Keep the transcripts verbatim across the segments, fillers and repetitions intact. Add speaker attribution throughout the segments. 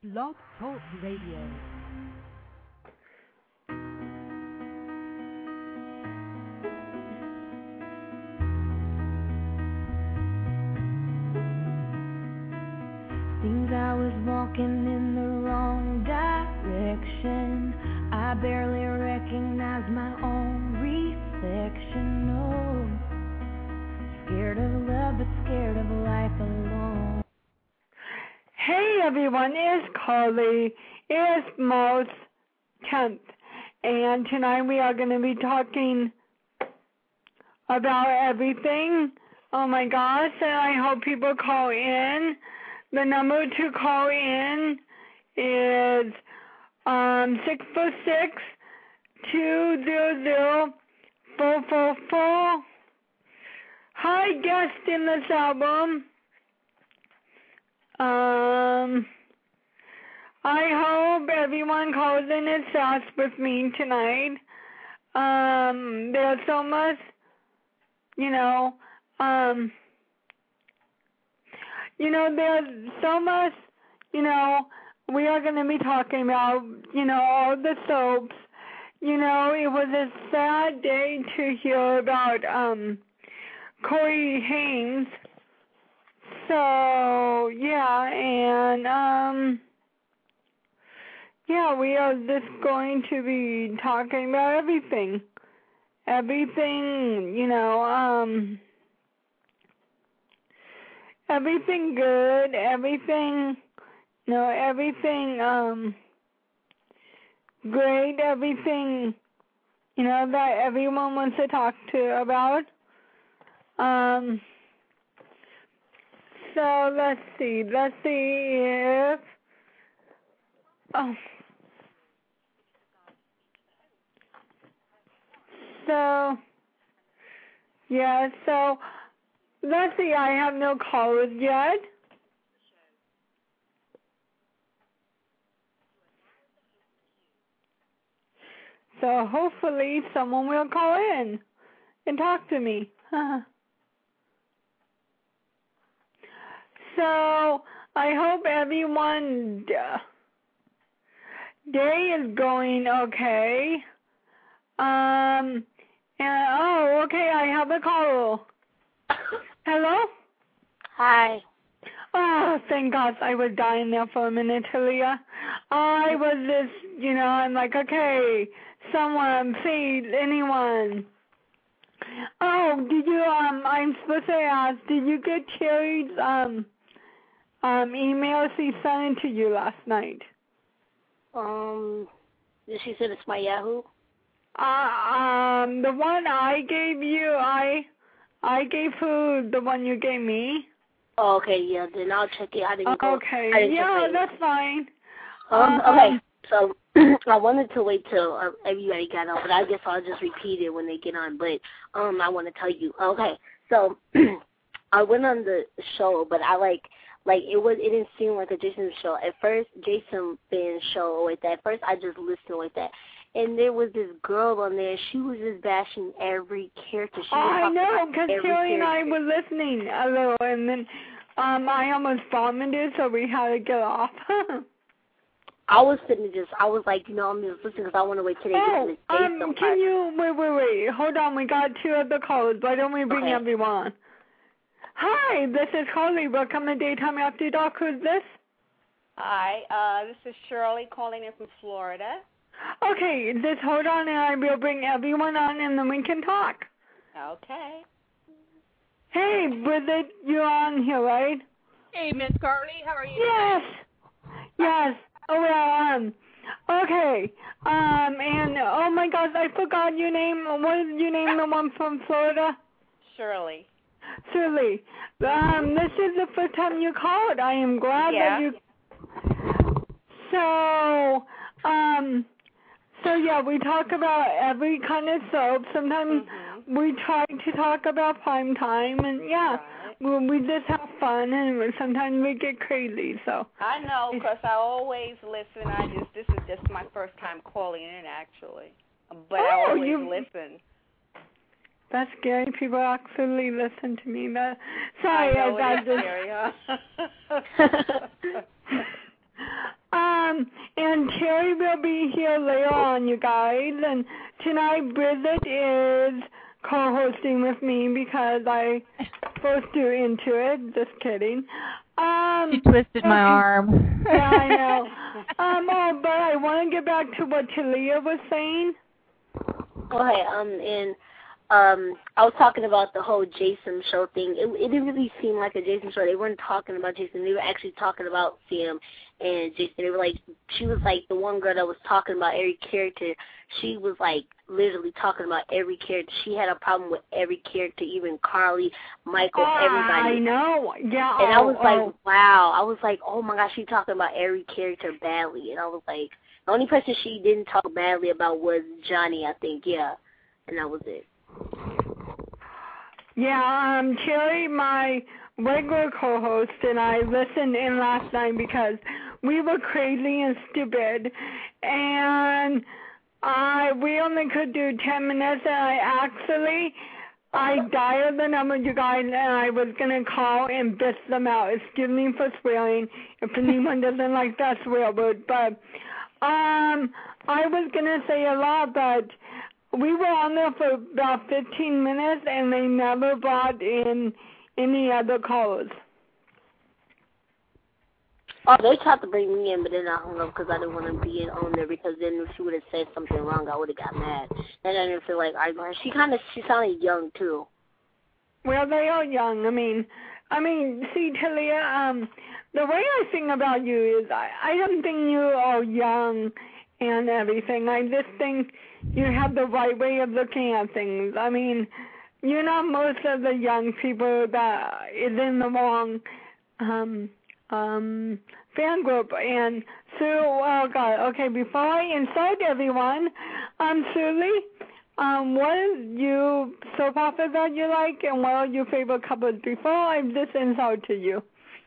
Speaker 1: Blog Talk Radio.
Speaker 2: Seems I was walking in the wrong direction. I barely recognize my own reflection. No, scared of love, but scared of life alone.
Speaker 3: Hey everyone, it's Carly. It's March tenth, and tonight we are going to be talking about everything. Oh my gosh, and I hope people call in. The number to call in is um, six four six, two zero zero, four four four. Hi, guest in this album. Um, I hope everyone calls in and chats with me tonight. Um, there's so much, you know, um, you know, there's so much, you know, we are going to be talking about, you know, all the soaps. You know, it was a sad day to hear about, um, Corey Haim. So, yeah, and, um, yeah, we are just going to be talking about everything. Everything, you know, um, everything good, everything, you know, everything, um, great, everything, you know, that everyone wants to talk to about. Um, So let's see, let's see if, oh, so, yeah, so, let's see, I have no callers yet. So hopefully someone will call in and talk to me. So, I hope everyone's day is going okay. Um, and, oh, okay, I have a call. Hello?
Speaker 4: Hi.
Speaker 3: Oh, thank God, I was dying there for a minute, Talia. I was just, you know, I'm like, okay, someone, please, anyone. Oh, did you, um, I'm supposed to ask, did you get Cherry's, um, um, email she sent it to you last night?
Speaker 4: Um, did she say it's my Yahoo?
Speaker 3: Uh, um, the one I gave you, I, I gave her the one you gave me.
Speaker 4: Oh, okay, yeah, then I'll check it. I didn't go.
Speaker 3: Okay,
Speaker 4: I didn't
Speaker 3: yeah,
Speaker 4: check
Speaker 3: that's fine.
Speaker 4: Um,
Speaker 3: um,
Speaker 4: okay, so I wanted to wait till uh, everybody got on, but I guess I'll just repeat it when they get on. But um, I want to tell you. Okay, so I went on the show, but I like. Like, it was, it didn't seem like a Jason show. At first, Jason Finn show with that. At first, I just listened with that. And there was this girl on there. She was just bashing every character. She
Speaker 3: oh, I know, because Kelly and I
Speaker 4: character.
Speaker 3: were listening a little, and then um, I almost vomited, so we had to get off.
Speaker 4: I was sitting just, I was like, you know, I'm just listening because I want to wait till they
Speaker 3: oh,
Speaker 4: get to the
Speaker 3: um,
Speaker 4: Jason
Speaker 3: can
Speaker 4: part.
Speaker 3: you, wait, wait, wait, hold on, we got two other callers. Why don't we bring
Speaker 4: Okay.
Speaker 3: everyone? Hi, this is Carly. Welcome to Daytime After Dark. Who's this?
Speaker 5: Hi, uh, this is Shirley calling in from Florida.
Speaker 3: Okay, just hold on and I will bring everyone on and then we can talk.
Speaker 5: Okay.
Speaker 3: Hey, Bridget, you're on here, right?
Speaker 5: Hey, Miss Carly, how are you?
Speaker 3: Yes. Yes. Oh, well, um, okay. Um, and, oh my gosh, I forgot your name. What is your name, the one from Florida?
Speaker 5: Shirley.
Speaker 3: Shirley. Um, this is the first time you called. I am glad
Speaker 5: yeah.
Speaker 3: that you... So, um, so yeah, we talk about every kind of soap. Sometimes
Speaker 5: mm-hmm.
Speaker 3: we try to talk about prime time, and yeah,
Speaker 5: right.
Speaker 3: we, we just have fun, and sometimes we get crazy, so.
Speaker 5: I know, because I always listen. I just, this is just my first time calling in, actually. But
Speaker 3: oh,
Speaker 5: I always
Speaker 3: you...
Speaker 5: listen.
Speaker 3: That's scary. People actually listen to me. That, sorry,
Speaker 5: I know
Speaker 3: I,
Speaker 5: it is
Speaker 3: just...
Speaker 5: scary, huh?
Speaker 3: And Terry will be here later on, you guys. And tonight, Bridget is co-hosting with me because I forced her into it. Just kidding. Um,
Speaker 6: she twisted my arm.
Speaker 3: Yeah, I know. um, oh, but I want to get back to what Talia was saying.
Speaker 4: Okay, um, and um, I was talking about the whole Jason show thing. It, it didn't really seem like a Jason show. They weren't talking about Jason. They were actually talking about Sam and Jason. They were like, she was like the one girl that was talking about every character. She was like literally talking about every character. She had a problem with every character, even Carly, Michael,
Speaker 3: oh,
Speaker 4: everybody.
Speaker 3: I know. Yeah.
Speaker 4: And
Speaker 3: oh,
Speaker 4: I was like,
Speaker 3: oh.
Speaker 4: wow. I was like, oh my gosh, she's talking about every character badly. And I was like, the only person she didn't talk badly about was Johnny, I think. Yeah. And that was it.
Speaker 3: Yeah, um, Terry, my regular co-host, and I listened in last night because we were crazy and stupid, and I we only could do ten minutes, and I actually, I dialed the number, you guys, and I was going to call and bitch them out. Excuse me for swearing, if anyone doesn't like that swear word, but um, I was going to say a lot, but we were on there for about fifteen minutes, and they never brought in any other callers.
Speaker 4: Oh, they tried to bring me in, but then I hung up because I didn't want to be in on there because then if she would have said something wrong, I would have got mad. And I didn't feel like arguing. She kind of, she sounded young, too.
Speaker 3: Well, they are young. I mean, I mean, see, Talia, um, the way I think about you is I, I don't think you are young and everything. I just think you have the right way of looking at things. I mean, you're not most of the young people that is in the wrong um, um, fan group. And Sue, oh God, okay, before I insult everyone, um, Sulie, um, what is you soap opera that you like, and what are your favorite couples? Before I just insulted you.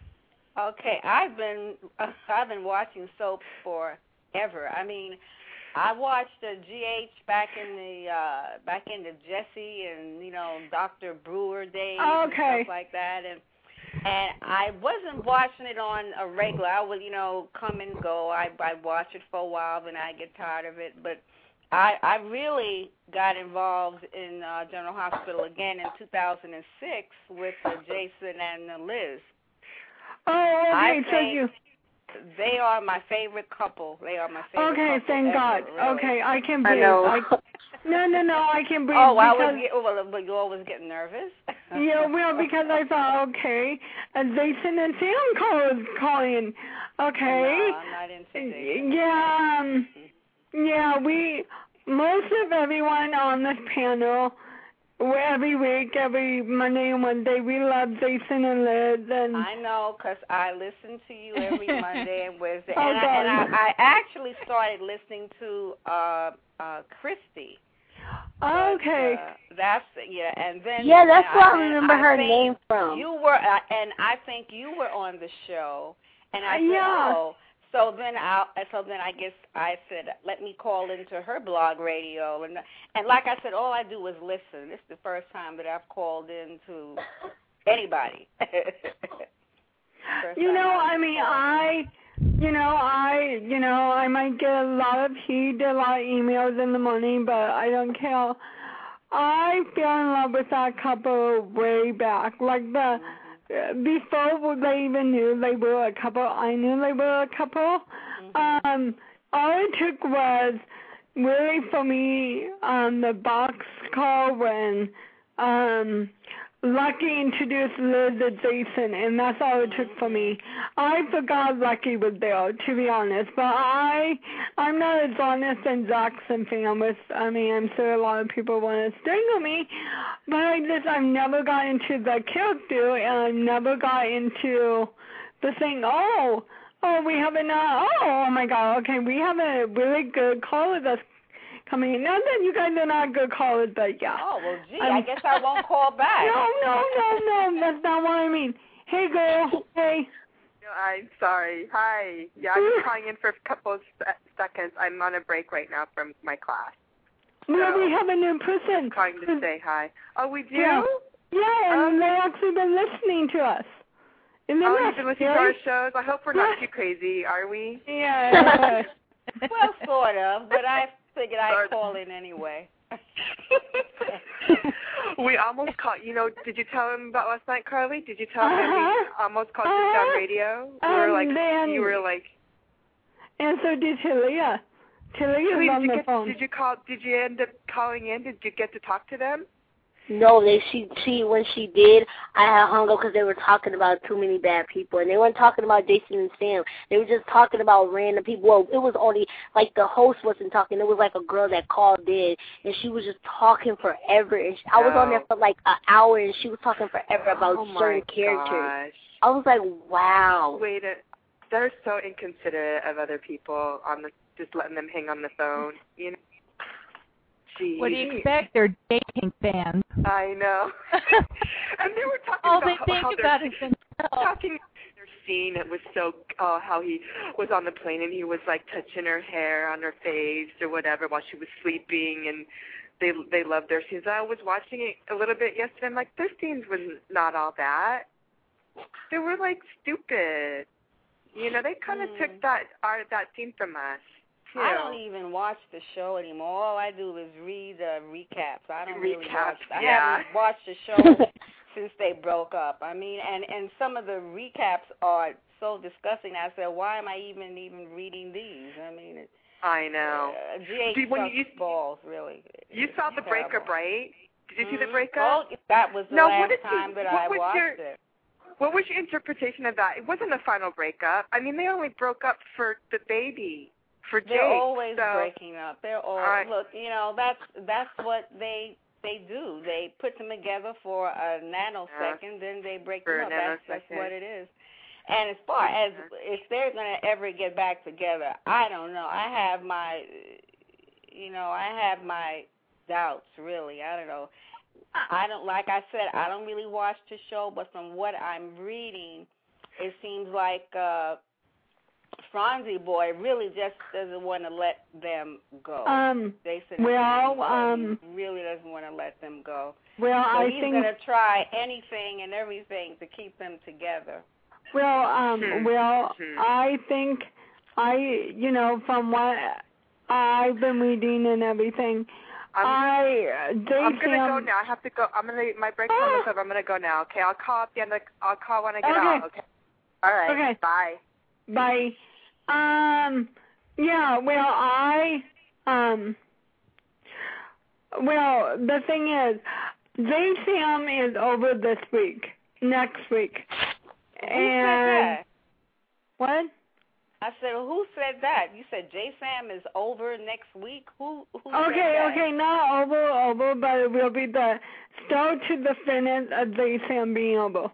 Speaker 5: Okay, I've been uh, I've been watching soaps forever. I mean, I watched the G H back in the uh, back in the Jesse and you know Doctor Brewer days
Speaker 3: okay.
Speaker 5: and stuff like that, and and I wasn't watching it on a regular. I would you know come and go. I I watch it for a while, then I get tired of it. But I I really got involved in uh, General Hospital again in two thousand six with uh, Jason and uh, Liz.
Speaker 3: Oh, okay,
Speaker 5: I
Speaker 3: so you.
Speaker 5: They are my favorite couple. They are my favorite
Speaker 3: okay,
Speaker 5: couple.
Speaker 3: thank
Speaker 5: ever,
Speaker 3: God.
Speaker 5: really.
Speaker 3: Okay, I can breathe.
Speaker 4: I know.
Speaker 3: I, no, no, no, I can breathe.
Speaker 5: Oh, I
Speaker 3: because,
Speaker 5: was get, well, but you always get nervous.
Speaker 3: yeah, well, because I thought, okay, and Jason and Sam called calling. Okay.
Speaker 5: No, I'm not into Jason.
Speaker 3: Yeah, um, yeah, we, most of everyone on this panel, every week, every Monday and Wednesday, we love Jason and Liz. And
Speaker 5: I know, because I listen to you every Monday and Wednesday.
Speaker 3: Oh,
Speaker 5: and I,
Speaker 3: God.
Speaker 5: and I, I actually started listening to uh, uh, Christy.
Speaker 3: Okay.
Speaker 5: But, uh, that's, yeah, and then...
Speaker 4: Yeah, that's
Speaker 5: and
Speaker 4: where I,
Speaker 5: I
Speaker 4: remember
Speaker 5: I
Speaker 4: her
Speaker 5: think
Speaker 4: name from.
Speaker 5: You were, uh, and I think you were on the show, and I said,
Speaker 3: Yeah.
Speaker 5: oh... So then I so then I guess I said, let me call into her blog radio. And and like I said, all I do is listen. This is the first time that I've called in to anybody.
Speaker 3: You know, I mean, I, you know, I, you know, I might get a lot of heat, a lot of emails in the morning, but I don't care. I fell in love with that couple way back. Like the... Before they even knew they were a couple, I knew they were a couple. Mm-hmm. Um, all it took was really for me on the box call when um, Lucky introduced Liz and Jason, and that's all it took for me. I forgot Lucky was there, to be honest, but I, I'm not as honest as Jackson fan with, I mean, I'm sure a lot of people want to strangle me, but I just, I've never got into the character, and I've never got into the thing, oh, oh, we have an, uh, oh, oh my God, okay, we have a really good caller that's coming in. Not that you guys are not good callers, but yeah.
Speaker 5: Oh, well, gee,
Speaker 3: um,
Speaker 5: I guess I won't call back.
Speaker 3: No, no, no, no, that's not what I mean. Hey, girl, hey.
Speaker 7: No, I'm sorry. Hi. Yeah, I'm just calling in for a couple of se- seconds. I'm on a break right now from my class.
Speaker 3: Well,
Speaker 7: So,
Speaker 3: we have a new person.
Speaker 7: I'm calling to say hi. Oh, we do?
Speaker 3: Yeah, yeah and
Speaker 7: Um,
Speaker 3: they've actually been listening to us. Isn't
Speaker 7: Oh,
Speaker 3: that
Speaker 7: you've been listening to
Speaker 3: scary?
Speaker 7: our shows? I hope we're not too crazy, are we?
Speaker 3: Yeah.
Speaker 5: Well, sort of, but I figured I'd call in anyway.
Speaker 7: We almost caught, you know, did you tell him about last night, Carly? Did you tell him
Speaker 3: uh-huh.
Speaker 7: that we almost caught
Speaker 3: uh-huh.
Speaker 7: this on radio? We were
Speaker 3: um,
Speaker 7: like,
Speaker 3: then,
Speaker 7: you were like.
Speaker 3: And so did Talia. Talia's
Speaker 7: Wait,
Speaker 3: on
Speaker 7: did
Speaker 3: the
Speaker 7: you get,
Speaker 3: phone.
Speaker 7: Did you call, did you end up calling in? Did you get to talk to them?
Speaker 4: No, they she she when she did, I had hung up because they were talking about too many bad people, and they weren't talking about Jason and Sam. They were just talking about random people. Well, it was only like the host wasn't talking. It was like a girl that called in, and she was just talking forever. And she, I was on there for like an hour, and she was talking forever about
Speaker 7: oh
Speaker 3: Oh
Speaker 7: my
Speaker 4: certain characters.
Speaker 7: Gosh.
Speaker 4: I was like, wow.
Speaker 7: Wait, uh, they're so inconsiderate of other people on the just letting them hang on the phone. You know. Jeez.
Speaker 6: What do you expect? They're dating fans.
Speaker 7: I know. And they were talking
Speaker 6: All
Speaker 7: about
Speaker 6: they
Speaker 7: how,
Speaker 6: think
Speaker 7: how
Speaker 6: about
Speaker 7: they're
Speaker 6: is themselves.
Speaker 7: talking about their scene. It was so uh, how he was on the plane and he was like touching her hair on her face or whatever while she was sleeping, and they they loved their scenes. I was watching it a little bit yesterday. I'm like, their scenes was not all that. They were like stupid. You know, they kind of mm. took that our, that scene from us. Too.
Speaker 5: I don't even watch the show anymore. All I do is read uh, recaps. I don't
Speaker 7: recaps,
Speaker 5: really watch. I
Speaker 7: yeah.
Speaker 5: haven't watched the show since they broke up. I mean, and and some of the recaps are so disgusting. I said, why am I even even reading these? I mean, it,
Speaker 7: I know.
Speaker 5: Uh, G H
Speaker 7: when you
Speaker 5: balls, really.
Speaker 7: You
Speaker 5: it's
Speaker 7: saw the
Speaker 5: terrible.
Speaker 7: breakup, right? Did you
Speaker 5: mm-hmm.
Speaker 7: see the breakup?
Speaker 5: Oh, that was the
Speaker 7: no,
Speaker 5: last
Speaker 7: what did
Speaker 5: time
Speaker 7: you,
Speaker 5: that
Speaker 7: what
Speaker 5: I
Speaker 7: was
Speaker 5: watched
Speaker 7: your,
Speaker 5: it.
Speaker 7: What was your interpretation of that? It wasn't a final breakup. I mean, they only broke up for the baby. For
Speaker 5: They're
Speaker 7: Jake,
Speaker 5: always
Speaker 7: so.
Speaker 5: breaking up. They're always
Speaker 7: right.
Speaker 5: look. You know that's that's what they they do. They put them together for a nanosecond, yeah. then they break
Speaker 7: for
Speaker 5: them up. That's, that's what it is. And as far as if they're gonna ever get back together, I don't know. I have my, you know, I have my doubts. Really, I don't know. I don't like I said. I don't really watch the show, but from what I'm reading, it seems like. uh Franzi boy really just doesn't want to let them go.
Speaker 3: Um,
Speaker 5: Jason
Speaker 3: well, um,
Speaker 5: really doesn't want to let them go.
Speaker 3: Well,
Speaker 5: so
Speaker 3: I
Speaker 5: he's
Speaker 3: think
Speaker 5: going to try anything and everything to keep them together.
Speaker 3: Well, um,
Speaker 7: hmm.
Speaker 3: well,
Speaker 7: hmm.
Speaker 3: I think I, you know, from what I've been reading and everything,
Speaker 7: I'm,
Speaker 3: I they
Speaker 7: I'm gonna
Speaker 3: Sam,
Speaker 7: go now. I have to go. I'm gonna my break's almost over. I'm gonna go now. Okay, I'll call at the end. Of, I'll call when I get
Speaker 3: okay.
Speaker 7: out. Okay. All right.
Speaker 3: Okay.
Speaker 7: Bye.
Speaker 3: Bye. Um, yeah, well, I, um, well, the thing is, J Sam is over this week, next week.
Speaker 5: Who
Speaker 3: and
Speaker 5: said that?
Speaker 3: What?
Speaker 5: I said, who said that? You said J Sam is over next week? Who, who
Speaker 3: okay,
Speaker 5: said that?
Speaker 3: okay, not over, over, but it will be the start to the finish of J Sam being over.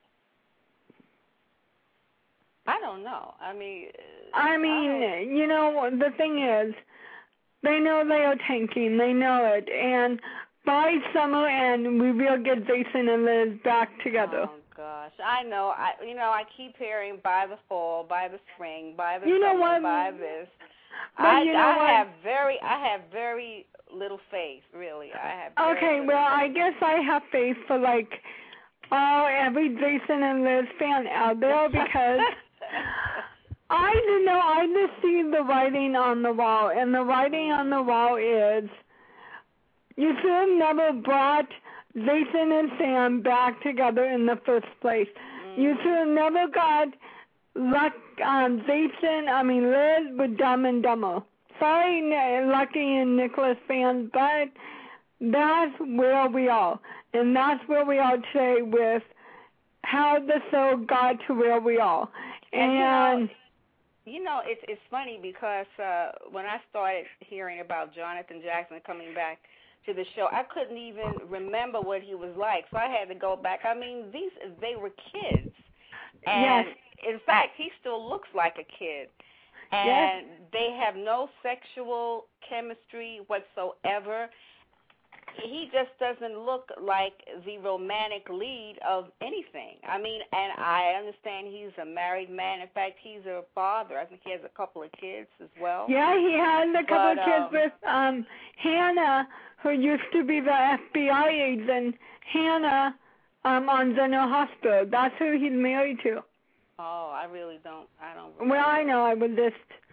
Speaker 5: I don't know. I mean,
Speaker 3: I mean,
Speaker 5: I...
Speaker 3: you know, the thing is, they know they are tanking. They know it. And by summer end, we will get Jason and Liz back together.
Speaker 5: Oh, gosh. I know. I You know, I keep hearing by the fall, by the spring, by the
Speaker 3: you
Speaker 5: summer,
Speaker 3: know what?
Speaker 5: by this.
Speaker 3: But
Speaker 5: I,
Speaker 3: you know
Speaker 5: I
Speaker 3: what?
Speaker 5: have very, I have very little faith, really. I have very
Speaker 3: Okay, well,
Speaker 5: faith.
Speaker 3: I guess I have faith for, like, oh, every Jason and Liz fan out there because... I don't know. I just see the writing on the wall, and the writing on the wall is, you should have never brought Jason and Sam back together in the first place. Mm. You should have never got Luck, um, Jason, I mean Liz with Dumb and Dumber. Sorry, Lucky and Nicholas fans, but that's where we are, and that's where we are today with how the show got to where we are. And,
Speaker 5: and you know, you know, it's it's funny because uh, when I started hearing about Jonathan Jackson coming back to the show, I couldn't even remember what he was like, so I had to go back. I mean, these they were kids, and
Speaker 3: yes.
Speaker 5: in fact, he still looks like a kid, and yes. they have no sexual chemistry whatsoever. He just doesn't look like the romantic lead of anything. I mean, and I understand he's a married man. In fact, he's a father. I think he has a couple of kids as well.
Speaker 3: Yeah, he has a couple
Speaker 5: but,
Speaker 3: of kids
Speaker 5: um,
Speaker 3: with um, Hannah, who used to be the F B I agent, Hannah um, on General Hospital. That's who he's married to.
Speaker 5: Oh, I really don't. I don't. Remember.
Speaker 3: Well, I know. I was just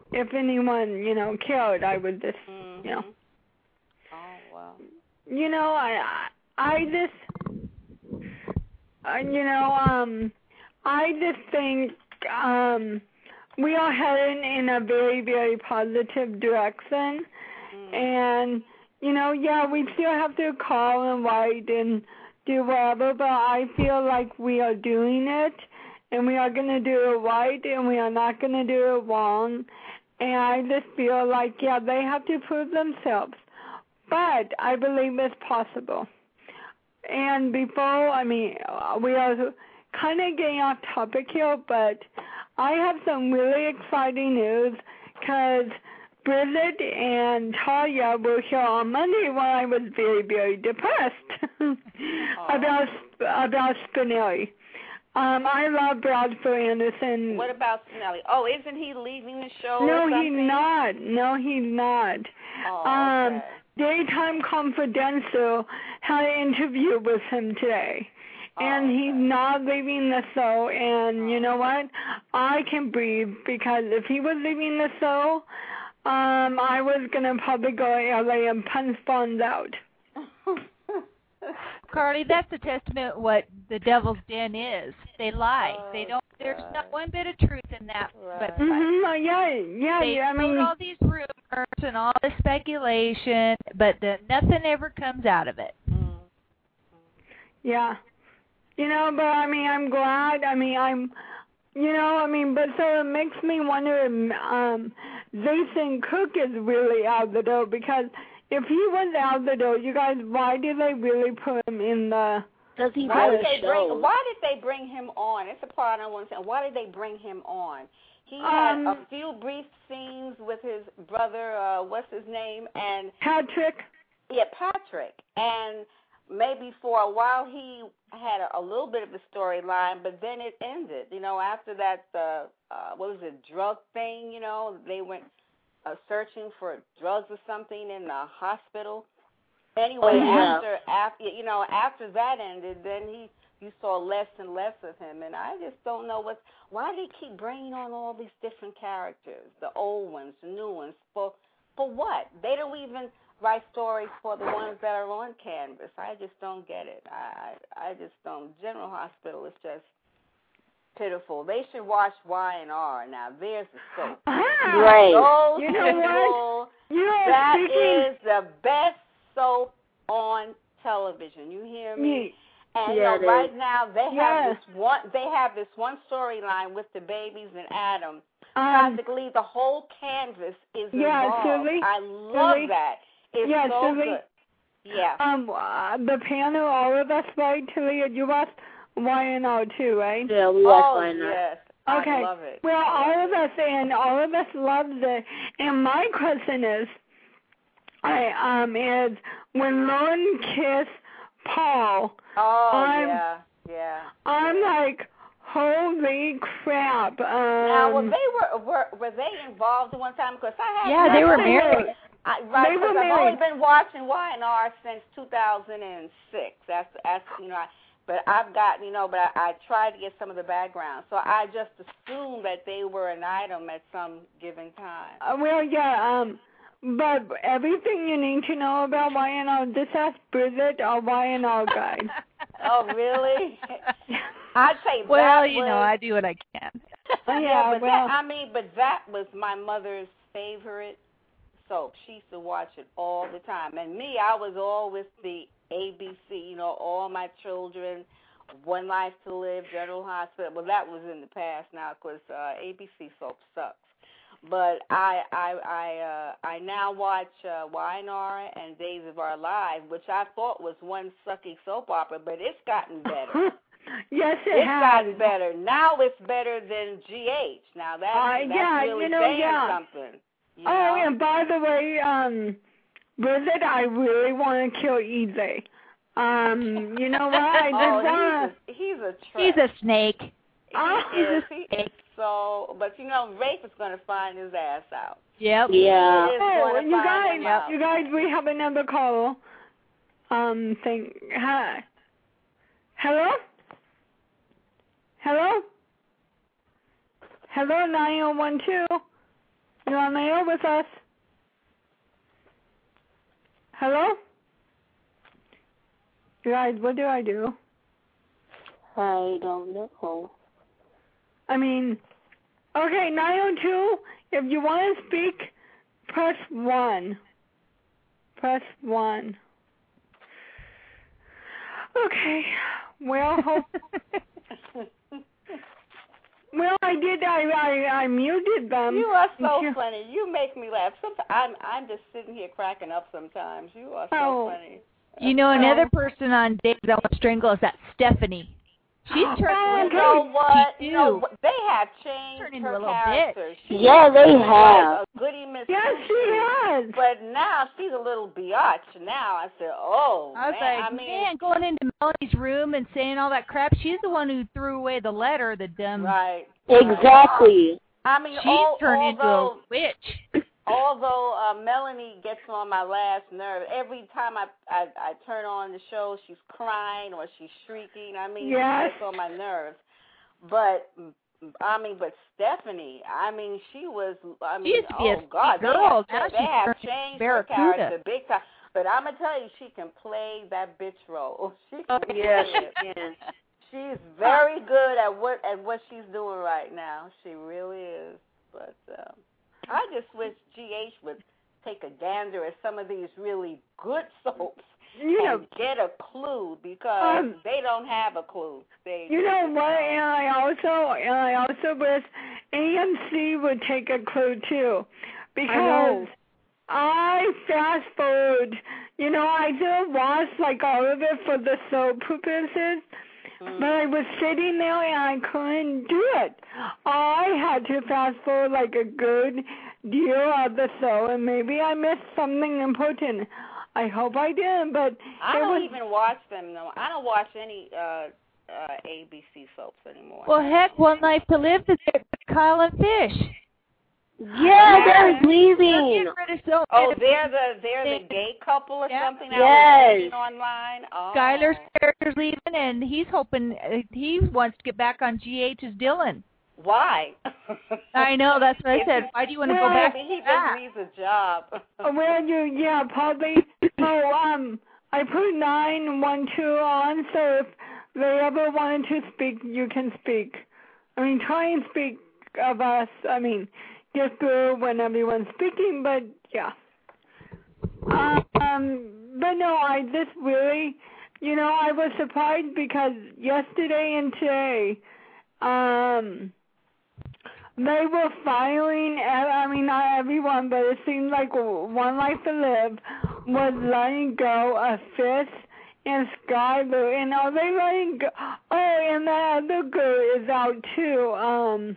Speaker 3: if anyone, you know, cared, I would just,
Speaker 5: Mm-hmm.
Speaker 3: you know.
Speaker 5: Oh, well.
Speaker 3: You know, I, I just, uh, you know, um, I just think, um, we are heading in a very, very positive direction.
Speaker 5: Mm.
Speaker 3: And, you know, yeah, we still have to call and write and do whatever, but I feel like we are doing it, and we are going to do it right, and we are not going to do it wrong. And I just feel like, yeah, they have to prove themselves. But I believe it's possible. And before, I mean, we are kind of getting off topic here, but I have some really exciting news because Bridget and Talia were here on Monday when I was very, very depressed about about Spinelli. Um, I love Bradford Anderson.
Speaker 5: What about Spinelli? Oh, isn't he leaving the show?
Speaker 3: No,
Speaker 5: or
Speaker 3: he's not. No, he's not.
Speaker 5: Oh,
Speaker 3: um,
Speaker 5: okay.
Speaker 3: Daytime Confidential had an interview with him today.
Speaker 5: Oh,
Speaker 3: and he's
Speaker 5: okay.
Speaker 3: not leaving the show, and you know what? I can breathe, because if he was leaving the show, um, I was going to probably go to L A and punch Bonds out.
Speaker 6: Carly, that's a testament of what the Devil's Den is. They lie.
Speaker 5: Oh,
Speaker 6: they don't. There's
Speaker 5: God.
Speaker 6: not one bit of truth in that
Speaker 5: Right.
Speaker 6: website.
Speaker 3: Mm-hmm. Yeah, yeah,
Speaker 6: They
Speaker 3: yeah. I mean,
Speaker 6: put all these rumors and all this speculation, but the, nothing ever comes out of it.
Speaker 5: Mm.
Speaker 3: yeah. You know, but I mean, I'm glad. I mean, I'm, you know, I mean, but so it makes me wonder if um, Jason Cook is really out the door, because if he was out the door, you guys, why did they really put him in the?
Speaker 4: Does he
Speaker 5: Why
Speaker 4: do
Speaker 5: did
Speaker 4: a
Speaker 5: they
Speaker 4: show?
Speaker 5: bring? Why did they bring him on? It's a part I want to say. Why did they bring him on? He had
Speaker 3: Um,
Speaker 5: a few brief scenes with his brother. Uh, what's his name? And
Speaker 3: Patrick.
Speaker 5: yeah, Patrick. And maybe for a while he had a, a little bit of a storyline, but then it ended. You know, after that, uh, uh, what was it, drug thing? You know, they went uh, searching for drugs or something in the hospital. Anyway,
Speaker 4: Oh, yeah.
Speaker 5: after after you know after that ended, then he you saw less and less of him, and I just don't know what. Why do they keep bringing on all these different characters, the old ones, the new ones, for for what? They don't even write stories for the ones that are on canvas. I just don't get it. I I, I just don't. General Hospital is just pitiful. They should watch Y and R now. There's the soap.
Speaker 4: Right.
Speaker 5: Those
Speaker 3: You know
Speaker 5: people,
Speaker 3: what? You are
Speaker 5: that
Speaker 3: speaking.
Speaker 5: is the best soap on television. You hear me? And
Speaker 4: Yeah,
Speaker 5: you know,
Speaker 4: it
Speaker 5: right
Speaker 4: is.
Speaker 5: now they have
Speaker 3: Yeah.
Speaker 5: this one. They have this one storyline with the babies and Adam.
Speaker 3: Um,
Speaker 5: Practically the whole canvas is
Speaker 3: yeah,
Speaker 5: involved.
Speaker 3: Susie,
Speaker 5: I love
Speaker 3: Susie.
Speaker 5: that. It's
Speaker 3: Yeah,
Speaker 5: so
Speaker 3: Susie.
Speaker 5: good. Yeah.
Speaker 3: Um, uh, the panel, all of us, right, Talia? You watched Y and R too, right?
Speaker 4: Yeah, we watch
Speaker 5: Oh
Speaker 4: Why Not.
Speaker 5: yes.
Speaker 3: Okay.
Speaker 5: I love it.
Speaker 3: Well, all of us and all of us loved it. And my question is, I um is when Lauren kissed Paul.
Speaker 5: Oh
Speaker 3: I'm-
Speaker 5: yeah, yeah.
Speaker 3: I'm like, holy crap! Um,
Speaker 5: Now, well, they were were were they involved at one time? Because I had
Speaker 6: Yeah, they were
Speaker 3: they
Speaker 6: married.
Speaker 3: were.
Speaker 5: I, right,
Speaker 3: They were
Speaker 5: because I've only
Speaker 3: married.
Speaker 5: been watching Y and R since two thousand six. That's that's you know, I, but I've got you know, but I, I tried to get some of the background, so I just assumed that they were an item at some given time.
Speaker 3: Uh, well, yeah. Um, but everything you need to know about Y and R, just ask Bridget, our Y and R guide.
Speaker 5: Oh, really? I'd say
Speaker 6: Well,
Speaker 5: that
Speaker 6: you
Speaker 5: was,
Speaker 6: know, I do what I can.
Speaker 3: Oh,
Speaker 5: yeah,
Speaker 3: yeah,
Speaker 5: but
Speaker 3: well.
Speaker 5: that, I mean, but that was my mother's favorite soap. She used to watch it all the time. And me, I was all with the A B C, you know, All My Children, One Life to Live, General Hospital. Well, that was in the past now because uh, A B C soap sucks. But I I I uh, I now watch uh, Y and R and Days of Our Lives, which I thought was one sucky soap opera, but it's gotten better.
Speaker 3: Yes, it
Speaker 5: It's
Speaker 3: has.
Speaker 5: gotten better. Now it's better than G H. Now that's,
Speaker 3: Uh,
Speaker 5: that's
Speaker 3: yeah,
Speaker 5: really
Speaker 3: you know,
Speaker 5: saying
Speaker 3: yeah.
Speaker 5: something. You
Speaker 3: Oh,
Speaker 5: know?
Speaker 3: and by the way, um, Bridget, I really want to kill E J. Um, you know what? I just
Speaker 5: oh,
Speaker 3: want
Speaker 5: he's a, he's a trip.
Speaker 6: He's a snake.
Speaker 3: Oh,
Speaker 5: He is. He is so, but you know, Rafe is going to find his ass out.
Speaker 6: Yep.
Speaker 4: Yeah.
Speaker 5: He is
Speaker 3: Oh,
Speaker 5: going
Speaker 3: and
Speaker 5: to
Speaker 3: you
Speaker 5: find
Speaker 3: guys,
Speaker 5: him out.
Speaker 3: you guys, we have another call. Um, thing. Hi. Hello? Hello? Hello, nine oh one two. You on the air with us? Hello? Guys, what do I do?
Speaker 4: I don't know.
Speaker 3: I mean, okay, nine oh two, if you want to speak, press one. Press one. Okay, well, hope... Well, I did. I, I I muted them.
Speaker 5: You are so funny. You make me laugh. Sometimes I'm I'm just sitting here cracking up. Sometimes you are so
Speaker 3: oh.
Speaker 5: funny.
Speaker 6: You know, another person on Days I Want to Strangle is that Stephanie. She's turned
Speaker 5: oh,
Speaker 6: into
Speaker 5: you know what?
Speaker 6: too.
Speaker 5: You know what? They have changed
Speaker 6: Turned into
Speaker 5: her
Speaker 6: a little
Speaker 5: character.
Speaker 6: bitch.
Speaker 4: Yeah, they have.
Speaker 5: A goody Miss
Speaker 3: Yes, she has.
Speaker 5: But now she's a little biatch. Now I said, oh,
Speaker 6: I was
Speaker 5: man.
Speaker 6: like,
Speaker 5: I mean,
Speaker 6: man, going into Melanie's room and saying all that crap. She's the one who threw away the letter, the dumb.
Speaker 5: right.
Speaker 4: Exactly.
Speaker 5: I mean,
Speaker 6: She's
Speaker 5: all,
Speaker 6: turned
Speaker 5: although,
Speaker 6: into a witch.
Speaker 5: Although uh, Melanie gets on my last nerve. Every time I, I I turn on the show, she's crying or she's shrieking. I mean,
Speaker 3: yes.
Speaker 5: she gets on my nerves. But I mean, but Stephanie, I mean, she was. I mean,
Speaker 6: she used to be
Speaker 5: oh
Speaker 6: a
Speaker 5: God,
Speaker 6: girl.
Speaker 5: they have,
Speaker 6: now
Speaker 5: they have
Speaker 6: she's
Speaker 5: changed
Speaker 6: her
Speaker 5: character big time. But I'm gonna tell you, she can play that bitch role. She can
Speaker 4: Oh, yes,
Speaker 5: play it.
Speaker 4: yes.
Speaker 5: She's very good at what at what she's doing right now. She really is. But um, I just wish G H would take a gander at some of these really good soaps
Speaker 3: You know,
Speaker 5: and get a clue because
Speaker 3: um,
Speaker 5: they don't have a clue. They
Speaker 3: you know what? And I also and I also wish A M C would take a clue too, because I, I fast forward. You know, I didn't watch like all of it for the soap purposes. Mm. But I was sitting there and I couldn't do it. I had to fast forward like a good deal of the show, and maybe I missed something important. I hope I didn't, but
Speaker 5: I don't
Speaker 3: was,
Speaker 5: even watch them. No, I don't watch any uh, uh, A B C soaps anymore.
Speaker 6: Well, heck, One Life to Live is there with Kyle and Fish.
Speaker 4: Yeah, they're leaving.
Speaker 6: So
Speaker 5: oh, they're the they're the gay couple or
Speaker 6: yeah.
Speaker 5: something.
Speaker 4: Yes.
Speaker 5: I was reading online. Oh.
Speaker 6: Skyler's character's leaving, and he's hoping uh, he wants to get back on G H's Dylan.
Speaker 5: Why?
Speaker 6: I know, that's what I said. Why do you want to
Speaker 3: well,
Speaker 6: go back?
Speaker 5: Maybe he
Speaker 6: to that?
Speaker 5: just needs a job.
Speaker 3: well, you yeah, probably. So um, I put nine one two on, so if they ever wanted to speak, you can speak. I mean, try and speak of us. I mean. Just go when everyone's speaking, but yeah. Um, but no, I just really, you know, I was surprised because yesterday and today, um, they were filing, I mean, not everyone, but it seemed like One Life to Live was letting go of Fish and Skyler, and are they letting go? Oh, and that other girl is out too, um.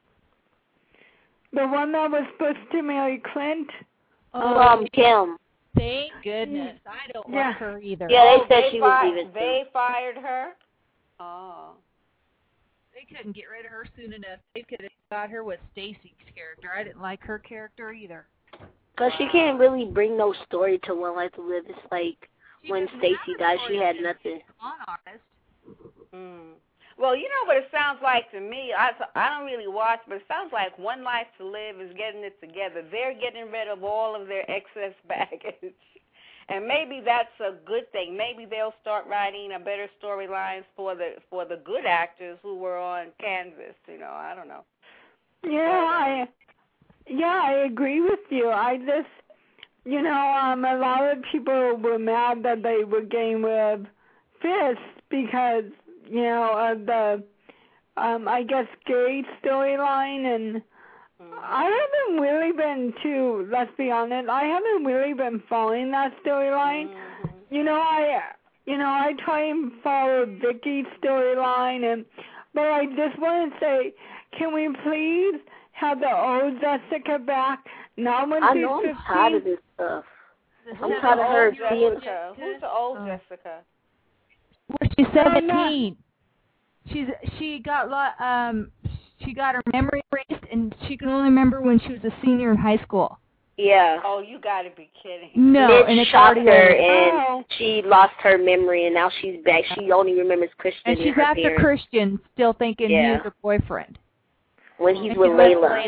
Speaker 3: The one that was supposed to marry Clint.
Speaker 4: Oh, um, Kim.
Speaker 6: Thank goodness. I don't
Speaker 3: yeah.
Speaker 6: like her either.
Speaker 4: Yeah, they
Speaker 5: oh,
Speaker 4: said
Speaker 5: they
Speaker 4: she
Speaker 5: fi-
Speaker 4: was leaving.
Speaker 5: They fired her? Oh.
Speaker 6: They couldn't get rid of her soon enough. They could have got her with Stacy's character. I didn't like her character either.
Speaker 4: Because she can't really bring no story to One Life to Live. It's like
Speaker 6: she
Speaker 4: when Stacy died, she had nothing.
Speaker 6: On honest.
Speaker 5: Mm. Well, you know what it sounds like to me? I, I don't really watch, but it sounds like One Life to Live is getting it together. They're getting rid of all of their excess baggage. And maybe that's a good thing. Maybe they'll start writing a better storylines for the for the good actors who were on Kansas. You know, I don't know.
Speaker 3: Yeah, I yeah, I agree with you. I just, you know, um, a lot of people were mad that they were getting rid of Fish because, you know, of the, um, I guess, gay storyline, and mm-hmm. I haven't really been too, let's be honest, I haven't really been following that storyline. Mm-hmm. You know, I, you know, I try and follow Vicky's storyline, and, but I just want to say, can we please have the old Jessica back? Not when
Speaker 4: I
Speaker 3: she's
Speaker 4: know I'm
Speaker 3: fifteen.
Speaker 4: tired of this stuff.
Speaker 5: I'm
Speaker 4: tired of her being.
Speaker 5: Who's the old oh. Jessica?
Speaker 6: Well, she's seventeen. She's she got um she got her memory erased, and she can only remember when she was a senior in high school.
Speaker 4: Yeah.
Speaker 5: Oh, you gotta be kidding.
Speaker 6: No,
Speaker 4: Mitch
Speaker 6: and it's
Speaker 4: shot
Speaker 6: already
Speaker 4: her,
Speaker 6: over.
Speaker 4: and
Speaker 3: oh.
Speaker 4: she lost her memory, and now she's back. She only remembers Christian.
Speaker 6: And she's
Speaker 4: her
Speaker 6: after
Speaker 4: parents.
Speaker 6: Christian, still thinking
Speaker 4: yeah.
Speaker 6: he's her boyfriend.
Speaker 4: When he's
Speaker 6: and
Speaker 4: with
Speaker 6: she's
Speaker 4: Layla.
Speaker 5: It is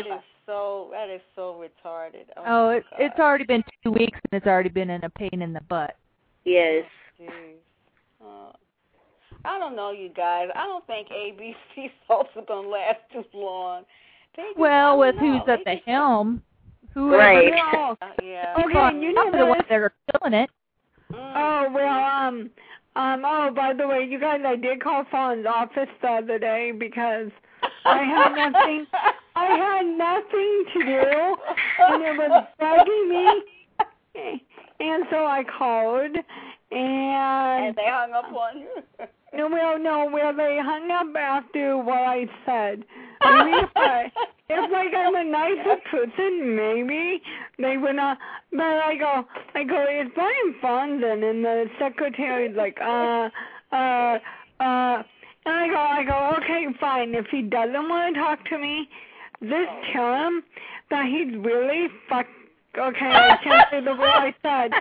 Speaker 5: so that is so retarded. Oh,
Speaker 6: Oh,
Speaker 5: my
Speaker 6: it,
Speaker 5: God.
Speaker 6: it's already been two weeks and it's already been in a pain in the butt.
Speaker 4: Yes.
Speaker 5: Jeez. Uh, I don't know, you guys. I don't think A B C soaps are gonna last too long. They just,
Speaker 6: Well, with
Speaker 5: know.
Speaker 6: who's at
Speaker 5: They
Speaker 6: the
Speaker 5: just,
Speaker 6: helm, whoever
Speaker 4: Right.
Speaker 3: Well,
Speaker 5: uh, yeah.
Speaker 3: okay, you know
Speaker 6: are the ones
Speaker 3: what?
Speaker 6: that are killing it.
Speaker 5: Mm.
Speaker 3: Oh, well, um, um, oh, by the way, you guys, I did call Fawn's office the other day because I had nothing, I had nothing to do, and it was bugging me, and so I called, and,
Speaker 5: And they hung up on you.
Speaker 3: no, well, no, well, they hung up after what I said. Maybe if I, if like I'm a nicer person, maybe they would not. But I go, I go, it's Brian Fonson, and the secretary's like, uh, uh, uh, and I go, I go, okay, fine. If he doesn't want to talk to me, just tell him that he's really fuck. Okay, I can't say the word I said.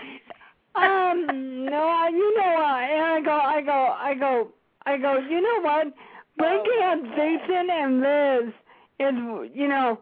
Speaker 3: Um, no, I- you know what? And I go, I go, I go, I go. You know what? Breaking up Jason and Liz is, you know,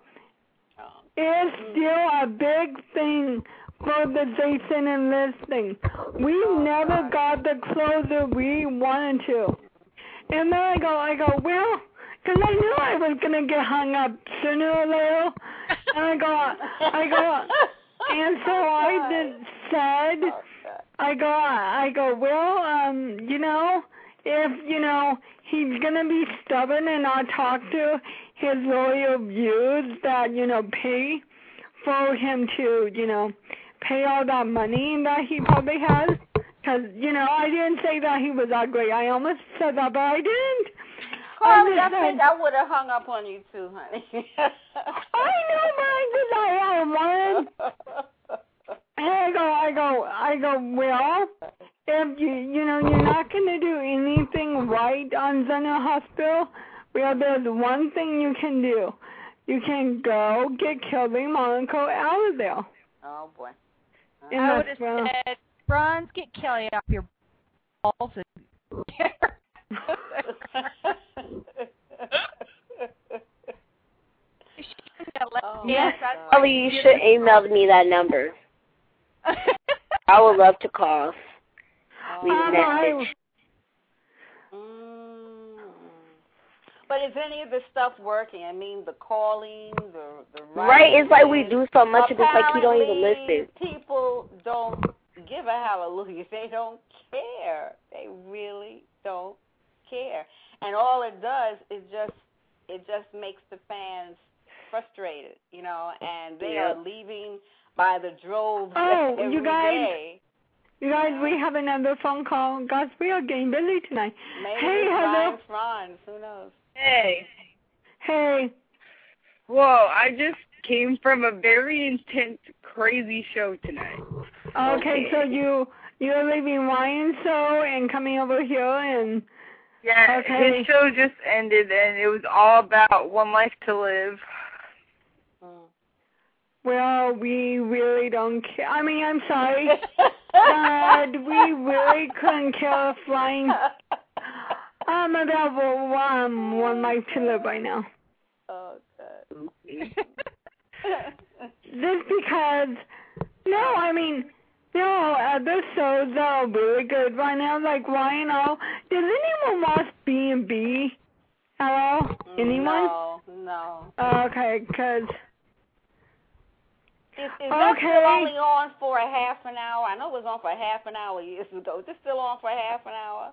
Speaker 3: is still a big thing for the Jason and Liz thing. We never got the closure we wanted to. And then I go, I go, well, because I knew I was going to get hung up sooner or later. And I go, I go, and so I just said, I go, I go, well, um, you know, if, you know, he's going to be stubborn and not talk to his loyal views that, you know, pay for him to, you know, pay all that money that he probably has. Because, you know, I didn't say that he was ugly. I almost said that, but I didn't.
Speaker 5: Carly,
Speaker 3: I,
Speaker 5: I think I would have hung up on you too, honey.
Speaker 3: I know, but I just, I, I wanted. And I go, I go, I go, well, if you, you know, you're not going to do anything right on Zena Hospital, well, there's one thing you can do. You can go get Kelly Monaco out of there.
Speaker 5: Oh, boy.
Speaker 3: And
Speaker 6: I would
Speaker 3: that's,
Speaker 6: have
Speaker 3: well,
Speaker 6: said, Franz, get Kelly off your balls and get her.
Speaker 5: Oh,
Speaker 6: Yes,
Speaker 5: God.
Speaker 4: Probably you should email me that number. I would love to call. Leave a
Speaker 3: Um,
Speaker 4: message.
Speaker 5: Mm. But is any of this stuff working? I mean, the calling, the the
Speaker 4: Right, it's like we
Speaker 5: writing.
Speaker 4: do so much of this, like you don't even
Speaker 5: Apparently,
Speaker 4: listen.
Speaker 5: people don't give a hallelujah. They don't care. They really don't care. And all it does is just it just makes the fans frustrated, you know, and they
Speaker 4: Yeah.
Speaker 5: are leaving by the droves
Speaker 3: Oh,
Speaker 5: every
Speaker 3: you guys-
Speaker 5: day.
Speaker 3: you guys, we have another phone call. Guys, we are getting busy tonight.
Speaker 5: Maybe
Speaker 3: Hey,
Speaker 5: it's
Speaker 3: hello.
Speaker 5: Ryan Franz. Who knows?
Speaker 8: Hey.
Speaker 3: Hey.
Speaker 8: Whoa, I just came from a very intense, crazy show tonight.
Speaker 3: Okay, so you, you're leaving Ryan's show and coming over here and...
Speaker 8: Yeah,
Speaker 3: Okay.
Speaker 8: his show just ended, and it was all about One Life to Live.
Speaker 5: Mm.
Speaker 3: Well, we really don't care. I mean, I'm sorry, but we really couldn't care if Ryan... I'm about um, One Life to Live right now.
Speaker 5: Oh, God.
Speaker 3: Just because... No, I mean... No, other shows are really good right now. Like Ryan, oh, does anyone watch B and B at all? Anyone?
Speaker 5: No, no.
Speaker 3: Okay, because...
Speaker 5: Is, is that
Speaker 3: Okay.
Speaker 5: still only on for a half an hour? I know it was on for a half an hour years ago. Is it still on for a half an hour?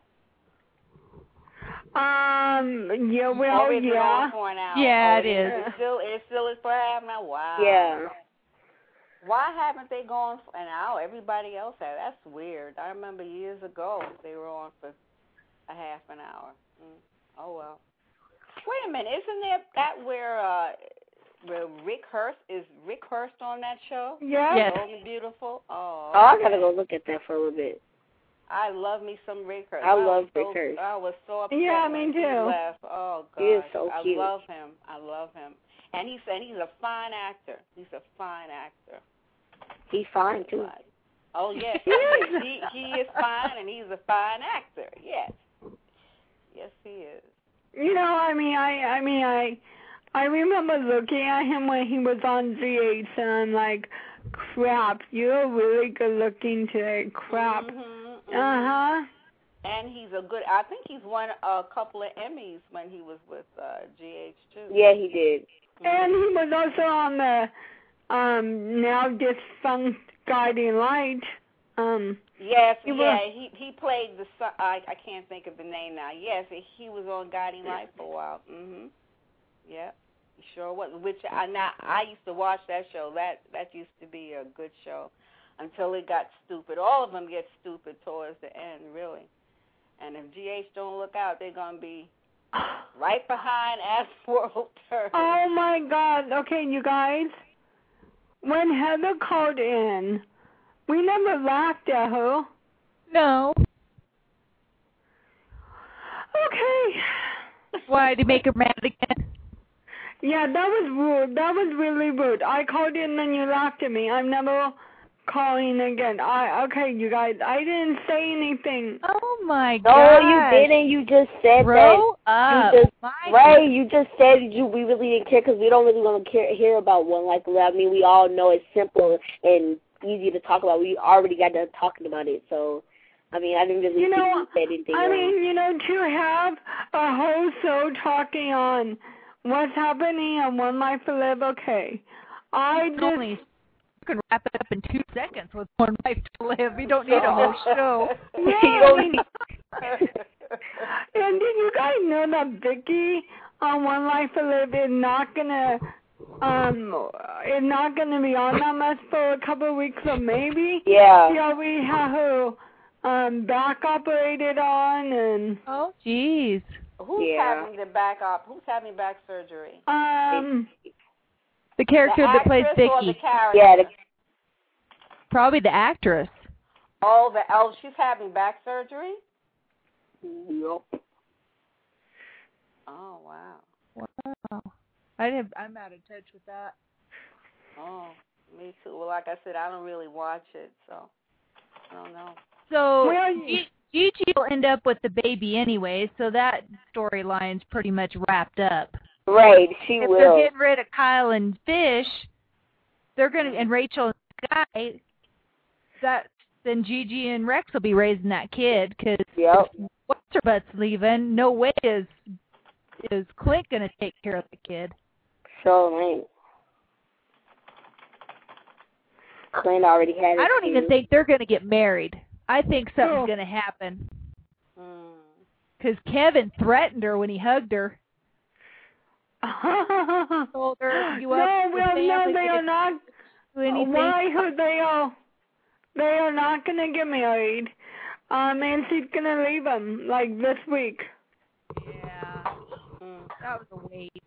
Speaker 3: Um, yeah, well,
Speaker 5: or is it
Speaker 3: yeah.
Speaker 5: on for an hour?
Speaker 6: Yeah,
Speaker 5: Oh,
Speaker 6: it is.
Speaker 5: It still, it still is for a half an hour? Wow.
Speaker 4: Yeah.
Speaker 5: Why haven't they gone for an hour? Everybody else has. That's weird. I remember years ago they were on for a half an hour. Mm. Oh, well. Wait a minute. Isn't there that where uh, where Rick Hurst, is Rick Hurst on that show?
Speaker 3: Yeah?
Speaker 6: Yes.
Speaker 5: Old and Beautiful? Oh,
Speaker 4: Oh, I
Speaker 5: okay.
Speaker 4: gotta go look at that for a little bit.
Speaker 5: I love me some Rick Hurst.
Speaker 4: I
Speaker 5: was
Speaker 4: love
Speaker 5: so,
Speaker 4: Rick Hurst.
Speaker 5: I was so upset
Speaker 3: Yeah,
Speaker 5: when
Speaker 3: me
Speaker 5: he
Speaker 3: too.
Speaker 5: left. Oh, God.
Speaker 4: He is so
Speaker 5: I
Speaker 4: cute.
Speaker 5: love him. I love him. And he's, and he's a fine actor. He's a fine actor.
Speaker 4: He's fine, too.
Speaker 5: But, oh, yes. He, is. he, he is fine, and he's a fine actor. Yes. Yes, he is.
Speaker 3: You know, I mean, I, I mean, I, I remember looking at him when he was on G H, and I'm like, crap, you're really good looking today. Crap.
Speaker 5: Mm-hmm, mm-hmm.
Speaker 3: Uh-huh.
Speaker 5: And he's a good, I think he's won a couple of Emmys when he was with uh, G H, too.
Speaker 4: Yeah, he did.
Speaker 5: Mm-hmm.
Speaker 3: And he was also on the um, now defunct Guiding Light. Um,
Speaker 5: yes,
Speaker 3: he
Speaker 5: yeah,
Speaker 3: was,
Speaker 5: he he played the son, I, I can't think of the name now. Yes, he was on Guiding Light for a while. Mm-hmm. Yeah, he sure was. Which I now I used to watch that show. That that used to be a good show until it got stupid. All of them get stupid towards the end, really. And if G H don't look out, they're gonna be right behind Asworld Turd.
Speaker 3: oh my God! Okay, you guys, when Heather called in, we never laughed at her.
Speaker 6: No.
Speaker 3: Okay.
Speaker 6: Why, to make her mad again?
Speaker 3: Yeah, that was rude. That was really rude. I called in and you laughed at me. I'm never calling again. I okay, you guys. I didn't say anything.
Speaker 6: Oh my
Speaker 4: No,
Speaker 6: God.
Speaker 4: you didn't. You just said
Speaker 6: Grow
Speaker 4: that.
Speaker 6: up.
Speaker 4: You just,
Speaker 6: My
Speaker 4: right, you just said you we really didn't care because we don't really want to care, hear about One Life to Live. I mean, we all know it's simple and easy to talk about. We already got done talking about it, so I mean, I didn't really
Speaker 3: You
Speaker 4: think
Speaker 3: know,
Speaker 4: you said anything
Speaker 3: I
Speaker 4: wrong.
Speaker 3: mean, you know, to have a whole show talking on what's happening on One Life to Live, okay. I just...
Speaker 6: Only, you can wrap it up in two seconds with One Life to Live. You don't need a whole show.
Speaker 3: Yeah, I mean, and did you guys know that Vicky on One Life to Live is not gonna um is not gonna be on that much for a couple of weeks or maybe?
Speaker 4: Yeah.
Speaker 3: Yeah, we have her um back operated on and
Speaker 6: Oh, jeez.
Speaker 5: Who's
Speaker 4: Yeah.
Speaker 5: having the back op? Who's having back surgery?
Speaker 3: um
Speaker 6: The character
Speaker 5: the
Speaker 6: that plays
Speaker 5: actress or the
Speaker 6: Vicky.
Speaker 5: character?
Speaker 4: Yeah, the,
Speaker 6: Probably the actress.
Speaker 5: Oh, the oh, she's having back surgery.
Speaker 4: yep.
Speaker 5: Oh wow.
Speaker 6: Wow. I didn't, I'm out of touch with that.
Speaker 5: Oh, me too. Well, like I said, I don't really watch it, so I don't know.
Speaker 6: So
Speaker 3: Well,
Speaker 6: G- Gigi will end up with the baby anyway, so that storyline's pretty much wrapped up.
Speaker 4: Right, she
Speaker 6: If
Speaker 4: will.
Speaker 6: they're getting rid of Kyle and Fish, they're gonna and Rachel and Sky, that then Gigi and Rex will be raising that kid because
Speaker 4: Yep.
Speaker 6: what's her butt's leaving? No way is is Clint gonna take care of the kid.
Speaker 4: So ain't. Clint already had it.
Speaker 6: I don't
Speaker 4: too.
Speaker 6: even think they're gonna get married. I think something's
Speaker 3: Oh.
Speaker 6: gonna happen
Speaker 5: Mm.
Speaker 6: because Kevin threatened her when he hugged her. Told her, "You
Speaker 3: no,
Speaker 6: up with
Speaker 3: well, no,
Speaker 6: family,
Speaker 3: they
Speaker 6: get
Speaker 3: are
Speaker 6: it-
Speaker 3: not.
Speaker 6: do anything?"
Speaker 3: Why would they are? They are not gonna get married. Um, and she's gonna leave him like this week.
Speaker 6: Yeah,
Speaker 5: Mm.
Speaker 6: that was a waste.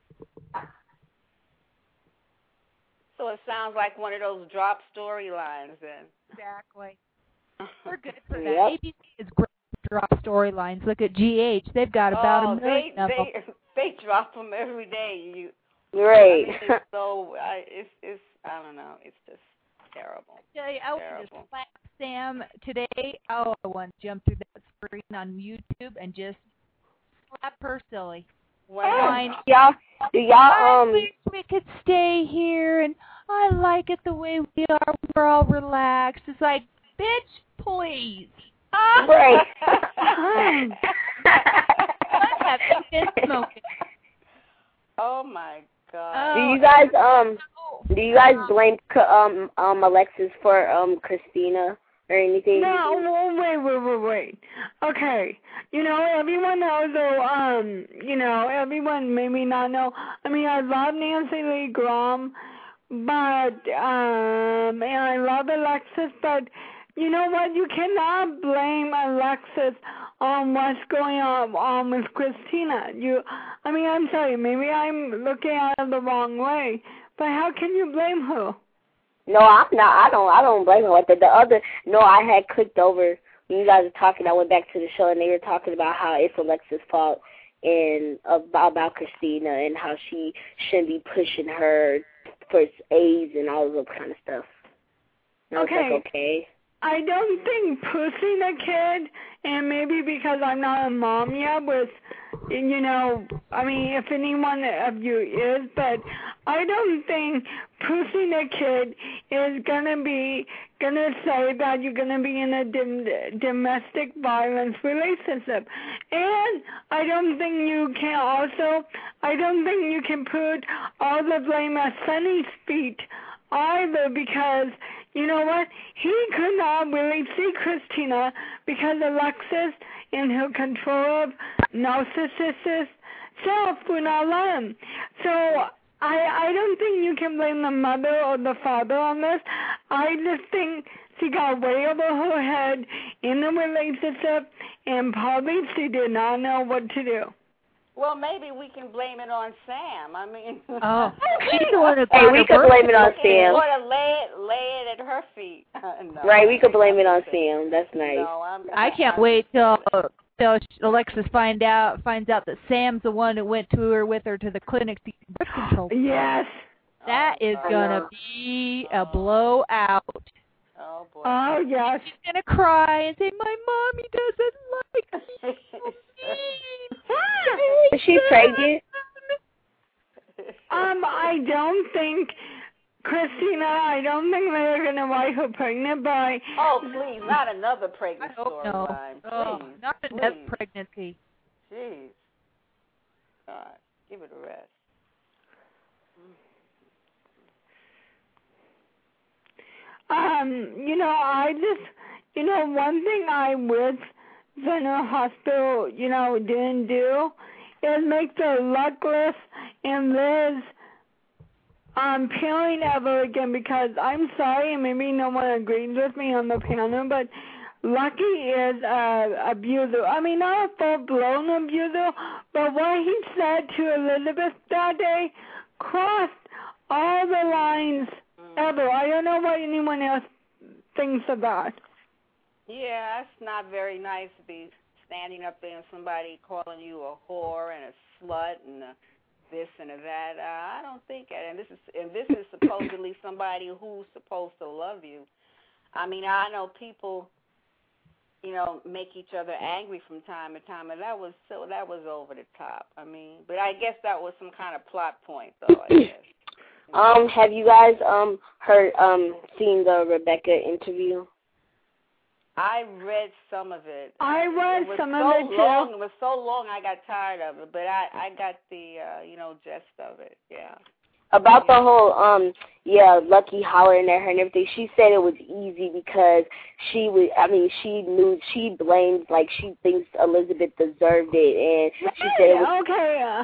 Speaker 5: So it sounds like one of those drop storylines then.
Speaker 6: Exactly. They're good for that.
Speaker 4: Yep.
Speaker 6: A B C is great for drop storylines. Look at G H. They've got about
Speaker 5: oh,
Speaker 6: a million
Speaker 5: they
Speaker 6: of
Speaker 5: they
Speaker 6: them.
Speaker 5: they drop them every day. You
Speaker 4: Right.
Speaker 5: I mean, it's so I, it's it's I don't know. It's just terrible.
Speaker 6: I tell you, I would just
Speaker 5: Terrible.
Speaker 6: slap Sam today. Oh, I want to jump through that screen on YouTube and just slap her silly.
Speaker 5: When
Speaker 6: Fine.
Speaker 4: y'all, do y'all
Speaker 6: I
Speaker 4: um?
Speaker 6: wish we could stay here, and I like it the way we are. We're all relaxed. It's like, bitch, please.
Speaker 4: Right.
Speaker 6: What have you been smoking?
Speaker 5: Oh my God.
Speaker 4: Do
Speaker 6: Oh,
Speaker 4: you guys um?
Speaker 6: no.
Speaker 4: Do you guys blame um um Alexis for um Christina or anything?
Speaker 3: No, well, wait, wait, wait, wait. Okay, you know, everyone knows, though, um, you know, everyone maybe not know. I mean, I love Nancy Lee Graham, but, um, and I love Alexis, but you know what? You cannot blame Alexis on what's going on, on with Christina. You, I mean, I'm sorry, maybe I'm looking at it the wrong way, but how can you blame her?
Speaker 4: No, I'm not. I don't. I don't blame her. The, the other, no, I had clicked over when you guys were talking. I went back to the show and they were talking about how it's Alexis' fault and about, about Christina and how she shouldn't be pushing her for A's and all of that kind of stuff. And I was
Speaker 3: Okay.
Speaker 4: like, okay.
Speaker 3: I don't think pushing a kid, and maybe because I'm not a mom yet with you know, I mean, if anyone of you is, but I don't think pushing a kid is gonna be gonna say that you're gonna be in a dom- domestic violence relationship, and I don't think you can also, I don't think you can put all the blame at Sonny's feet either, because you know what, he could not really see Christina because Alexis, in her control of narcissist self, would not let him. So I I don't think you can blame the mother or the father on this. I just think she got way over her head in the relationship, and probably she did not know what to do.
Speaker 5: Well, maybe we can blame it on Sam. I mean,
Speaker 6: oh, she's the one who got
Speaker 4: Hey, we could blame it on Sam.
Speaker 5: Or to lay it, lay it at her feet. no,
Speaker 4: Right, we could blame it on Sam. That's nice.
Speaker 5: No, I'm,
Speaker 6: I can't
Speaker 5: I'm,
Speaker 6: wait till till Alexis find out finds out that Sam's the one who went to her with her to the clinic to get birth control.
Speaker 3: Yes.
Speaker 6: That is
Speaker 5: oh,
Speaker 6: gonna be a blowout.
Speaker 5: Oh boy.
Speaker 3: Oh yes.
Speaker 6: She's gonna cry and say, "My mommy doesn't like me."
Speaker 4: Is she pregnant?
Speaker 3: Um, I don't think, Christina, I don't think they're going to write her pregnant by...
Speaker 5: Oh, please, not another pregnant
Speaker 6: I hope no.
Speaker 5: storyline.
Speaker 6: Oh,
Speaker 5: Please,
Speaker 6: not another
Speaker 5: please.
Speaker 6: pregnancy.
Speaker 5: Jeez. God, give it a rest.
Speaker 3: Um, you know, I just, you know, one thing I wish General Hospital, you know, didn't do is make the Luckless and Liz um, pairing ever again, because I'm sorry, and maybe no one agrees with me on the panel, but Lucky is a abuser. I mean, not a full-blown abuser, but what he said to Elizabeth that day crossed all the lines ever. I don't know what anyone else thinks of that.
Speaker 5: Yeah, it's not very nice to be standing up there and somebody calling you a whore and a slut and a this and a that. Uh, I don't think, and this is and this is supposedly somebody who's supposed to love you. I mean, I know people, you know, make each other angry from time to time, and that was so that was over the top. I mean, but I guess that was some kind of plot point, though. I guess.
Speaker 4: Um, have you guys um heard um seen the Rebecca interview?
Speaker 5: I read some of it.
Speaker 3: I read
Speaker 5: it was
Speaker 3: some
Speaker 5: so
Speaker 3: of it too.
Speaker 5: long, It was so long I got tired of it, but I I got the uh, you know gist of it. Yeah.
Speaker 4: About
Speaker 5: yeah.
Speaker 4: the whole um yeah Lucky hollering at her and everything. She said it was easy because she was. I mean, she knew she blamed like she thinks Elizabeth deserved it, and she said it was.
Speaker 3: Okay. Uh,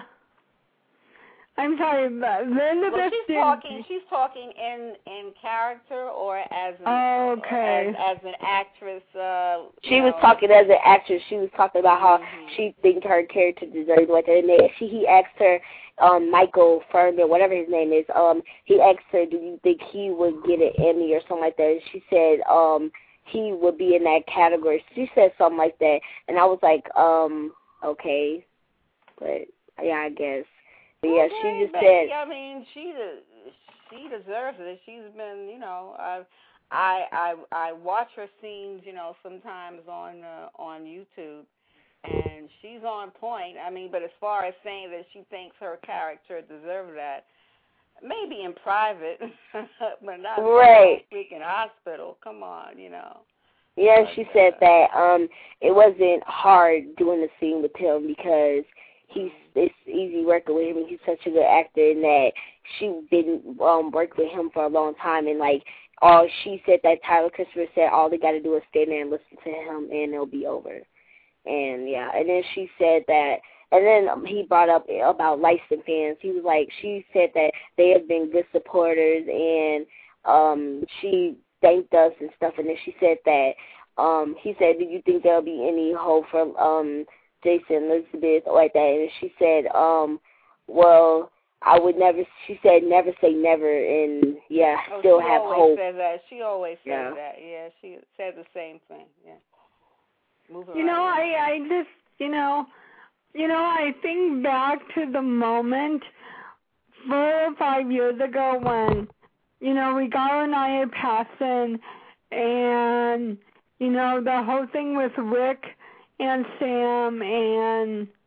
Speaker 3: I'm sorry, but Elizabeth
Speaker 5: well, she's
Speaker 3: did...
Speaker 5: talking. She's talking in in character or as an,
Speaker 3: okay.
Speaker 5: as, as an actress. Uh,
Speaker 4: she
Speaker 5: know.
Speaker 4: was talking as an actress. She was talking about how
Speaker 5: mm-hmm.
Speaker 4: she thinks her character deserves like that. And then she he asked her, um, Michael Furman, whatever his name is. Um, he asked her, do you think he would get an Emmy or something like that? And she said, um, he would be in that category. She said something like that, and I was like, um, okay, but yeah, I guess. But yeah,
Speaker 5: okay,
Speaker 4: she just
Speaker 5: but,
Speaker 4: said.
Speaker 5: I mean, she she deserves it. She's been, you know, I I I I watch her scenes, you know, sometimes on uh, on YouTube, and she's on point. I mean, but as far as saying that she thinks her character deserves that, maybe in private, but not
Speaker 4: right.
Speaker 5: in hospital. Come on, you know.
Speaker 4: Yeah,
Speaker 5: but,
Speaker 4: she said
Speaker 5: uh,
Speaker 4: that um, it wasn't hard doing the scene with him because he's it's easy working with him. He's such a good actor, and that she didn't um, work with him for a long time. And like, all she said that Tyler Christopher said, all they got to do is stay there and listen to him, and it'll be over. And yeah, and then she said that. And then um, he brought up about licensed fans. He was like, she said that they have been good supporters, and um, she thanked us and stuff. And then she said that, um, he said, do you think there'll be any hope for um, Jason, Elizabeth, or like that? And she said, um, well, I would never, she said, never say never, and yeah,
Speaker 5: oh,
Speaker 4: still
Speaker 5: she
Speaker 4: have
Speaker 5: always
Speaker 4: hope.
Speaker 5: Says that. She always says
Speaker 4: yeah.
Speaker 5: that. Yeah, she said the same thing. Yeah. Moving
Speaker 3: You know,
Speaker 5: right
Speaker 3: I, I just, you know, you know, I think back to the moment four or five years ago when, you know, Regal and I had passed in, and, you know, the whole thing with Rick and Sam and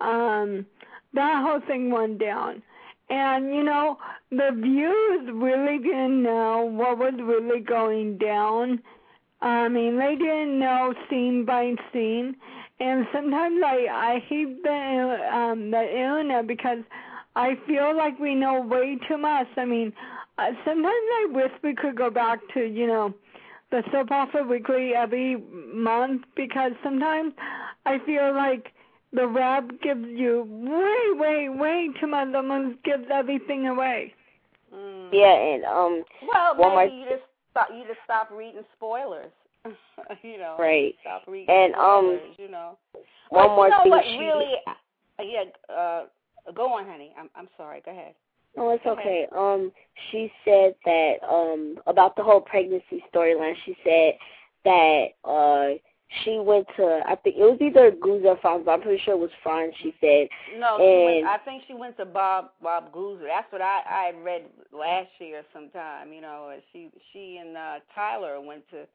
Speaker 3: um, that whole thing went down. And, you know, the views really didn't know what was really going down. I mean, they didn't know scene by scene. And sometimes I, I hate the, um, the internet because I feel like we know way too much. I mean, uh, sometimes I wish we could go back to, you know, the Soap Opera Weekly every month, because sometimes I feel like the web gives you way, way, way too much. Almost gives everything away.
Speaker 5: Mm.
Speaker 4: Yeah, and um.
Speaker 5: Well,
Speaker 4: one
Speaker 5: maybe
Speaker 4: more...
Speaker 5: you just stop. You just stop reading spoilers. you know.
Speaker 4: Right.
Speaker 5: Stop reading
Speaker 4: and
Speaker 5: spoilers.
Speaker 4: um.
Speaker 5: You know.
Speaker 4: One
Speaker 5: but
Speaker 4: more
Speaker 5: you know
Speaker 4: thing.
Speaker 5: What
Speaker 4: she...
Speaker 5: really? Yeah. Uh, go on, honey. I'm. I'm sorry. Go ahead.
Speaker 4: No, it's
Speaker 5: Go
Speaker 4: okay.
Speaker 5: ahead.
Speaker 4: Um, she said that um about the whole pregnancy storyline. She said that uh. She went to, I think it was either Goose or Franz, but I'm pretty sure it was Franz, she said.
Speaker 5: No,
Speaker 4: and
Speaker 5: she went, I think she went to Bob Bob Goozer. That's what I, I read last year sometime, you know. She she and uh, Tyler went to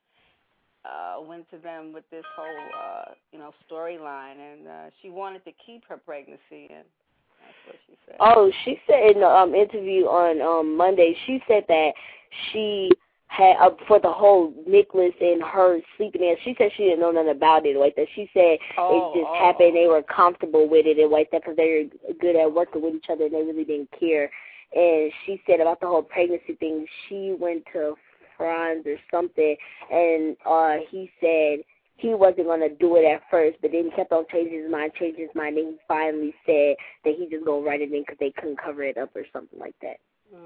Speaker 5: uh, went to them with this whole, uh, you know, storyline, and uh, she wanted to keep her pregnancy, and that's what she said.
Speaker 4: Oh, she said in the um, interview on um, Monday, she said that she had uh, for the whole Nicholas and her sleeping in. She said she didn't know nothing about it like that. She said
Speaker 5: oh,
Speaker 4: it just
Speaker 5: oh,
Speaker 4: happened.
Speaker 5: Oh.
Speaker 4: They were comfortable with it and like that because they were good at working with each other and they really didn't care. And she said about the whole pregnancy thing, she went to Franz or something, and uh, he said he wasn't going to do it at first, but then he kept on changing his mind, changing his mind, and he finally said that he just going to write it in because they couldn't cover it up or something like that.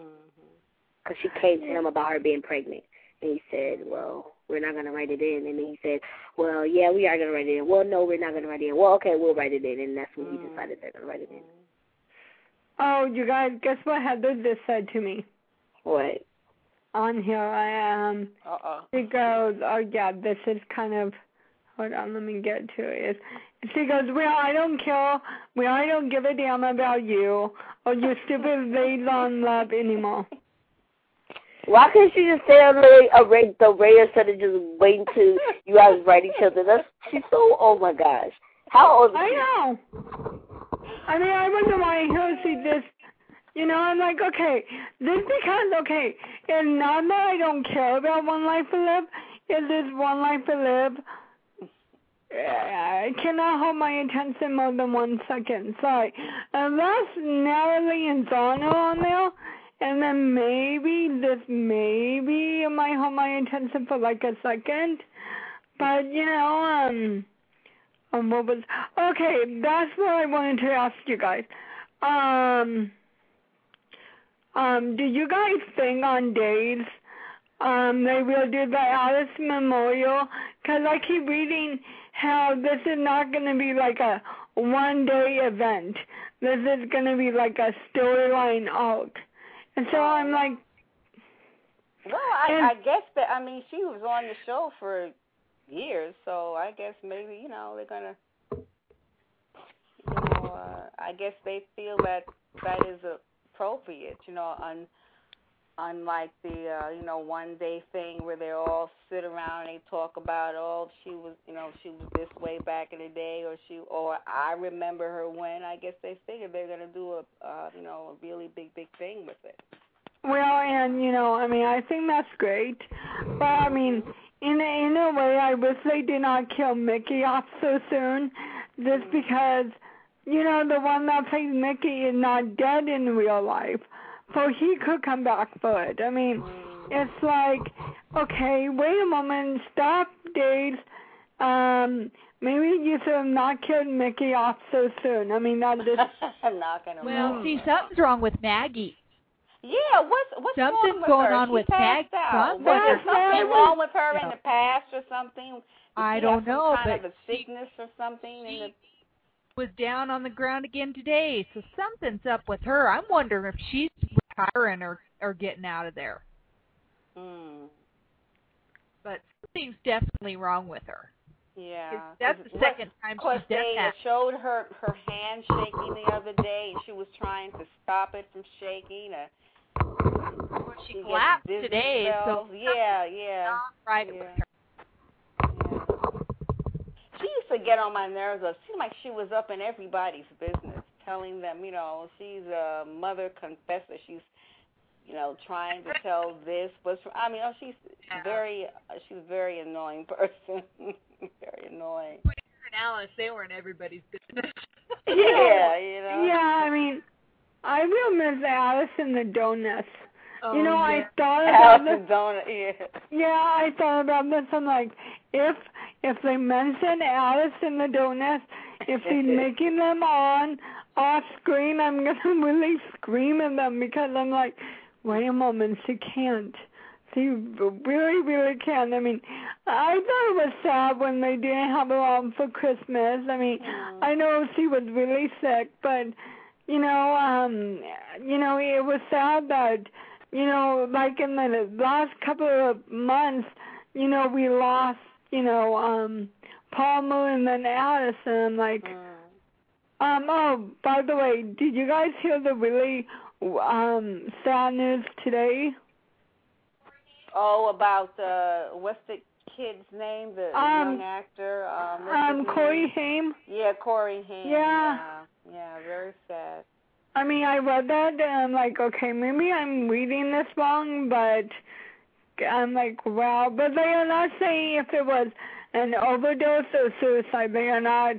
Speaker 4: Because she came to him about her being pregnant. And he said, well, we're not going to write it in. And then he said, well, yeah, we are going to write it in. Well, no, we're not going to write it in. Well, okay, we'll write it in. And that's when he decided they're going to write it in.
Speaker 3: Oh, you guys, guess what Heather just said to me?
Speaker 4: What?
Speaker 3: On here, I am. Um,
Speaker 5: Uh-oh.
Speaker 3: she goes, oh, yeah, this is kind of, hold on, let me get to it. She goes, well, I don't care. Well, I don't give a damn about you or your stupid liaison love anymore.
Speaker 4: Why couldn't she just stay on the, uh, rate, the radio instead of just waiting till you guys write each other? That's, she's so, oh, my gosh. How old is
Speaker 3: I
Speaker 4: she?
Speaker 3: know. I mean, I wonder why her see this. You know, I'm like, okay, this because, okay, and not that I don't care about One Life to Live, it is One Life to Live. I cannot hold my attention more than one second. Sorry. Unless Natalie and Donna on there, and then maybe, this maybe it might hold my attention for like a second. But, you know, um, um what was, okay, that's what I wanted to ask you guys. Um, um, do you guys think on days um, they will do the Alice Memorial? Because I keep reading how this is not going to be like a one-day event. This is going to be like a storyline arc. And so I'm like...
Speaker 5: Well, I, I guess that, I mean, she was on the show for years, so I guess maybe, you know, they're going to, you know, uh, I guess they feel that that is appropriate, you know, un, unlike the, uh, you know, one-day thing where they all sit around and they talk about, oh, she was, you know, she was this way back in the day, or she, or I remember her when. I guess they figured they're going to do a, uh, you know, a really big, big thing with it.
Speaker 3: Well, and, you know, I mean, I think that's great. But, I mean, in a, in a way, I wish they did not kill Mickey off so soon, just because, you know, the one that plays Mickey is not dead in real life. So he could come back for it. I mean, it's like, okay, wait a moment, stop, Dave. Um, maybe you should have not killed Mickey off so soon. I mean, that just...
Speaker 5: I'm not going to...
Speaker 6: Well, see, something's wrong with Maggie.
Speaker 5: Yeah, what's what's
Speaker 6: something's
Speaker 5: wrong with
Speaker 6: going
Speaker 5: her?
Speaker 6: on
Speaker 5: she
Speaker 6: with
Speaker 5: Maggie.
Speaker 6: Something.
Speaker 5: Was there something wrong with her
Speaker 6: no.
Speaker 5: in the past or something? Did
Speaker 6: I
Speaker 5: she
Speaker 6: don't
Speaker 5: have some
Speaker 6: know,
Speaker 5: kind
Speaker 6: but
Speaker 5: of a sickness or something.
Speaker 6: She
Speaker 5: in the...
Speaker 6: was down on the ground again today, so something's up with her. I'm wondering if she's retiring or or getting out of there.
Speaker 5: Mm.
Speaker 6: But something's definitely wrong with her.
Speaker 5: Yeah,
Speaker 6: that's the
Speaker 5: what,
Speaker 6: second time
Speaker 5: she's done
Speaker 6: they
Speaker 5: that. showed her her hand shaking the other day, and she was trying to stop it from shaking. Uh,
Speaker 6: well, she, she collapsed today,
Speaker 5: spells.
Speaker 6: so
Speaker 5: yeah, yeah,
Speaker 6: not right
Speaker 5: yeah.
Speaker 6: with her.
Speaker 5: Yeah. She used to get on my nerves. It seemed like she was up in everybody's business, telling them, you know, she's a mother confessor. She's, you know, trying to tell this. But I mean, oh, she's very, she's a very annoying person. Very annoying.
Speaker 6: And Alice, they were in everybody's business.
Speaker 5: Yeah, you know.
Speaker 3: Yeah, I mean, I will miss Alice in the donuts.
Speaker 6: Oh,
Speaker 3: you know,
Speaker 6: yeah.
Speaker 3: I thought about
Speaker 5: Alice
Speaker 3: this.
Speaker 5: Donut, yeah.
Speaker 3: Yeah, I thought about this. I'm like, if if they mention Alice in the donuts, if she's making them on off screen, I'm gonna really scream at them because I'm like, wait a moment, she can't. She really, really can't. I mean, I thought it was sad when they didn't have her on for Christmas. I mean,
Speaker 5: Mm.
Speaker 3: I know she was really sick, but you know, um, you know, it was sad that, you know, like in the last couple of months, you know, we lost, you know, um, Palmer and then Alice, and I'm like,
Speaker 5: Mm.
Speaker 3: um, oh, by the way, did you guys hear the really um sad news today?
Speaker 5: Oh, about uh, what's the kid's name? The, the
Speaker 3: Um,
Speaker 5: young actor. Um, what's
Speaker 3: Um,
Speaker 5: his name?
Speaker 3: Corey Haim.
Speaker 5: Yeah, Corey Haim.
Speaker 3: Yeah.
Speaker 5: yeah. Yeah, very sad.
Speaker 3: I mean, I read that, and I'm like, okay, maybe I'm reading this wrong, but I'm like, wow. But they are not saying if it was an overdose or suicide. They are not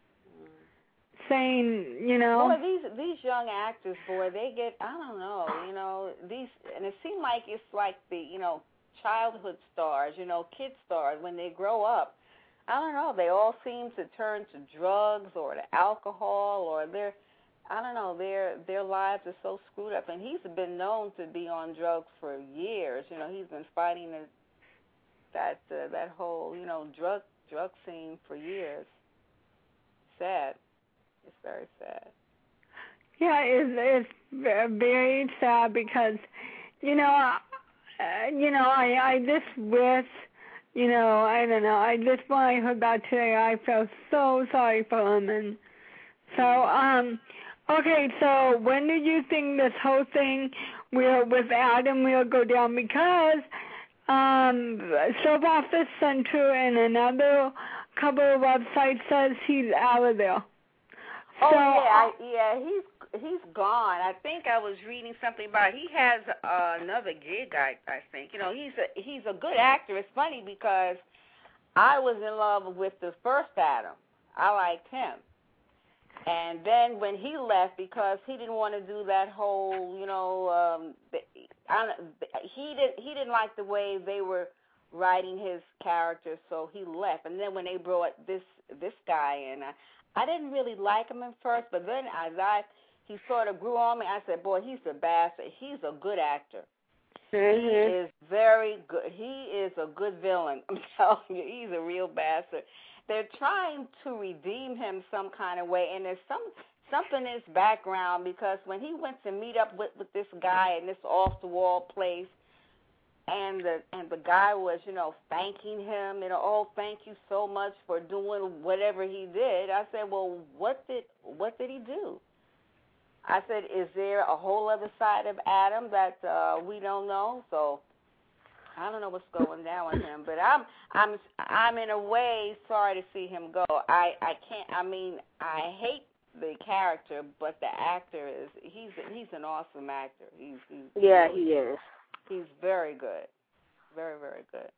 Speaker 3: saying, you know.
Speaker 5: Boy, these these young actors, boy, they get, I don't know, you know, these, and it seems like it's like the, you know, childhood stars, you know, kid stars, when they grow up, I don't know, they all seem to turn to drugs or to alcohol, or they're, I don't know, their their lives are so screwed up. And he's been known to be on drugs for years. You know, he's been fighting the, that uh, that whole, you know, drug drug scene for years. Sad. It's very sad.
Speaker 3: Yeah, it's it's very sad because, you know, uh, you know, I I just wish, you know, I don't know, I just when I heard that today, I felt so sorry for him, and so um, okay, so when do you think this whole thing will with Adam will go down? Because um, Soap Office Central and another couple of websites says he's out of there.
Speaker 5: Oh
Speaker 3: So,
Speaker 5: yeah, I, yeah, he's he's gone. I think I was reading something about he has uh, another gig. I I think you know he's a he's a good actor. It's funny because I was in love with the first Adam. I liked him, and then when he left because he didn't want to do that whole you know um, I, he did he didn't like the way they were writing his character, so he left. And then when they brought this this guy in. I, I didn't really like him at first, but then as I, he sort of grew on me, I said, boy, he's a bastard. He's a good actor.
Speaker 4: Mm-hmm.
Speaker 5: He is very good. He is a good villain. I'm telling you, he's a real bastard. They're trying to redeem him some kind of way, and there's some something in his background because when he went to meet up with, with this guy in this off-the-wall place, And the and the guy was, you know, thanking him, you know, oh, thank you so much for doing whatever he did. I said, well, what did what did he do? I said, is there a whole other side of Adam that uh, we don't know? So I don't know what's going down with him, but I'm I'm I'm in a way sorry to see him go. I I can't. I mean, I hate the character, but the actor is he's he's an awesome actor. He's, he's
Speaker 4: Yeah, he is.
Speaker 5: He's very good. Very, very good.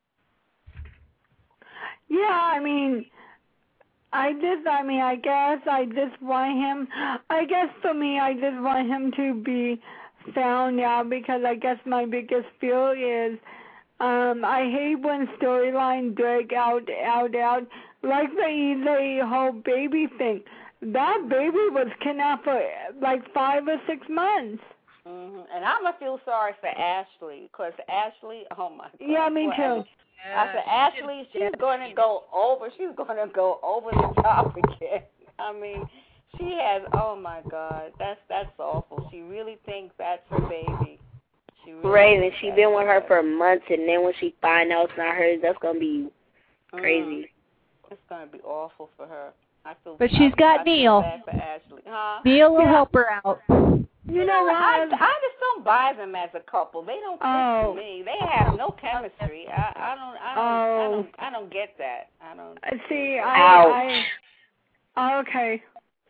Speaker 3: yeah, I mean, I just, I mean, I guess I just want him, I guess for me, I just want him to be found out because I guess my biggest fear is, um, I hate when storylines drag out, out, out, like the, the whole baby thing. That baby was kidnapped for like five or six months.
Speaker 5: Mm-hmm. And I'm going to feel sorry for Ashley, because Ashley, oh, my God.
Speaker 3: Yeah, me
Speaker 5: Boy,
Speaker 3: too.
Speaker 5: I said, Ashley, she's going to go over, she's going to go over the top again. I mean, she has, oh, my God, that's that's awful. She really thinks that's her baby. She really
Speaker 4: Right, and
Speaker 5: thinks
Speaker 4: she's
Speaker 5: that's
Speaker 4: been with her
Speaker 5: baby.
Speaker 4: for months, and then when she finds out it's not hers, that's going to be crazy.
Speaker 5: Mm. It's going to be awful for her. I feel,
Speaker 6: But she's
Speaker 5: I,
Speaker 6: got
Speaker 5: I feel
Speaker 6: Neil.
Speaker 5: bad for Ashley. Huh?
Speaker 6: Neil will
Speaker 3: Yeah.
Speaker 6: help her out.
Speaker 3: You know what?
Speaker 5: I, I just don't buy them as a couple. They don't click
Speaker 3: Oh.
Speaker 5: to me. They have no chemistry. I, I don't. I don't. I
Speaker 3: Oh.
Speaker 5: don't. I don't get that. I, I don't.
Speaker 3: Uh, See,
Speaker 4: Ouch.
Speaker 3: I, I, okay.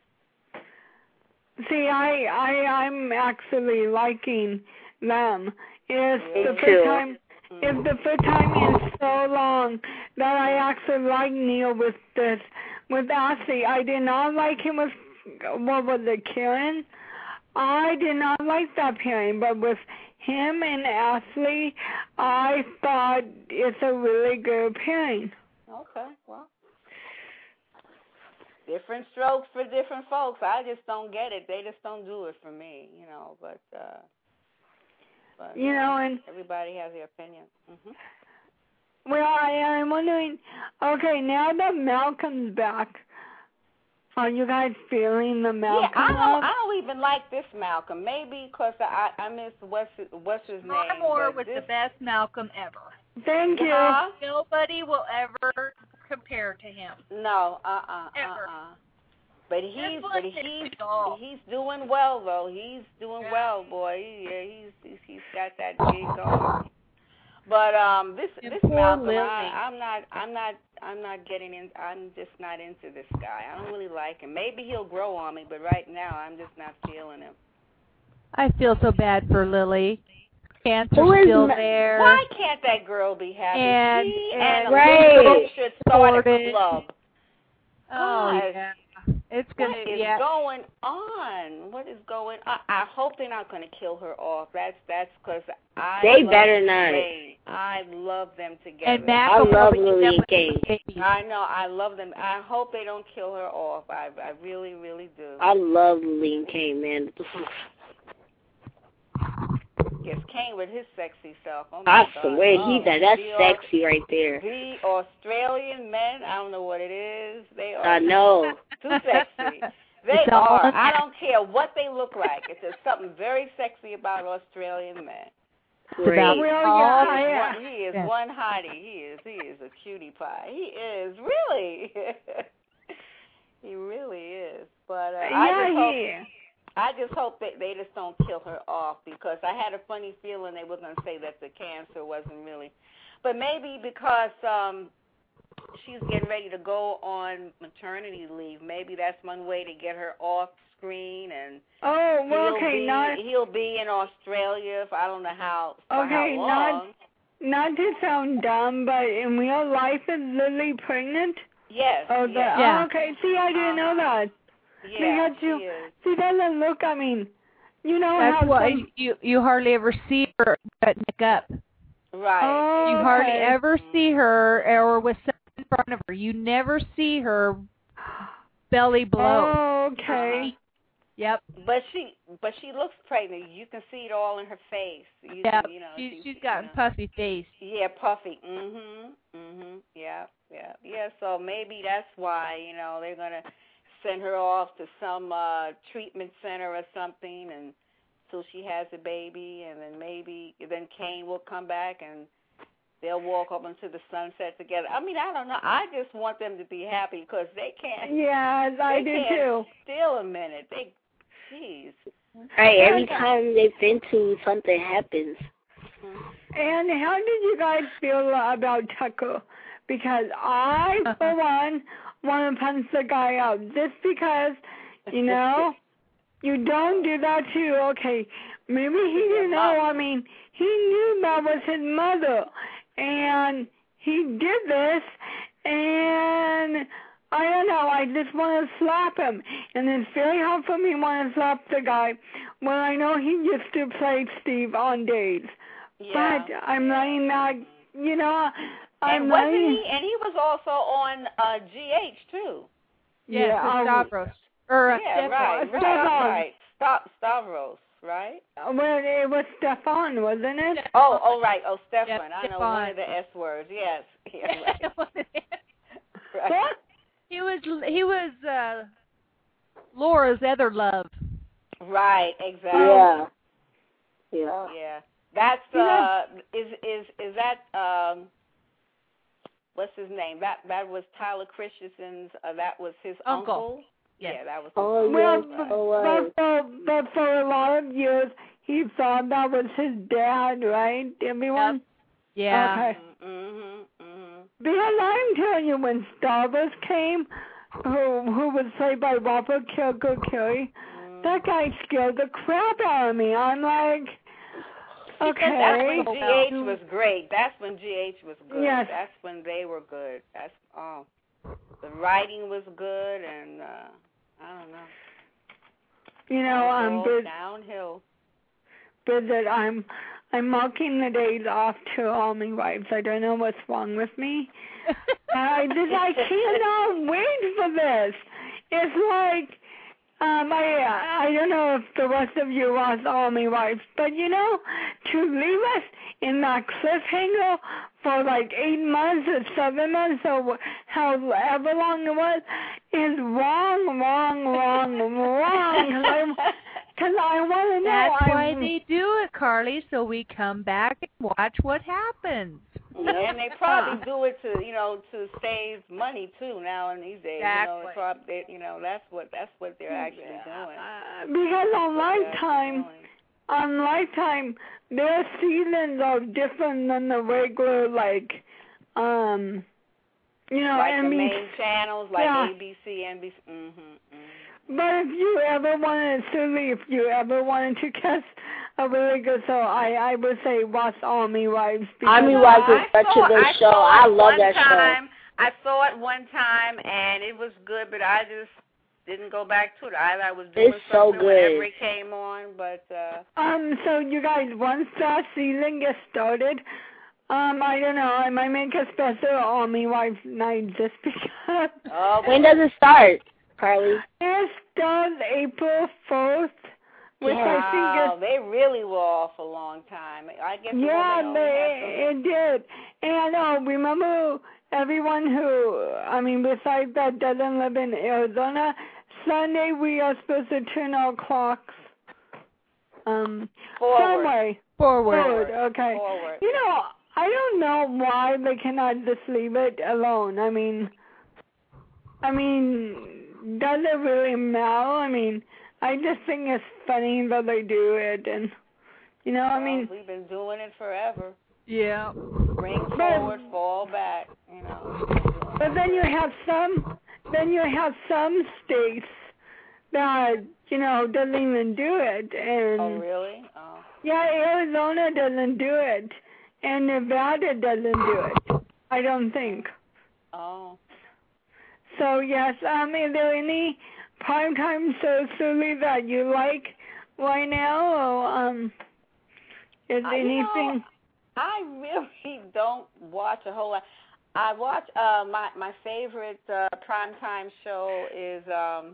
Speaker 3: See, I, I, I'm actually liking them. It's
Speaker 5: Me
Speaker 3: the
Speaker 4: too.
Speaker 3: first time.
Speaker 5: Mm.
Speaker 3: If the first time is so long that I actually like Neil with this, with Ashley. I did not like him with, what was it, Karen? I did not like that pairing, but with him and Ashley, I thought it's a really good pairing.
Speaker 5: Okay, well, different strokes for different folks. I just don't get it. They just don't do it for me, you know. But, uh, but
Speaker 3: You know, and
Speaker 5: everybody has their opinion. Mm-hmm.
Speaker 3: well, I, I'm wondering. Okay, now that Malcolm's back, are you guys feeling the Malcolm
Speaker 5: Yeah, I don't.
Speaker 3: love?
Speaker 5: I don't even like this Malcolm. Maybe because I I miss what's his, what's his name.
Speaker 6: Moore
Speaker 5: but
Speaker 6: was
Speaker 5: this,
Speaker 6: the best Malcolm ever.
Speaker 3: Thank you.
Speaker 5: Huh?
Speaker 6: Nobody will ever compare to him.
Speaker 5: No, uh, uh,
Speaker 6: Ever.
Speaker 5: uh, uh. But he's
Speaker 6: This
Speaker 5: but
Speaker 6: one
Speaker 5: he's
Speaker 6: is all.
Speaker 5: he's doing well though. He's doing
Speaker 6: Yeah.
Speaker 5: well, boy. He, yeah, he's, he's he's got that gig going. But um, this
Speaker 6: And
Speaker 5: this
Speaker 6: poor
Speaker 5: Malcolm,
Speaker 6: Lily.
Speaker 5: I, I'm not I'm not I'm not getting in. I'm just not into this guy. I don't really like him. Maybe he'll grow on me, but right now I'm just not feeling him.
Speaker 6: I feel so bad for Lily. Cancer's
Speaker 4: Who is
Speaker 6: still
Speaker 4: Ma-
Speaker 6: there.
Speaker 5: Why can't that girl be happy?
Speaker 6: And-
Speaker 5: she
Speaker 6: and
Speaker 5: and
Speaker 4: Right.
Speaker 5: Elizabeth should start a
Speaker 6: Supported.
Speaker 5: club.
Speaker 6: Oh,
Speaker 5: God.
Speaker 6: yeah. It's going
Speaker 5: What
Speaker 6: to,
Speaker 5: is
Speaker 6: yeah.
Speaker 5: going on? What is going on? I hope they're not going to kill her off. That's that's because I
Speaker 4: They
Speaker 5: love
Speaker 4: better not.
Speaker 5: Ray. I love them together.
Speaker 6: And Mac
Speaker 4: I
Speaker 6: will
Speaker 4: love
Speaker 6: probably end
Speaker 4: Lily
Speaker 6: up
Speaker 4: and
Speaker 6: with
Speaker 4: Kane.
Speaker 6: a baby.
Speaker 5: I know. I love them. I hope they don't kill her off. I I really, really do.
Speaker 4: I love Lily Kane, man.
Speaker 5: Yes, Kane with his sexy self. Oh my
Speaker 4: I
Speaker 5: God.
Speaker 4: swear,
Speaker 5: oh,
Speaker 4: he that that's
Speaker 5: the
Speaker 4: sexy right there.
Speaker 5: The Australian men, I don't know what it is. They are
Speaker 4: I know.
Speaker 5: too sexy. They
Speaker 6: It's all
Speaker 5: are.
Speaker 6: in
Speaker 5: I
Speaker 6: that.
Speaker 5: don't care what they look like. It's just something very sexy about Australian men.
Speaker 4: Great.
Speaker 3: Well,
Speaker 5: He
Speaker 3: yeah,
Speaker 5: is
Speaker 3: I,
Speaker 5: one, he is
Speaker 6: Yeah.
Speaker 5: one hottie. He is. He is a cutie pie. He is really. He really is. But uh, I
Speaker 3: yeah,
Speaker 5: just hope.
Speaker 3: he.
Speaker 5: I just hope that they just don't kill her off, because I had a funny feeling they were going to say that the cancer wasn't really. But maybe because um, she's getting ready to go on maternity leave, maybe that's one way to get her off screen, and
Speaker 3: Oh, well,
Speaker 5: he'll
Speaker 3: okay,
Speaker 5: be
Speaker 3: not
Speaker 5: he'll be in Australia for I don't know how for
Speaker 3: Okay,
Speaker 5: how
Speaker 3: not-
Speaker 5: long.
Speaker 3: not to sound dumb, but in real life, is Lily pregnant?
Speaker 5: Yes.
Speaker 3: Oh, the,
Speaker 5: yes.
Speaker 6: Yeah.
Speaker 3: oh, okay. See, I didn't know that.
Speaker 5: Yeah,
Speaker 3: because
Speaker 5: she
Speaker 3: you-
Speaker 5: is.
Speaker 3: She doesn't look. I mean, you know
Speaker 6: That's
Speaker 3: how
Speaker 6: why
Speaker 3: some,
Speaker 6: you you hardly ever see her but neck up.
Speaker 5: Right.
Speaker 3: Oh,
Speaker 6: You hardly
Speaker 3: okay.
Speaker 6: ever see her or with someone in front of her. You never see her belly below.
Speaker 3: Oh, okay.
Speaker 6: Yep.
Speaker 5: But she, but she looks pregnant. You can see it all in her face. You,
Speaker 6: Yeah.
Speaker 5: you know,
Speaker 6: She's
Speaker 5: she-
Speaker 6: she's
Speaker 5: you
Speaker 6: got
Speaker 5: know.
Speaker 6: puffy face.
Speaker 5: Yeah, puffy. Mhm. Mhm. Yeah. Yeah. Yeah. So maybe that's why, you know, they're gonna send her off to some uh treatment center or something, and till she has a baby, and then maybe then Kane will come back and they'll walk up into the sunset together. I mean, I don't know. I just want them to be happy, because they can't.
Speaker 3: Yes, I
Speaker 5: they
Speaker 3: do
Speaker 5: can't
Speaker 3: too.
Speaker 5: Still a minute. They, jeez.
Speaker 4: Right, every time they've been to, something happens.
Speaker 3: And how did you guys feel about Tucker? Because I, for one, want to punch the guy out just because, you know, you don't do that too. Okay, maybe he didn't know. I mean, he knew that was his mother, and he did this, and I don't know. I just want to slap him, and it's very hard for me to want to slap the guy when I know he used to play Steve on days.
Speaker 5: Yeah.
Speaker 3: But I'm letting that, you know, I'm
Speaker 5: And wasn't
Speaker 3: letting,
Speaker 5: he? And he was also on uh, G H too.
Speaker 6: Yeah,
Speaker 3: Yeah,
Speaker 6: for
Speaker 3: I-
Speaker 6: Stavros. Or uh,
Speaker 5: Yeah,
Speaker 6: Stefan.
Speaker 5: right, right,
Speaker 3: Stefan.
Speaker 5: right. Sta- Stavros, right?
Speaker 3: well, it was Stefan, wasn't it?
Speaker 5: Oh, oh, right. Oh, Stefan.
Speaker 6: Yep,
Speaker 5: I know one
Speaker 6: Stefan.
Speaker 5: of the S words. Yes. Yeah, right. right.
Speaker 3: What?
Speaker 6: He was he was uh Laura's other love.
Speaker 5: Right. Exactly.
Speaker 4: Yeah. Yeah.
Speaker 5: Yeah. That's
Speaker 3: You know-
Speaker 5: uh is is is that um what's his name? That that was Tyler Christensen's uh, that was his
Speaker 6: Uncle.
Speaker 5: uncle.
Speaker 6: Yes.
Speaker 5: Yeah, that was his
Speaker 4: Oh,
Speaker 5: uncle.
Speaker 3: Well,
Speaker 4: yes.
Speaker 3: but,
Speaker 4: Oh, right.
Speaker 3: but, for, but for a lot of years, he thought that was his dad, right, everyone?
Speaker 6: Yeah.
Speaker 3: Okay.
Speaker 5: Mhm. Mhm.
Speaker 3: Because I'm telling you, when Starburst came, who who was played by Robert Kilgore,
Speaker 5: Mm.
Speaker 3: that guy scared the crap out of me. I'm like, okay.
Speaker 5: That's when G H was great. That's when G H was good.
Speaker 3: Yes.
Speaker 5: That's when they were good. That's oh, the writing was good, and uh, I don't know.
Speaker 3: You know, um,
Speaker 5: um,
Speaker 3: but,
Speaker 5: downhill.
Speaker 3: but that I'm I'm marking the days off to all my wives. I don't know what's wrong with me. I just I cannot wait for this. It's like um I I don't know if the rest of you watch All My Wives, but you know, to leave us in that cliffhanger for like eight months or seven months or however long it was is wrong, wrong, wrong, wrong. Because I want to know.
Speaker 6: That's
Speaker 3: I'm,
Speaker 6: why they do it, Carly, so we come back and watch what happens.
Speaker 5: Yeah, and they probably do it to, you know, to save money too now in these days.
Speaker 6: Exactly.
Speaker 5: You know, probably, they, you know, that's what that's what they're actually doing.
Speaker 3: Uh, because on Lifetime, on Lifetime, their seasons are different than the regular, like, um, you know,
Speaker 5: like
Speaker 3: N
Speaker 5: the
Speaker 3: B C.
Speaker 5: main channels, like
Speaker 3: yeah.
Speaker 5: A B C, N B C. Mhm. Mm-hmm.
Speaker 3: But if you ever wanted, Susie, if you ever wanted to catch a really good show, I I would say watch Army Wives.
Speaker 4: Army Wives is such a good show. I love that show.
Speaker 5: I saw it one time and it was good, but I just didn't go back to it. I, I was doing
Speaker 4: It's so
Speaker 5: something
Speaker 4: good.
Speaker 5: whenever it came on, but uh
Speaker 3: Um, so you guys, once that season gets started, um, I don't know, I might make a special Army Wives night just because.
Speaker 5: oh,
Speaker 4: When does it start, Carly?
Speaker 3: It starts April fourth, which
Speaker 4: Yeah.
Speaker 3: I think
Speaker 5: wow,
Speaker 3: is.
Speaker 5: they really were off a long time. I guess it
Speaker 3: Yeah,
Speaker 5: wasn't
Speaker 3: they, it did. And uh, remember everyone who, I mean, besides that doesn't live in Arizona, Sunday we are supposed to turn our clocks um,
Speaker 5: Forward.
Speaker 3: Sunday.
Speaker 6: Forward.
Speaker 3: Forward, okay.
Speaker 5: Forward.
Speaker 3: You know, I don't know why they cannot just leave it alone. I mean, I mean, does it really matter? I mean, I just think it's funny that they do it, and you know, I
Speaker 5: Well,
Speaker 3: mean,
Speaker 5: we've been doing it forever.
Speaker 6: Yeah.
Speaker 5: Bring
Speaker 3: But-
Speaker 5: forward, fall back. You know.
Speaker 3: but then you have some, then you have some states that you know doesn't even do it, and
Speaker 5: Oh really? Oh.
Speaker 3: yeah, Arizona doesn't do it, and Nevada doesn't do it. I don't think.
Speaker 5: Oh.
Speaker 3: So yes, um, is there any primetime shows, Susie, that you like right now, or um, is
Speaker 5: I- you
Speaker 3: anything?
Speaker 5: know, I really don't watch a whole lot. I watch uh my my favorite uh primetime show is um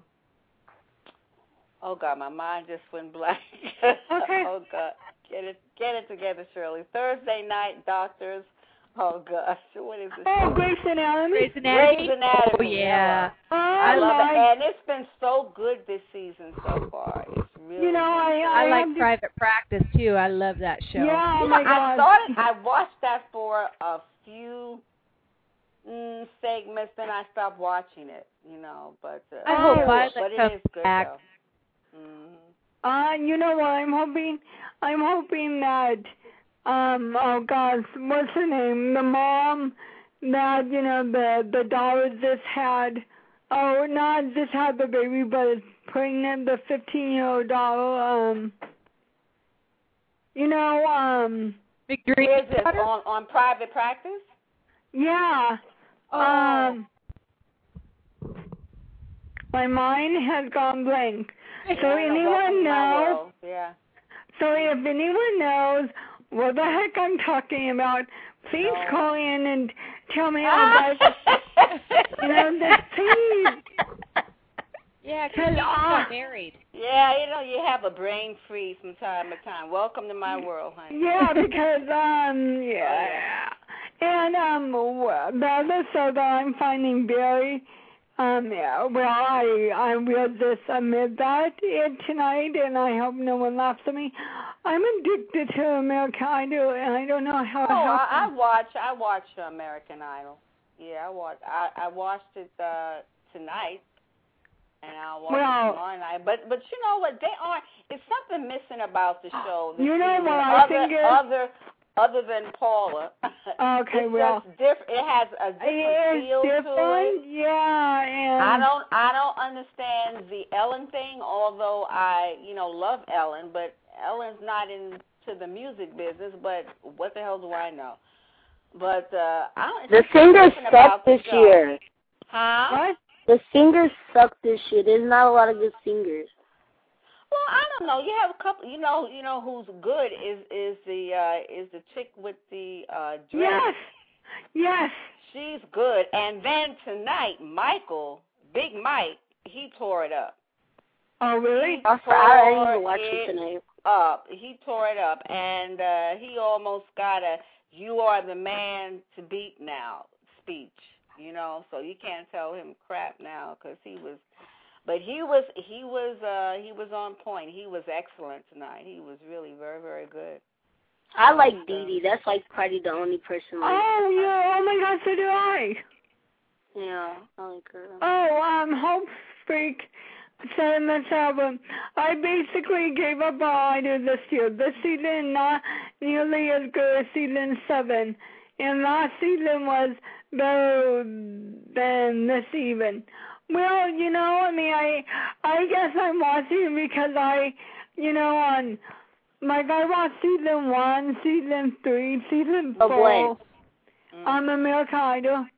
Speaker 5: oh god, my mind just went blank.
Speaker 3: Okay.
Speaker 5: Oh god. Get it get it together, Shirley. Thursday night doctors. Oh gosh, what is this?
Speaker 3: Oh, Grey's Anatomy.
Speaker 6: Grey's Anatomy.
Speaker 5: Grey's Anatomy.
Speaker 6: Oh, yeah.
Speaker 3: Oh,
Speaker 5: I love
Speaker 3: my.
Speaker 5: it. And it's been so good this season so far. It's really
Speaker 3: You know, I
Speaker 6: I
Speaker 3: I
Speaker 6: like
Speaker 3: have to-
Speaker 6: Private Practice, too. I love that show.
Speaker 3: Yeah, oh
Speaker 5: You
Speaker 3: my
Speaker 5: know, I
Speaker 3: God.
Speaker 5: started. I watched that for a few mm, segments, then I stopped watching it. You know, but uh,
Speaker 6: I hope
Speaker 3: Oh,
Speaker 6: Violet
Speaker 5: but it
Speaker 6: comes
Speaker 5: is good
Speaker 6: back.
Speaker 5: though. Mm-hmm.
Speaker 3: Uh, you know what I'm hoping? I'm hoping that, um, oh gosh, what's her name? The mom that, you know, the, the daughter just had, oh, not just had the baby, but is pregnant, the fifteen-year-old daughter, um, you know, um,
Speaker 6: McDreamy.
Speaker 5: Where is this, on, on Private Practice?
Speaker 3: yeah,
Speaker 5: Oh.
Speaker 3: um, my mind has gone blank. So
Speaker 5: Yeah, I know,
Speaker 3: anyone
Speaker 5: Welcome to My
Speaker 3: knows?
Speaker 5: World. Yeah.
Speaker 3: So if anyone knows what the heck I'm talking about, please
Speaker 5: No.
Speaker 3: call in and tell me all about it. You know, just please.
Speaker 6: Yeah,
Speaker 3: because he got
Speaker 6: married.
Speaker 5: Yeah, you know, you have a brain freeze from time to time. Welcome to my world, honey.
Speaker 3: Yeah, because, um, yeah. And, um, the other show that I'm finding very, um, yeah, well, I, I will just admit that it tonight, and I hope no one laughs at me. I'm addicted to American Idol, and I don't know how
Speaker 5: Oh,
Speaker 3: it
Speaker 5: I, I
Speaker 3: happened.
Speaker 5: watch. I watch American Idol. Yeah, I watch. I, I watched it uh, tonight, and I'll watch
Speaker 3: Well-
Speaker 5: it tomorrow night. But but you know what? They are. It's something missing about the show. This
Speaker 3: You know
Speaker 5: season.
Speaker 3: what I
Speaker 5: other,
Speaker 3: think is-
Speaker 5: other other than Paula.
Speaker 3: Okay,
Speaker 5: it's
Speaker 3: well,
Speaker 5: just diff- it has a different
Speaker 3: it's
Speaker 5: feel
Speaker 3: different,
Speaker 5: to it.
Speaker 3: yeah, and
Speaker 5: I don't, I don't understand the Ellen thing. Although I, you know, love Ellen, but Ellen's not into the music business. But what the hell do I know? But uh, I don't.
Speaker 4: The singers sucked this year.
Speaker 5: Huh?
Speaker 3: What?
Speaker 4: The singers suck this year. There's not a lot of good singers.
Speaker 5: Well, I don't know. You have a couple. You know, you know who's good is is the uh, is the chick with the uh, dress.
Speaker 3: Yes, yes.
Speaker 5: She's good. And then tonight, Michael, Big Mike, he tore it up.
Speaker 3: Oh, really?
Speaker 4: I didn't even watch it tonight.
Speaker 5: Up. He tore it up, and uh, he almost got a "You are the man to beat now" speech. You know, so you can't tell him crap now because he was. But he was he was uh, he was on point. He was excellent tonight. He was really very very good.
Speaker 4: I like Dee Dee. That's like probably the only person. Like,
Speaker 3: oh yeah! Oh my God, so do I.
Speaker 4: Yeah, I like her.
Speaker 3: Oh, um, Hope Freak said in this album, I basically gave up all I did this year. This season not nearly as good as season seven, and last season was better than this even. Well, you know, I mean, I I guess I'm watching because I, you know, on, like, I watched season one, season three, season
Speaker 4: Of
Speaker 3: four
Speaker 4: what?
Speaker 3: on American Idol.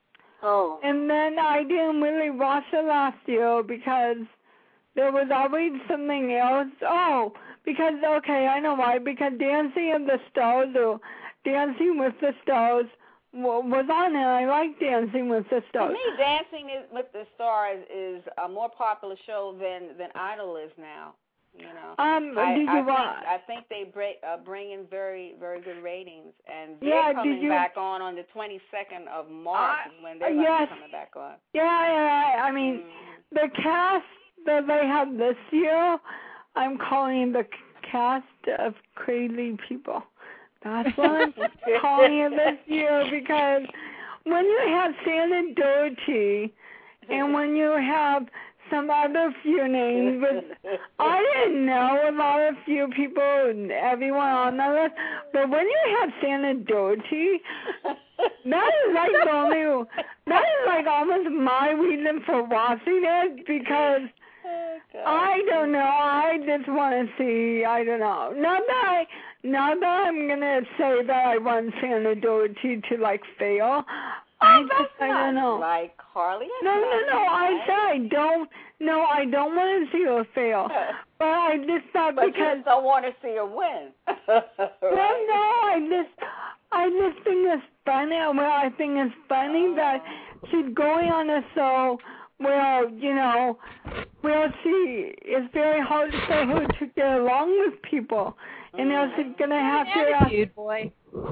Speaker 4: Oh.
Speaker 3: And then I didn't really watch it last year because there was always something else. Oh, because, okay, I know why. Because Dancing of the Stars or Dancing with the Stars was on it. I like Dancing with the Stars.
Speaker 5: To me, Dancing is, with the Stars is a more popular show than, than Idol is now. You know,
Speaker 3: um,
Speaker 5: I,
Speaker 3: did you
Speaker 5: I,
Speaker 3: watch?
Speaker 5: think, I think they break, uh, bring in very, very good ratings, and they're
Speaker 3: Yeah,
Speaker 5: coming
Speaker 3: did you,
Speaker 5: back on on the twenty-second of March
Speaker 3: uh,
Speaker 5: is when they're
Speaker 3: yes.
Speaker 5: coming back on.
Speaker 3: Yeah, yeah, I mean,
Speaker 5: mm.
Speaker 3: the cast that they have this year, I'm calling the cast of crazy people. That's what I'm calling it this year because when you have Shannon Doherty and when you have some other few names, but I didn't know a lot of few people and everyone on the list, but when you have Shannon Doherty, that is like the only, that is like almost my reason for watching it because
Speaker 5: oh,
Speaker 3: I don't know, I just want to see, I don't know, not that I, not that I'm going to say that I want Shannon Doherty to like fail.
Speaker 5: Oh,
Speaker 3: I
Speaker 5: that's
Speaker 3: just, I
Speaker 5: not
Speaker 3: don't know.
Speaker 5: like Harley.
Speaker 3: No, no, no. I said I don't. No, I don't want to see her fail. But I just thought
Speaker 5: but
Speaker 3: because
Speaker 5: you just don't want to see her win.
Speaker 3: right?
Speaker 5: No,
Speaker 3: no. I just, I just think it's funny. Well, I think it's funny
Speaker 5: oh.
Speaker 3: that she's going on a show where you know, where she it's very hard for her to get along with people, and now she's gonna have to.
Speaker 6: Attitude, boy.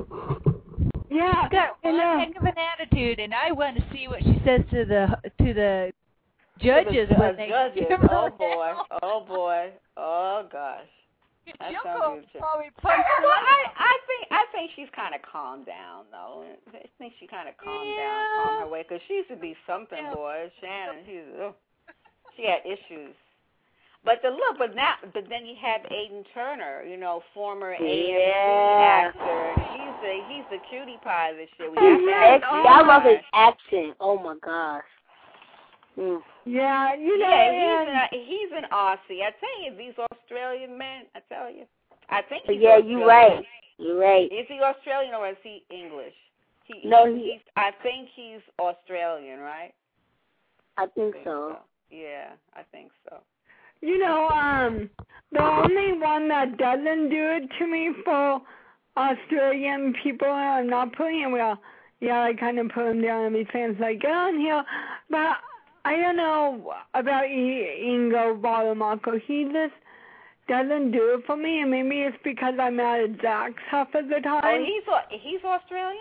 Speaker 3: Yeah,
Speaker 6: She's got one
Speaker 3: uh,
Speaker 6: heck of an attitude, and I want to see what she says to the to the judges
Speaker 5: to the,
Speaker 6: when
Speaker 5: uh,
Speaker 6: they
Speaker 5: judges.
Speaker 6: give her
Speaker 5: Oh
Speaker 6: the
Speaker 5: boy,
Speaker 6: hell.
Speaker 5: oh boy, oh gosh. That
Speaker 6: She'll
Speaker 5: sounds
Speaker 6: go
Speaker 5: good.
Speaker 6: probably
Speaker 5: Well,
Speaker 6: punch
Speaker 5: I, I think I think she's kind of calmed down though. I think she kind of calmed
Speaker 6: Yeah.
Speaker 5: down, calmed her way, because she used to be something,
Speaker 6: Yeah.
Speaker 5: boy. Shannon, she's ugh. She had issues. But the look, but now, but then you have Aiden Turner, you know, former A M C
Speaker 4: Yeah.
Speaker 5: actor. He's the he's the cutie pie this year. We
Speaker 3: Oh,
Speaker 5: have to
Speaker 3: yeah.
Speaker 5: have
Speaker 3: Oh,
Speaker 5: cutie
Speaker 4: I love
Speaker 5: pie.
Speaker 4: his accent. Oh my gosh. Mm.
Speaker 3: yeah, you know,
Speaker 5: Yeah,
Speaker 3: and,
Speaker 5: he's an he's an Aussie. I tell you, these Australian men. I tell you, I think.
Speaker 4: But
Speaker 5: He's
Speaker 4: yeah,
Speaker 5: Australian.
Speaker 4: you're right. You're right.
Speaker 5: Is he Australian or is he English? He,
Speaker 4: No,
Speaker 5: he,
Speaker 4: he-
Speaker 5: he's. I think he's Australian, right?
Speaker 4: I think
Speaker 5: I think
Speaker 4: so.
Speaker 5: Yeah, I think so.
Speaker 3: you know, um, the only one that doesn't do it to me for Australian people, I'm not putting him, well, yeah, I kind of put him down and be fans like, get on here, but I don't know about I- Ingo Balamarco. He just doesn't do it for me, and maybe it's because I'm mad at Zach's half of the time.
Speaker 5: Oh, he's Au- he's Australian.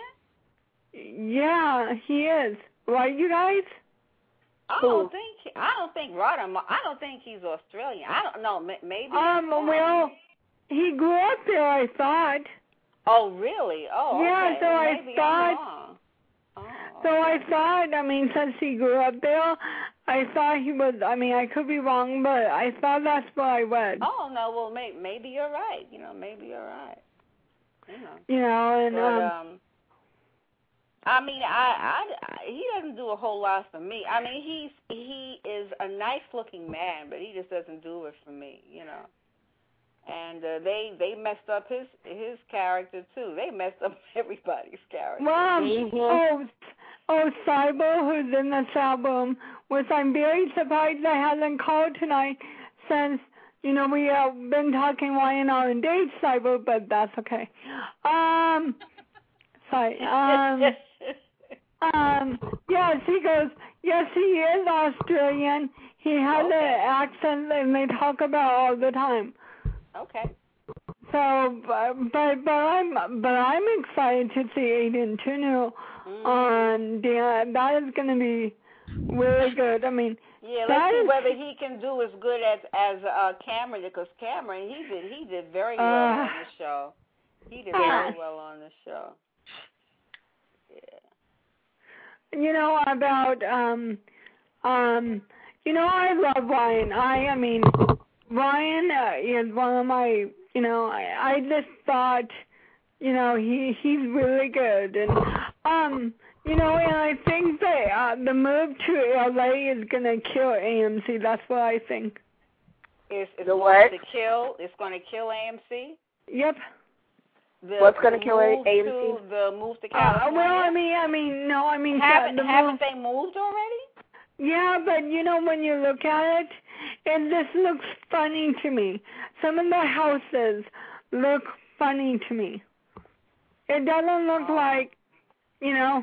Speaker 3: Yeah, he is. Right, you guys?
Speaker 5: I
Speaker 4: Who?
Speaker 5: don't think he, I don't think Rodham. I don't think he's Australian. I don't know. ma- Maybe.
Speaker 3: Um, well, he grew up there, I thought.
Speaker 5: Oh, really? Oh,
Speaker 3: Yeah,
Speaker 5: okay.
Speaker 3: so
Speaker 5: Well,
Speaker 3: I
Speaker 5: maybe I'm
Speaker 3: thought-
Speaker 5: wrong. Oh,
Speaker 3: So I
Speaker 5: okay.
Speaker 3: thought, I mean, since he grew up there, I thought he was, I mean, I could be wrong, but I thought that's what I read.
Speaker 5: Oh no. Well, may, maybe you're right. You know, maybe you're right. You know.
Speaker 3: You know, and
Speaker 5: but,
Speaker 3: um,
Speaker 5: um, I mean, I, I, I, he doesn't do a whole lot for me. I mean, he's he is a nice-looking man, but he just doesn't do it for me. You know. And uh, they they messed up his his character too. They messed up everybody's character.
Speaker 3: well,
Speaker 4: Mm-hmm.
Speaker 3: oh, oh, Cyber, who's in this album, which I'm very surprised I hasn't called tonight, since you know we have been talking Y N R and dates, Cyber, but that's okay. Um, sorry. Um, um, yes, he goes. Yes, he is Australian. He has
Speaker 5: Okay.
Speaker 3: an accent, and they talk about all the time.
Speaker 5: Okay.
Speaker 3: So, but but, but I'm but I'm excited to see Aiden Tunu
Speaker 5: Mm.
Speaker 3: on the. That is going to be really good. I mean,
Speaker 5: Yeah,
Speaker 3: that
Speaker 5: let's see
Speaker 3: is-
Speaker 5: whether he can do as good as as uh, Cameron, because Cameron he did he did very well
Speaker 3: Uh,
Speaker 5: on the show. He did
Speaker 3: yeah.
Speaker 5: very well on the show. Yeah.
Speaker 3: you know about um um you know I love Ryan. I I mean Ryan uh, is one of my you know I I just thought you know he he's really good, and um you know and I think that uh, the move to L A is gonna kill A M C. That's what I think.
Speaker 5: It's, it's
Speaker 4: The
Speaker 5: going
Speaker 4: what?
Speaker 5: to kill. It's going to kill A M C.
Speaker 3: Yep.
Speaker 5: The,
Speaker 4: What's gonna
Speaker 5: the
Speaker 4: kill
Speaker 5: move
Speaker 4: A M C?
Speaker 5: To, the move to
Speaker 3: Uh,
Speaker 5: California.
Speaker 3: well, I mean, I mean, no, I mean,
Speaker 5: haven't
Speaker 3: the
Speaker 5: haven't
Speaker 3: move,
Speaker 5: they moved already?
Speaker 3: yeah, but you know, when you look at it, it just looks funny to me. Some of the houses look funny to me. It doesn't look
Speaker 5: Oh.
Speaker 3: like, you know.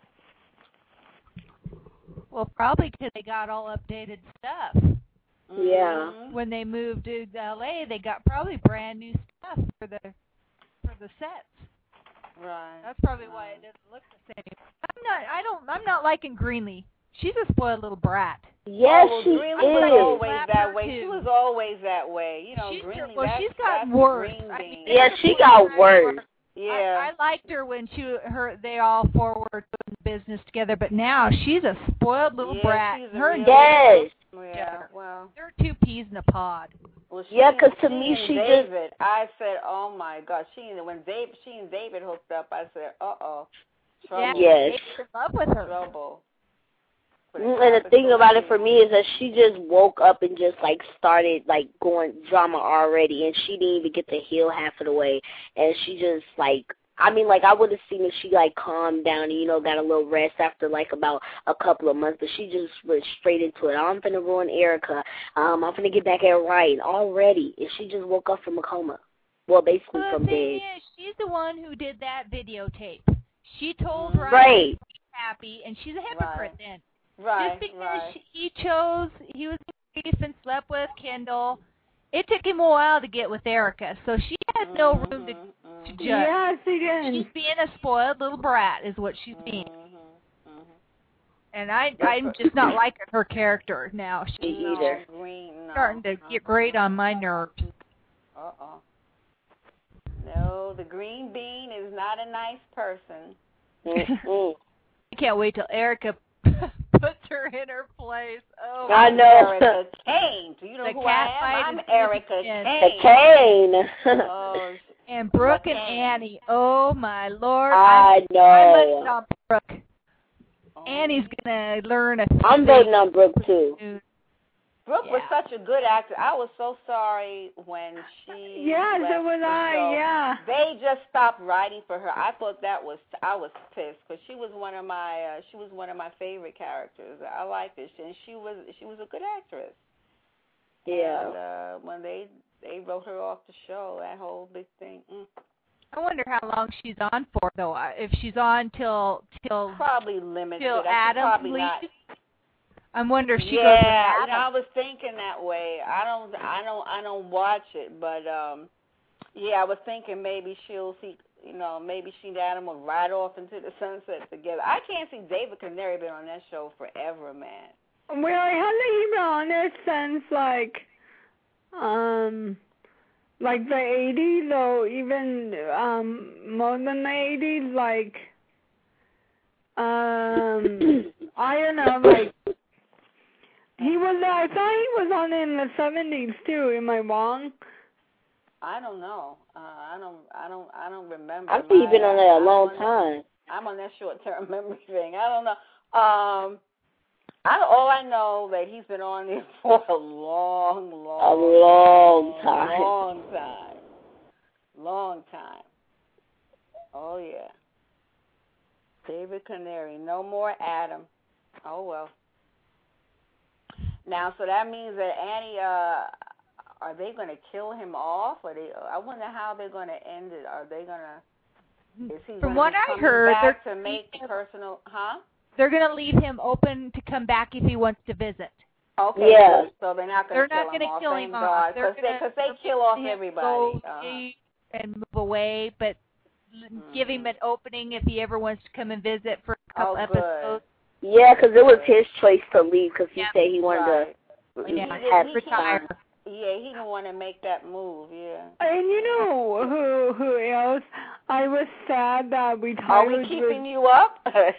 Speaker 6: Well, probably because they got all updated stuff.
Speaker 4: Yeah.
Speaker 5: Mhm.
Speaker 6: When they moved to L A, they got probably brand new stuff for the for the sets.
Speaker 5: Right.
Speaker 6: That's probably why it doesn't look the same. I'm not. I don't. I'm not liking Greenlee. She's a spoiled little brat.
Speaker 4: Yes,
Speaker 5: oh, well,
Speaker 4: she
Speaker 5: Greenlee was
Speaker 4: is.
Speaker 5: always
Speaker 6: Slap
Speaker 5: that
Speaker 6: her
Speaker 5: way.
Speaker 6: too.
Speaker 5: She was always that way. You know,
Speaker 6: She's
Speaker 5: Greenlee.
Speaker 6: well,
Speaker 5: that's,
Speaker 6: she's gotten
Speaker 5: that's
Speaker 6: worse.
Speaker 5: Green
Speaker 6: I
Speaker 5: bean.
Speaker 6: mean,
Speaker 4: Yeah, she got worse.
Speaker 5: Yeah.
Speaker 6: I, I liked her when she her they all four were doing business together, but now she's a spoiled little
Speaker 5: Yeah,
Speaker 6: brat.
Speaker 5: she's a
Speaker 6: Her
Speaker 5: real-
Speaker 6: and
Speaker 4: Yes.
Speaker 5: yeah. Well.
Speaker 6: they're two peas in a pod.
Speaker 5: Well, she
Speaker 4: Yeah,
Speaker 5: and-
Speaker 4: 'cause to
Speaker 5: she
Speaker 4: me,
Speaker 5: and
Speaker 4: she just-
Speaker 5: David, I said, oh my God, she and when Dave, she and David hooked up, I said, uh oh, trouble,
Speaker 6: Yeah,
Speaker 4: Yes.
Speaker 6: David's in love with her.
Speaker 5: trouble.
Speaker 4: Mm, And the thing about it for me is that she just woke up and just like started like going drama already, and she didn't even get to heal half of the way, and she just like. I mean, like, I would have seen if she, like, calmed down and, you know, got a little rest after, like, about a couple of months. But she just went straight into it. I'm finna ruin Erica. Um, I'm finna get back at Ryan already. And she just woke up from a coma. Well, basically
Speaker 6: Well,
Speaker 4: from
Speaker 6: the thing
Speaker 4: dead.
Speaker 6: is, she's the one who did that videotape. She told
Speaker 5: Mhm.
Speaker 6: Ryan
Speaker 4: Right.
Speaker 6: to be happy, and she's a hypocrite
Speaker 5: Right.
Speaker 6: then.
Speaker 5: Right,
Speaker 6: Just because
Speaker 5: right.
Speaker 6: she, he chose, he was grief and slept with Kendall, it took him a while to get with Erica, so she has no room to,
Speaker 5: Mhm, mhm,
Speaker 6: to judge.
Speaker 3: Yes, he did.
Speaker 6: She's being a spoiled little brat, is what she's being.
Speaker 5: mhm, mhm.
Speaker 6: And I, I'm just not liking her character now. She's
Speaker 4: Me
Speaker 5: No,
Speaker 4: either.
Speaker 5: Green, no.
Speaker 6: starting to get great on my nerves.
Speaker 5: Uh-uh. No, the green bean is not a nice person.
Speaker 4: Mm-mm.
Speaker 6: I can't wait till Erica puts her in her place. Oh,
Speaker 4: I
Speaker 5: I'm
Speaker 4: know.
Speaker 5: Erica Kane. Do you know
Speaker 6: The
Speaker 5: who
Speaker 6: cat
Speaker 5: I
Speaker 6: fight
Speaker 5: am? I'm
Speaker 6: is
Speaker 5: Erica
Speaker 6: good.
Speaker 4: The
Speaker 5: Kane.
Speaker 4: cane.
Speaker 5: Oh,
Speaker 6: and Brooke and
Speaker 5: Okay.
Speaker 6: Annie. Oh my Lord!
Speaker 4: I
Speaker 6: I'm, I'm
Speaker 4: know.
Speaker 6: voting on Brooke.
Speaker 5: oh.
Speaker 6: Annie's gonna learn a.
Speaker 4: I'm voting on Brooke, too.
Speaker 5: Brooke was
Speaker 6: Yeah.
Speaker 5: such a good actor. I was so sorry when she
Speaker 3: Yes,
Speaker 5: left
Speaker 3: it was
Speaker 5: the
Speaker 3: I.
Speaker 5: show.
Speaker 3: Yeah.
Speaker 5: They just stopped writing for her. I thought that was I was pissed because she was one of my uh, she was one of my favorite characters. I liked it, and she was she was a good actress.
Speaker 4: Yeah.
Speaker 5: And uh, when they they wrote her off the show, that whole big thing. Mm.
Speaker 6: I wonder how long she's on for though. I- If she's on till till
Speaker 5: Probably limited.
Speaker 6: till
Speaker 5: I think
Speaker 6: Adam
Speaker 5: probably
Speaker 6: leaves.
Speaker 5: not.
Speaker 6: I wonder if she
Speaker 5: yeah,
Speaker 6: goes with
Speaker 5: you know,
Speaker 6: Adam.
Speaker 5: I was thinking that way. I don't, I don't, I don't watch it, but um, yeah, I was thinking maybe she'll see, you know, maybe she and Adam will ride off into the sunset together. I can't see David Canary been on that show forever, man.
Speaker 3: Well, I haven't even on it since like, um, like the eighties, or even um more than the eighties. Like, um, I don't know, like. He was. I thought he was on in the seventies too. Am I wrong?
Speaker 5: I don't know. Uh, I don't. I don't. I don't remember.
Speaker 4: I think you've been on there a long
Speaker 5: I'm
Speaker 4: time.
Speaker 5: I'm on that short-term memory thing. I don't know. Um, I all I know that he's been on there for a long, long,
Speaker 4: a long time,
Speaker 5: long time, long time. Oh yeah. David Canary, no more Adam. Oh well. Now, so that means that Annie, uh, are they going to kill him off? Or they? I wonder how they're going to end it. Are they going to? Is he
Speaker 6: From
Speaker 5: gonna
Speaker 6: what
Speaker 5: be
Speaker 6: I
Speaker 5: coming
Speaker 6: heard,
Speaker 5: back
Speaker 6: they're
Speaker 5: to make personal? Huh?
Speaker 6: They're going to leave him open to come back if he wants to visit.
Speaker 5: Okay.
Speaker 4: Yeah.
Speaker 5: Good. So they're not going
Speaker 6: They're
Speaker 5: to
Speaker 6: not
Speaker 5: kill him
Speaker 6: gonna
Speaker 5: off.
Speaker 6: kill
Speaker 5: Thank
Speaker 6: him
Speaker 5: God,
Speaker 6: off. They're
Speaker 5: because they,
Speaker 6: gonna
Speaker 5: 'cause they kill off
Speaker 6: him
Speaker 5: everybody.
Speaker 6: Go
Speaker 5: uh-huh.
Speaker 6: and move away, but
Speaker 5: mm-hmm.
Speaker 6: give him an opening if he ever wants to come and visit for a couple
Speaker 5: oh,
Speaker 6: episodes.
Speaker 5: Good.
Speaker 4: Yeah, because it was his choice to leave because he
Speaker 6: yeah.
Speaker 4: said he wanted
Speaker 5: right.
Speaker 4: to
Speaker 6: yeah.
Speaker 4: have
Speaker 5: he,
Speaker 6: retire.
Speaker 4: time.
Speaker 5: Yeah, he didn't want to make that move. Yeah.
Speaker 3: And you know who who else? I was sad that we
Speaker 5: Are we
Speaker 3: tired
Speaker 5: keeping
Speaker 3: with,
Speaker 5: you up?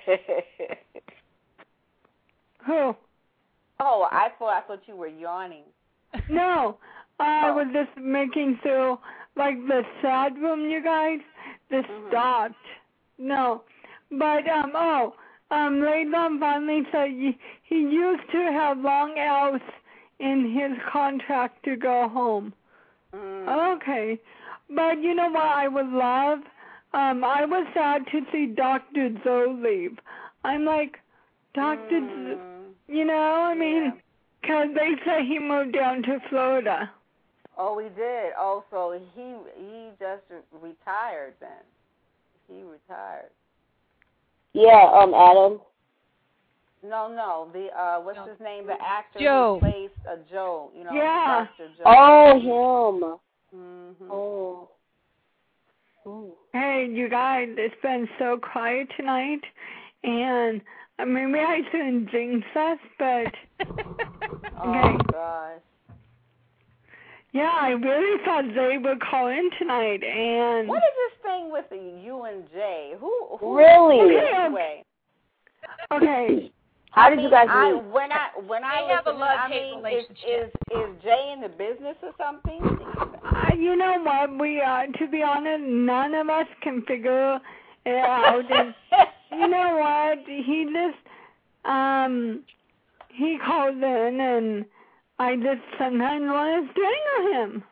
Speaker 3: who?
Speaker 5: Oh, I thought I thought you were yawning.
Speaker 3: No, I
Speaker 5: Oh.
Speaker 3: was just making so like the sad room, you guys. This
Speaker 5: Mhm.
Speaker 3: stopped. No, but um oh um Laidlaw finally said he, he used to have long hours in his contract to go home.
Speaker 5: Mm.
Speaker 3: Okay, but you know what I would love? Um, I was sad to see Doctor Zoe leave. I'm like, Doctor
Speaker 5: Mm.
Speaker 3: Z- you know, I mean,
Speaker 5: Yeah.
Speaker 3: because they say he moved down to Florida.
Speaker 5: Oh, he did. Oh, so he he just retired then. He retired.
Speaker 4: Yeah, um, Adam.
Speaker 5: No, no. The uh, what's
Speaker 6: No.
Speaker 5: his name? The actor
Speaker 6: Joe.
Speaker 5: who plays uh, Joe. You know,
Speaker 3: Yeah.
Speaker 5: Doctor Joe.
Speaker 4: Oh, him.
Speaker 5: Mm-hmm.
Speaker 4: Oh. Ooh.
Speaker 3: Hey, you guys, it's been so quiet tonight, and uh, maybe I shouldn't jinx us, but
Speaker 5: Oh
Speaker 3: okay.
Speaker 5: gosh.
Speaker 3: Yeah, I really thought they would call in tonight, and
Speaker 5: What is this thing with the U and J? Who? who
Speaker 4: Really?
Speaker 5: who
Speaker 3: Okay,
Speaker 5: this
Speaker 3: okay.
Speaker 5: way?
Speaker 3: okay.
Speaker 4: How
Speaker 5: I
Speaker 4: did
Speaker 5: mean,
Speaker 4: you guys
Speaker 5: I,
Speaker 4: meet?
Speaker 5: when I when I
Speaker 6: They have a
Speaker 5: listen,
Speaker 6: love-hate
Speaker 5: I mean, is,
Speaker 6: relationship.
Speaker 5: is is Jay in the business or something?
Speaker 3: Uh, you know what? We, uh, to be honest, none of us can figure it out. And you know what? He just, um, he calls in, and I just sometimes want to strangle him.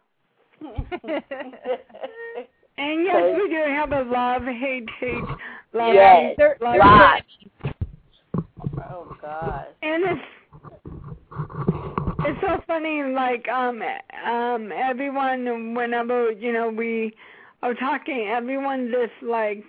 Speaker 3: And yes, we do have a love, hate, hate, love,
Speaker 4: Yes.
Speaker 3: hate,
Speaker 6: They're,
Speaker 3: love.
Speaker 6: they're
Speaker 4: Lot.
Speaker 5: Oh gosh.
Speaker 3: And it's it's so funny, like um um everyone, whenever you know we are talking, everyone just like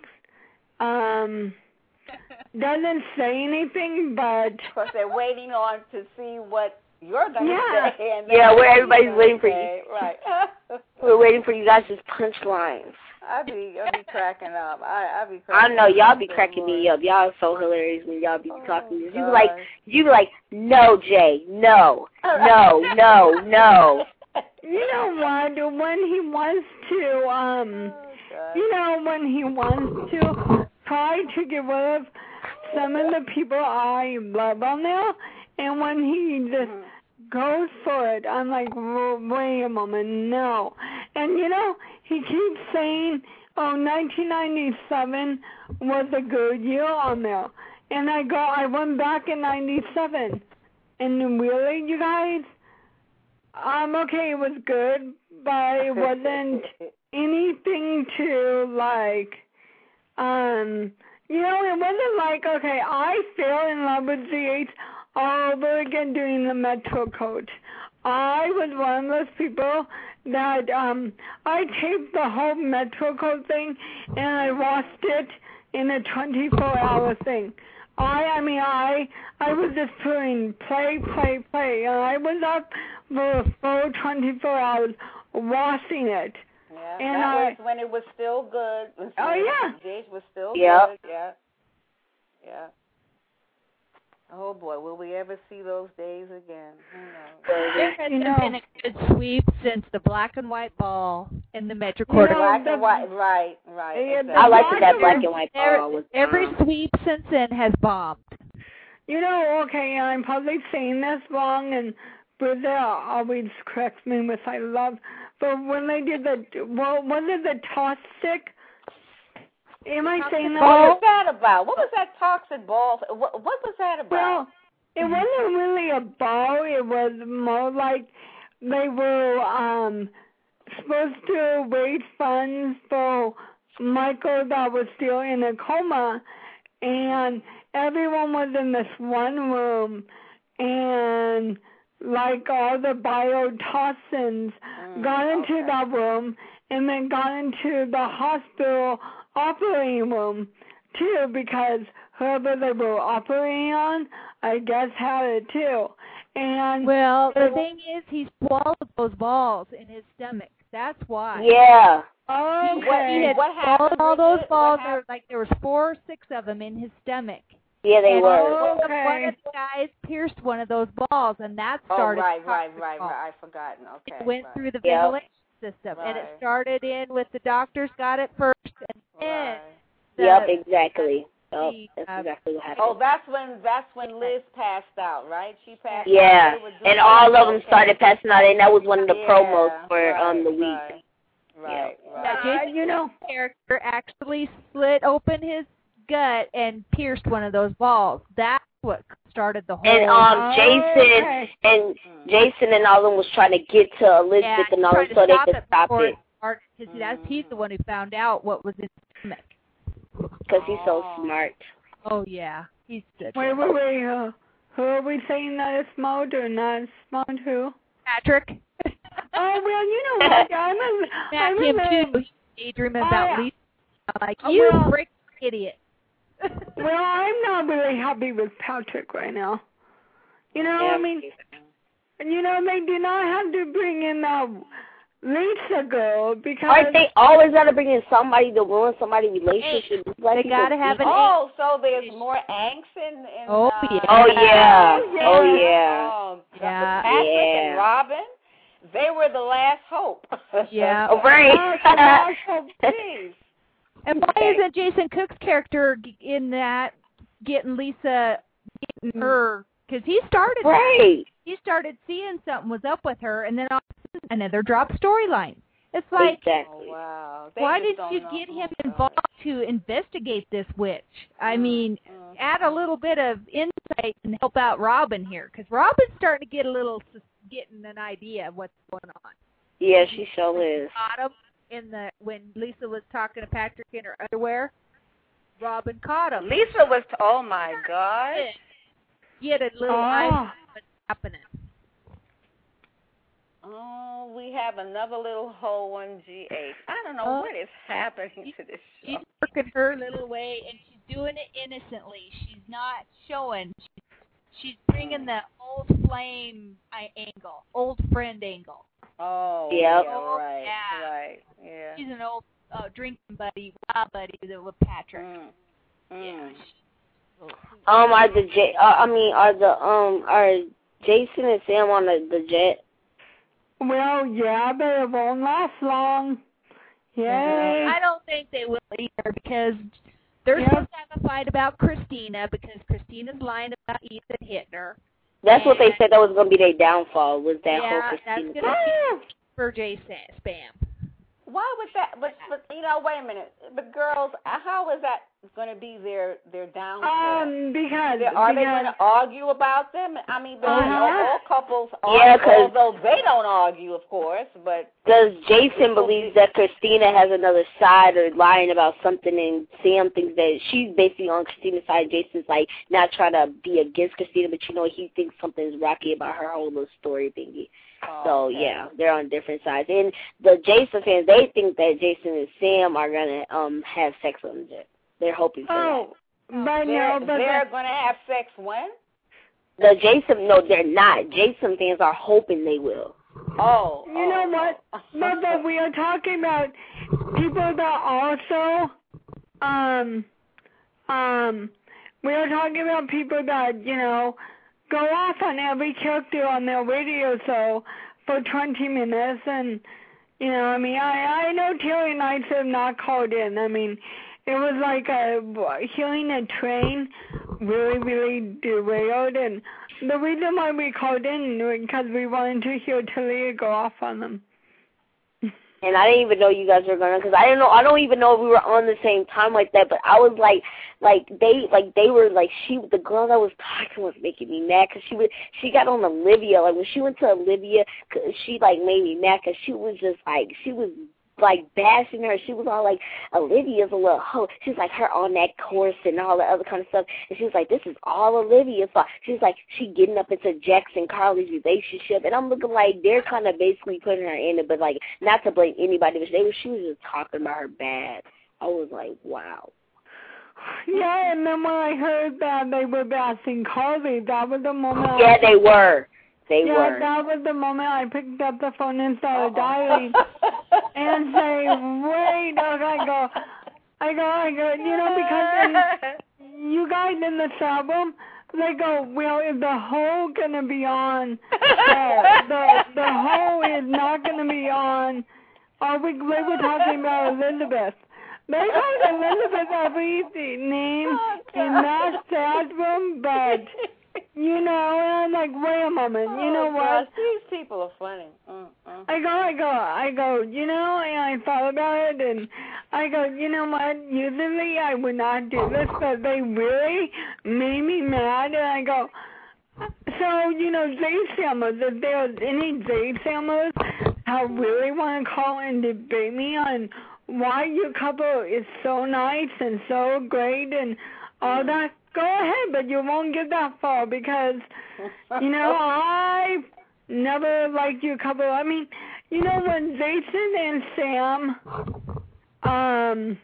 Speaker 3: um doesn't say anything, but
Speaker 5: Because they're waiting on to see what you're gonna
Speaker 3: Yeah.
Speaker 5: say. And then
Speaker 4: Yeah,
Speaker 5: what
Speaker 4: where
Speaker 5: he's
Speaker 4: everybody's
Speaker 5: gonna
Speaker 4: waiting for you.
Speaker 5: say. Right.
Speaker 4: We're waiting for you guys' punchlines.
Speaker 5: I be I be cracking up. I I be.
Speaker 4: I
Speaker 5: Cracking
Speaker 4: know y'all
Speaker 5: up
Speaker 4: be
Speaker 5: so
Speaker 4: cracking me
Speaker 5: much.
Speaker 4: up. Y'all are so hilarious when y'all be
Speaker 5: Oh,
Speaker 4: talking. You be
Speaker 5: gosh.
Speaker 4: like, you be like, no, Jay, no, no, no, no.
Speaker 3: you know what? When he wants to, um,
Speaker 5: Oh, gosh.
Speaker 3: you know, when he wants to try to get rid of some of the people I love on there, and when he just
Speaker 5: Mhm.
Speaker 3: goes for it, I'm like, "Whoa, wait a moment, no. And you know, he keeps saying, oh, nineteen ninety-seven was a good year on there. And I go, I went back in ninety-seven. And really, you guys, um, okay, it was good, but it wasn't anything to like, um, you know, it wasn't like, okay, I fell in love with Z H all over again doing the Metro Coach. I was one of those people that um I taped the whole Metro Coach thing and I watched it in a twenty-four hour thing. I I mean I I was just putting play, play, play, and I was up for a full twenty-four hours watching it.
Speaker 5: Yeah,
Speaker 3: And
Speaker 5: that
Speaker 3: I-
Speaker 5: was when it was still good. When
Speaker 3: Oh, yeah.
Speaker 5: Jay was still
Speaker 4: Yep.
Speaker 5: good. Yeah. Yeah. Oh boy, will we ever see those days again? Who knows?
Speaker 6: There hasn't
Speaker 3: You know-
Speaker 6: been a good sweep since the black and white ball in the Metro
Speaker 3: You
Speaker 6: Quarter.
Speaker 3: know,
Speaker 5: Black
Speaker 3: the-
Speaker 5: and white, right, right.
Speaker 3: Yeah,
Speaker 5: exactly.
Speaker 4: I liked it that
Speaker 3: Black
Speaker 4: black
Speaker 3: and-
Speaker 4: and white
Speaker 6: Every,
Speaker 4: ball was
Speaker 6: every
Speaker 4: um,
Speaker 6: sweep since then has bombed.
Speaker 3: You know, okay, I'm probably saying this wrong, and Brazil always corrects me with I love but when they did the, well, was it the toss stick? Am I saying that?
Speaker 5: What was that about? What was that toxic ball? What, what was that about?
Speaker 3: Well, it wasn't really a ball. It was more like they were um supposed to raise funds for Michael that was still in a coma, and everyone was in this one room, and like all the biotoxins
Speaker 5: mm,
Speaker 3: got into
Speaker 5: okay.
Speaker 3: that room and then got into the hospital operating room too, because whoever they were operating on, I guess, had it too. And
Speaker 6: well, the thing is, he swallowed those balls in his stomach. That's why.
Speaker 4: Yeah.
Speaker 3: Okay.
Speaker 6: He had
Speaker 5: What
Speaker 6: swallowed
Speaker 5: happened
Speaker 6: all
Speaker 5: with
Speaker 6: those
Speaker 5: it?
Speaker 6: balls.
Speaker 5: What
Speaker 6: There were, like there was four or six of them in his stomach.
Speaker 4: Yeah, they
Speaker 6: and
Speaker 4: were.
Speaker 6: One of, the,
Speaker 3: Okay.
Speaker 6: one of the guys pierced one of those balls, and that
Speaker 5: Oh,
Speaker 6: started.
Speaker 5: right,
Speaker 6: the
Speaker 5: right,
Speaker 6: toxic
Speaker 5: right,
Speaker 6: ball.
Speaker 5: right. I've forgotten. Okay.
Speaker 6: It went
Speaker 5: right.
Speaker 6: through the
Speaker 4: Yep.
Speaker 6: ventilation system, and it
Speaker 5: Right.
Speaker 6: started in with the doctors got it first, and then
Speaker 5: Right.
Speaker 6: the,
Speaker 4: Yep, exactly. Yep,
Speaker 6: the,
Speaker 4: that's
Speaker 6: uh,
Speaker 4: exactly what happened.
Speaker 5: Oh, that's when that's when Liz passed out, right? She passed
Speaker 4: Yeah,
Speaker 5: out. They were doing
Speaker 4: and all of them
Speaker 5: okay.
Speaker 4: started passing out, and that was one of the
Speaker 5: Yeah,
Speaker 4: promos for
Speaker 5: right,
Speaker 4: um the week.
Speaker 5: Right, right.
Speaker 6: Yeah,
Speaker 5: right.
Speaker 3: Uh,
Speaker 6: Jason
Speaker 3: you know,
Speaker 6: character actually slit open his gut and pierced one of those balls. That's what started the whole.
Speaker 4: And um, Jason
Speaker 3: okay.
Speaker 4: and Jason and all of them was trying to get to Elizabeth
Speaker 6: yeah,
Speaker 4: and all
Speaker 6: trying
Speaker 4: them
Speaker 6: to
Speaker 4: so they
Speaker 6: stop
Speaker 4: could
Speaker 6: it
Speaker 4: stop
Speaker 6: before
Speaker 4: it.
Speaker 6: started, because that's he's the one who found out what was in his stomach.
Speaker 4: Because he's so smart.
Speaker 6: Oh yeah, he's good.
Speaker 3: Wait, wait, wait. Uh, who are we saying that is smart or not smart? Who?
Speaker 6: Patrick.
Speaker 3: Oh well, you know what? I'm a,
Speaker 6: Matt,
Speaker 3: I'm
Speaker 6: him
Speaker 3: a,
Speaker 6: too. He's daydreaming about
Speaker 3: I-
Speaker 6: Lisa. I'm like,
Speaker 3: Oh,
Speaker 6: you
Speaker 3: well-
Speaker 6: freak idiot.
Speaker 3: Well, I'm not really happy with Patrick right now. You know, I mean, you know, they do not have to bring in that Lisa girl because.
Speaker 4: Aren't they always got to bring in somebody to ruin somebody's relationship?
Speaker 6: They gotta have an.
Speaker 5: Oh, so there's more angst in. in
Speaker 6: Oh,
Speaker 5: uh,
Speaker 6: yeah.
Speaker 4: Oh yeah.
Speaker 3: Oh, yeah.
Speaker 4: Oh yeah.
Speaker 5: Oh,
Speaker 6: Yeah.
Speaker 5: Patrick
Speaker 4: Yeah.
Speaker 5: and Robin, they were the last hope.
Speaker 6: Yeah.
Speaker 4: Oh, right.
Speaker 3: Oh,
Speaker 5: Jeez.
Speaker 6: And why isn't Jason Cook's character g- in that getting Lisa, getting her? Because he started.
Speaker 4: Right.
Speaker 6: He started seeing something was up with her, and then all of a sudden, another drop storyline. It's like,
Speaker 4: Exactly.
Speaker 5: Oh, wow. They
Speaker 6: why
Speaker 5: just
Speaker 6: did
Speaker 5: don't
Speaker 6: you
Speaker 5: know.
Speaker 6: get him
Speaker 5: Oh,
Speaker 6: involved to investigate this witch? I mean,
Speaker 5: mm.
Speaker 6: add a little bit of insight and help out Robin here, because Robin's starting to get a little, sus- getting an idea of what's going on.
Speaker 4: Yeah, she sure is.
Speaker 6: Caught him in the when Lisa was talking to Patrick in her underwear. Robin caught him.
Speaker 5: Lisa was. T- oh my God.
Speaker 6: He had a little
Speaker 3: Oh.
Speaker 6: eye on what's happening.
Speaker 5: Oh, we have another little hole on G H. I don't know
Speaker 6: Oh.
Speaker 5: what is happening to this show.
Speaker 6: She's working her little way, and she's doing it innocently. She's not showing. She's, she's bringing the old flame I- angle, old friend angle.
Speaker 5: Oh,
Speaker 4: Yep.
Speaker 5: yeah,
Speaker 6: Oh,
Speaker 5: right,
Speaker 6: yeah.
Speaker 5: right, yeah.
Speaker 6: She's an old uh, drinking buddy, wild buddy with Patrick.
Speaker 5: Mm.
Speaker 6: Yeah.
Speaker 5: Mm.
Speaker 6: she-
Speaker 4: Um, are the J? Uh, I mean, are the um, are Jason and Sam on the, the jet?
Speaker 3: Well, yeah, but it won't last long. Yay.
Speaker 6: I don't think they will either, because they're
Speaker 3: Yep.
Speaker 6: supposed to have a fight about Christina, because Christina's lying about Ethan hitting her.
Speaker 4: That's what they
Speaker 6: And-
Speaker 4: said that was gonna be their downfall. Was that
Speaker 6: Yeah,
Speaker 4: whole
Speaker 6: that's
Speaker 4: Christina?
Speaker 6: gonna
Speaker 3: Woo!
Speaker 6: be for Jason spam.
Speaker 5: Why would that? But, but you know, wait a minute. But girls, how is that going to be their their downfall?
Speaker 3: Um, because
Speaker 5: They- Are they going
Speaker 3: because
Speaker 5: to argue about them? I mean, because
Speaker 3: Uh-huh.
Speaker 5: all, all couples
Speaker 4: Yeah,
Speaker 5: argue,
Speaker 4: 'cause-
Speaker 5: although they don't argue, of course. But
Speaker 4: Does Jason believes that Christina has another side or lying about something, and Sam thinks that she's basically on Christina's side. Jason's like not trying to be against Christina, but you know he thinks something's rocky about her whole little story thingy.
Speaker 5: oh,
Speaker 4: So
Speaker 5: okay.
Speaker 4: yeah, they're on different sides. And the Jason fans, they think that Jason and Sam are gonna um have sex on the jet. They're hoping for
Speaker 3: oh, but
Speaker 5: they're,
Speaker 3: no, but
Speaker 5: they're
Speaker 3: the,
Speaker 5: going to have sex when?
Speaker 4: that. The Jason, no, they're not. Jason fans are hoping they will.
Speaker 5: Oh,
Speaker 3: you know
Speaker 5: oh,
Speaker 3: what?
Speaker 5: oh.
Speaker 3: But, but we are talking about people that also, um, um, we are talking about people that, you know, go off on every character on their radio show for twenty minutes. And, you know, I mean, I, I know Terry Knights have not called in. I mean, it was like a, hearing a train really, really derailed. And the reason why we called in was because we wanted to hear Talia go off on them.
Speaker 4: and I didn't even know you guys were gonna, because I didn't know, I don't even know if we were on the same time like that, but I was like, like, they, like, they were, like, she, the girl that was talking was making me mad, because she was, she got on Olivia, like, when she went to Olivia, she, like, made me mad, because she was just, like, she was, like, bashing her. She was all like, Olivia's a little hoe. She was like, her on that course and all that other kind of stuff. And she was like, this is all Olivia's fault. She was like, she getting up into Jax and Carly's relationship. And I'm looking like they're kind of basically putting her in it, but, like, not to blame anybody, but they were, she was just talking about her bad. I was like, wow.
Speaker 3: Yeah, and then when I heard that they were bashing Carly, that was the moment.
Speaker 4: Yeah,
Speaker 3: I,
Speaker 4: they were. They
Speaker 3: yeah,
Speaker 4: were.
Speaker 3: that was the moment I picked up the phone and started dialing and say, wait, okay, I go, I go, I go, you know, because in, you guys in the album, they go, well, is the hoe going to be on? Uh, the the hoe is not going to be on. Or we, we were talking about Elizabeth. They called Elizabeth every name oh, in that album, but... You know, and I'm like, wait a moment, you
Speaker 5: oh,
Speaker 3: know what?
Speaker 5: Gosh, these people are funny. Mm, mm.
Speaker 3: I go, I go, I go, you know, and I thought about it, and I go, you know what, usually I would not do this, but they really made me mad, and I go, so, you know, Zay Samuels, if there's any Zay Samuels I really want to call and debate me on why your couple is so nice and so great and all that, go ahead, but you won't get that far because, you know, I never liked your couple. I mean, you know, when Jason and Sam, um,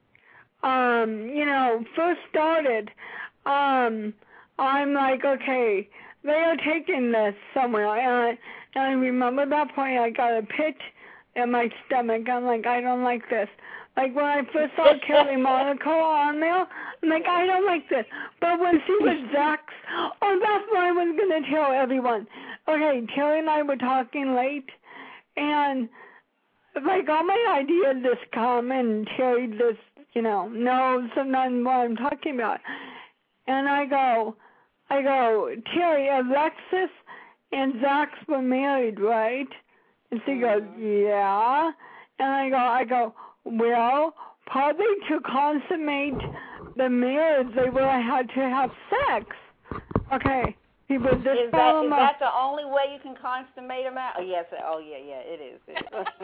Speaker 3: um, you know, first started, um, I'm like, okay, they are taking this somewhere. And I, and I remember that point, I got a pit in my stomach. I'm like, I don't like this. Like, when I first saw Kelly Monaco on there, I'm like, I don't like this. But when she was Zach's, oh, that's what I was going to tell everyone. Okay, Terry and I were talking late, and, like, all my ideas just come, and Terry just, you know, knows sometimes what I'm talking about. And I go, I go, Terry, Alexis and Zach's were married, right? And she goes, yeah. And I go, I go, well, probably to consummate the marriage, they would have had to have sex. Okay. People just
Speaker 5: is that, is that the only way you can consummate a marriage? Oh, yes. Oh, yeah, yeah, it is.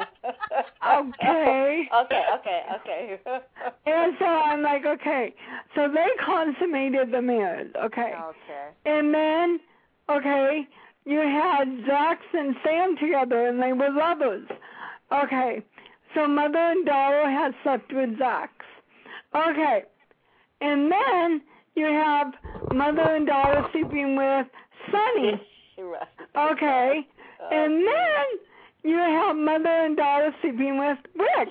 Speaker 3: Okay.
Speaker 5: Okay, okay, okay.
Speaker 3: And so I'm like, okay. So they consummated the marriage, okay.
Speaker 5: Okay.
Speaker 3: And then, okay, you had Zax and Sam together, and they were lovers. Okay. So mother and daughter had slept with Zax. Okay. And then you have mother and daughter sleeping with Sonny. Okay. And then you have mother and daughter sleeping with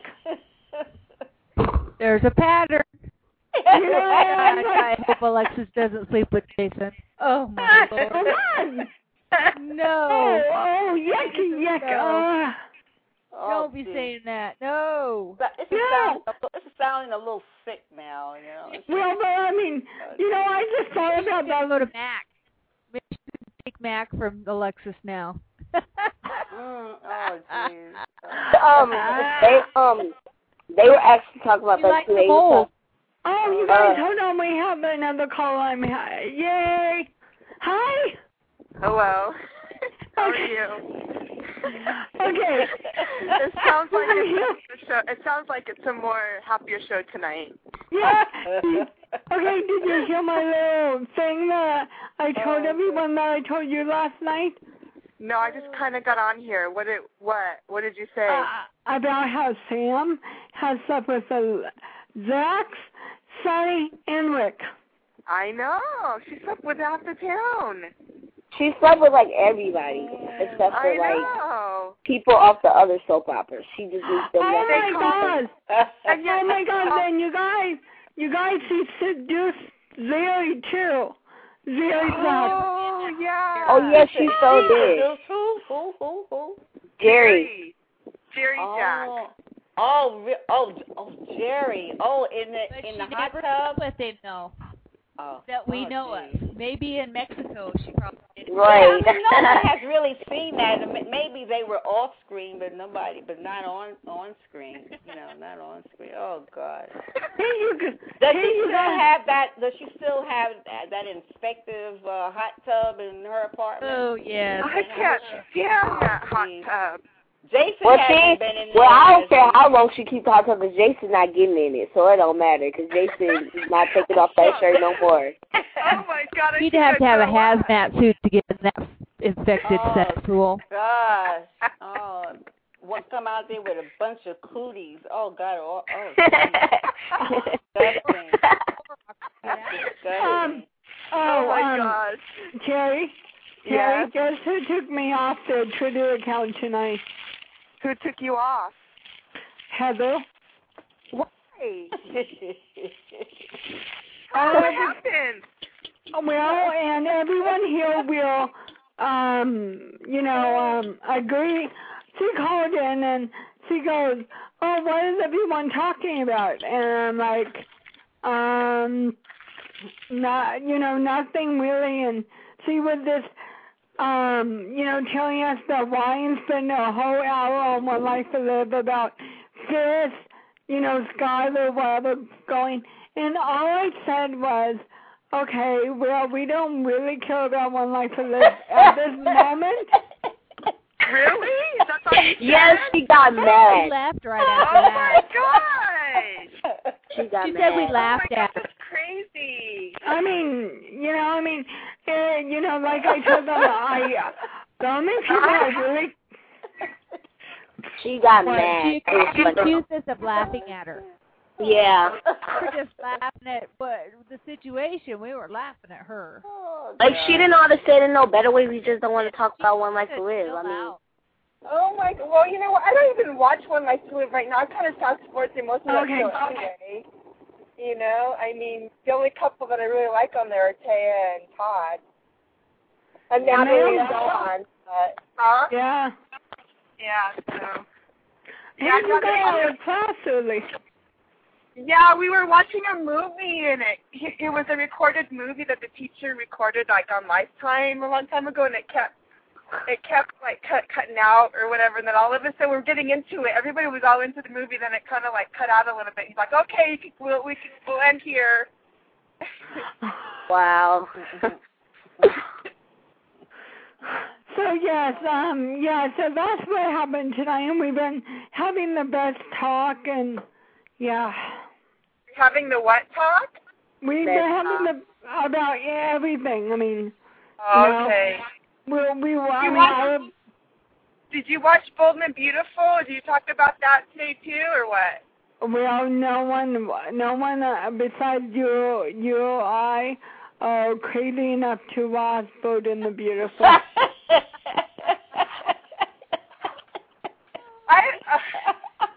Speaker 3: Rick.
Speaker 6: There's a pattern.
Speaker 3: You know,
Speaker 6: I, I hope Alexis doesn't sleep with Jason. Oh, my Lord.
Speaker 3: Come on.
Speaker 6: No.
Speaker 3: Oh, oh, yucky, yuck.
Speaker 6: No.
Speaker 3: Uh,
Speaker 6: Don't
Speaker 5: oh,
Speaker 6: be
Speaker 5: geez.
Speaker 6: saying that. No.
Speaker 5: It's,
Speaker 3: No.
Speaker 5: sounding, it's sounding a little sick now, you know. It's
Speaker 3: well, but I mean, you know, I just thought about that.
Speaker 6: Go to Mac. Maybe you should take Mac from Alexis now.
Speaker 5: mm, oh, jeez.
Speaker 4: Um, they um, they were actually talking about
Speaker 6: You
Speaker 4: that
Speaker 6: like
Speaker 4: too.
Speaker 6: the
Speaker 4: They
Speaker 6: mold.
Speaker 4: were talk-
Speaker 3: Oh, you guys,
Speaker 4: Uh,
Speaker 3: hold on. We have another call. I'm yay. Hi.
Speaker 7: Hello. How are
Speaker 3: Okay.
Speaker 7: you?
Speaker 3: Okay.
Speaker 7: It sounds like it's a show. It sounds like it's a more happier show tonight.
Speaker 3: Yeah. Okay, did you hear my little thing that I told
Speaker 5: Oh,
Speaker 3: everyone that I told you last night?
Speaker 7: No, I just kind of got on here. What did what? What did you say?
Speaker 3: Uh, about how Sam has slept with the Zax, Sonny, and Rick.
Speaker 7: I know. She slept with half the town.
Speaker 4: she slept with like everybody except for
Speaker 7: I
Speaker 4: like
Speaker 7: know.
Speaker 4: people off the other soap operas. She just needs them.
Speaker 3: Oh
Speaker 4: like-
Speaker 3: my God!
Speaker 7: And yet-
Speaker 3: Oh my God! Then you guys, you guys, she seduced Zary too. Zary Zax.
Speaker 7: Oh yeah.
Speaker 4: Oh yes, she so did.
Speaker 5: Who, who, who, who?
Speaker 4: Jerry.
Speaker 7: Jerry
Speaker 5: Oh,
Speaker 7: Jack.
Speaker 5: oh, re- oh, oh, Jerry. Oh, in the
Speaker 6: But
Speaker 5: in
Speaker 6: she
Speaker 5: the hot
Speaker 6: never
Speaker 5: tub.
Speaker 6: slept with him, though,
Speaker 5: Oh,
Speaker 6: that we
Speaker 5: oh,
Speaker 6: know
Speaker 5: geez.
Speaker 6: of. Maybe in Mexico she probably did.
Speaker 4: Right.
Speaker 5: Yeah, I mean, nobody has really seen that. Maybe they were off screen, but nobody, but not on on screen. You know, not on screen. Oh God. Does she still have that? Does she still have that, that inspective uh, hot tub in her apartment?
Speaker 6: Oh yes.
Speaker 7: I can't stand that hot tub.
Speaker 5: Jason
Speaker 4: well,
Speaker 5: hasn't
Speaker 4: see,
Speaker 5: been in
Speaker 4: well,
Speaker 5: there.
Speaker 4: I don't care how long she keeps the hot tub, because Jason's not getting in it, so it don't matter, because Jason is not taking off that shirt no more.
Speaker 7: Oh, my God.
Speaker 6: You'd have to have a hazmat suit to get in that infected
Speaker 5: Oh,
Speaker 6: sex pool.
Speaker 5: Gosh. Oh, what come out there with a bunch of cooties? Oh God. Oh, oh disgusting. Disgusting.
Speaker 3: Um, oh,
Speaker 7: Oh, my
Speaker 3: um,
Speaker 7: gosh.
Speaker 3: Terry, Terry,
Speaker 7: Yes?
Speaker 3: guess who took me off the Twitter account tonight?
Speaker 7: Who took you off?
Speaker 3: Heather.
Speaker 7: Why?
Speaker 3: Oh,
Speaker 7: What happened?
Speaker 3: well, and everyone here will, um, you know, um, agree. She called in and she goes, "Oh, what is everyone talking about?" And I'm like, um, not, you know, nothing really. And she was just, um, you know, telling us that Ryan spent a whole hour on One Life to Live about this, you know, Skylar, whatever, going. And all I said was, okay, well, we don't really care about One Life to Live at this moment.
Speaker 7: Really? Is that all you said?
Speaker 4: Yes, she got
Speaker 6: We
Speaker 4: mad.
Speaker 6: laughed right
Speaker 7: Oh,
Speaker 6: after
Speaker 7: my
Speaker 6: that.
Speaker 7: gosh.
Speaker 4: She got
Speaker 6: She
Speaker 4: mad.
Speaker 6: said we
Speaker 7: Oh,
Speaker 6: laughed
Speaker 7: my
Speaker 6: at
Speaker 7: God,
Speaker 6: her.
Speaker 7: that's crazy.
Speaker 3: I mean, you know, I mean, uh, you know, like I told them, I, uh, the only people I really,
Speaker 4: She got
Speaker 3: What?
Speaker 4: mad.
Speaker 6: She,
Speaker 4: It was
Speaker 6: she
Speaker 4: funny.
Speaker 6: accused us of laughing at her.
Speaker 4: Yeah.
Speaker 6: We were just laughing at what the situation. We were laughing at her.
Speaker 5: Oh,
Speaker 4: Like,
Speaker 5: God.
Speaker 4: she didn't know how to say it in no better way. We just don't want to talk about One Life to Live.
Speaker 6: Chill
Speaker 4: I mean,
Speaker 6: out.
Speaker 8: Oh my! Well, you know what? I don't even watch One Life to Live right now. I kind of talk sports and most of that
Speaker 3: Okay.
Speaker 8: show anyway. You know, I mean, the only couple that I really like on there are Taya and Todd. And now
Speaker 3: And
Speaker 8: they're
Speaker 3: they-
Speaker 8: gone. But, huh?
Speaker 3: yeah.
Speaker 8: Yeah. So.
Speaker 3: Hey,
Speaker 8: Yeah,
Speaker 3: you got out of class early.
Speaker 8: Yeah, we were watching a movie, and it it was a recorded movie that the teacher recorded like on Lifetime a long time ago, and it kept it kept like cut cutting out or whatever. And then all of a sudden we're getting into it. Everybody was all into the movie. Then it kind of like cut out a little bit. He's like, "Okay, you can, we'll we can we'll end here."
Speaker 4: wow.
Speaker 3: So yes, um, yeah, so that's what happened tonight, and we've been having the best talk, and yeah,
Speaker 8: Having the what talk?
Speaker 3: we've
Speaker 4: Best
Speaker 3: been having the about everything. I mean,
Speaker 8: Oh,
Speaker 3: You know,
Speaker 8: okay.
Speaker 3: we we I
Speaker 8: You
Speaker 3: mean,
Speaker 8: watch-
Speaker 3: I,
Speaker 8: Did you watch Bold and Beautiful? Did you talk about that today too, or what?
Speaker 3: well, no one, no one uh, besides you, you, I, are crazy enough to watch Bold and the Beautiful.
Speaker 8: I. Uh,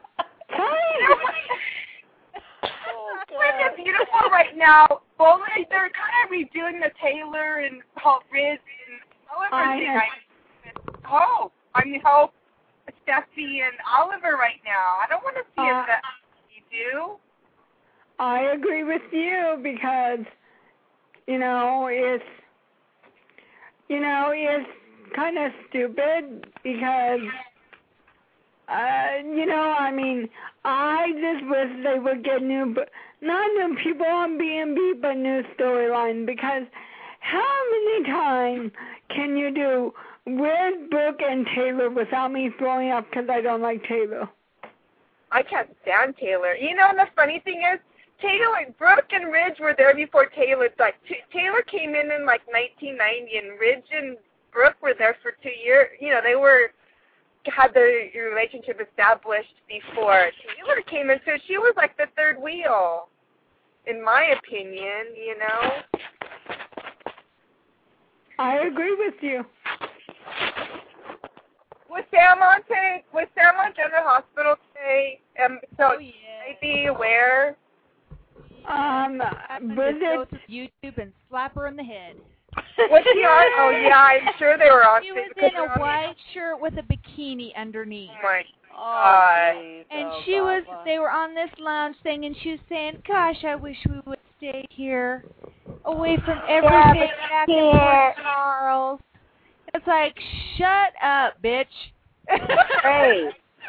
Speaker 8: Bold and Beautiful right now. Bold, they're kind of redoing the Taylor and Hope Ridge and Oliver
Speaker 3: I
Speaker 8: thing.
Speaker 3: know.
Speaker 8: I Hope. I mean Hope, Steffi, and Oliver right now. I don't want to see
Speaker 3: Uh,
Speaker 8: it that you do.
Speaker 3: I agree with you because, you know, it's, you know, it's kind of stupid because, uh, you know, I mean, I just wish they would get new, but not new people on B and B, but new storyline, because how many times can you do Red, Brooke, and Taylor without me throwing up because I don't like Taylor?
Speaker 8: I can't stand Taylor. You know, and the funny thing is, Taylor, Brooke and Ridge were there before Taylor. It's like t- Taylor came in in like nineteen ninety, and Ridge and Brooke were there for two years. You know, they were had their relationship established before Taylor came in, so she was like the third wheel, in my opinion. You know.
Speaker 3: I agree with you.
Speaker 8: Was Sam on today? Was Sam on General Hospital today? Um, so
Speaker 6: Oh, yeah.
Speaker 8: be aware.
Speaker 3: Um,
Speaker 6: I'm
Speaker 3: was
Speaker 6: gonna just go
Speaker 3: it?
Speaker 6: to YouTube and slap her in the head.
Speaker 8: Was she on? Oh yeah, I'm sure they were on.
Speaker 6: She was
Speaker 8: because
Speaker 6: in
Speaker 8: they're
Speaker 6: a
Speaker 8: on the-
Speaker 6: white shirt with a bikini underneath.
Speaker 8: Oh my
Speaker 5: Oh,
Speaker 8: God.
Speaker 5: geez.
Speaker 6: And
Speaker 5: Oh,
Speaker 6: she was,
Speaker 5: Baba.
Speaker 6: they were on this lounge thing, and she was saying, gosh, I wish we would stay here, away from everything back in Port
Speaker 4: can't.
Speaker 6: Charles. It's like, shut up, bitch.
Speaker 4: Hey.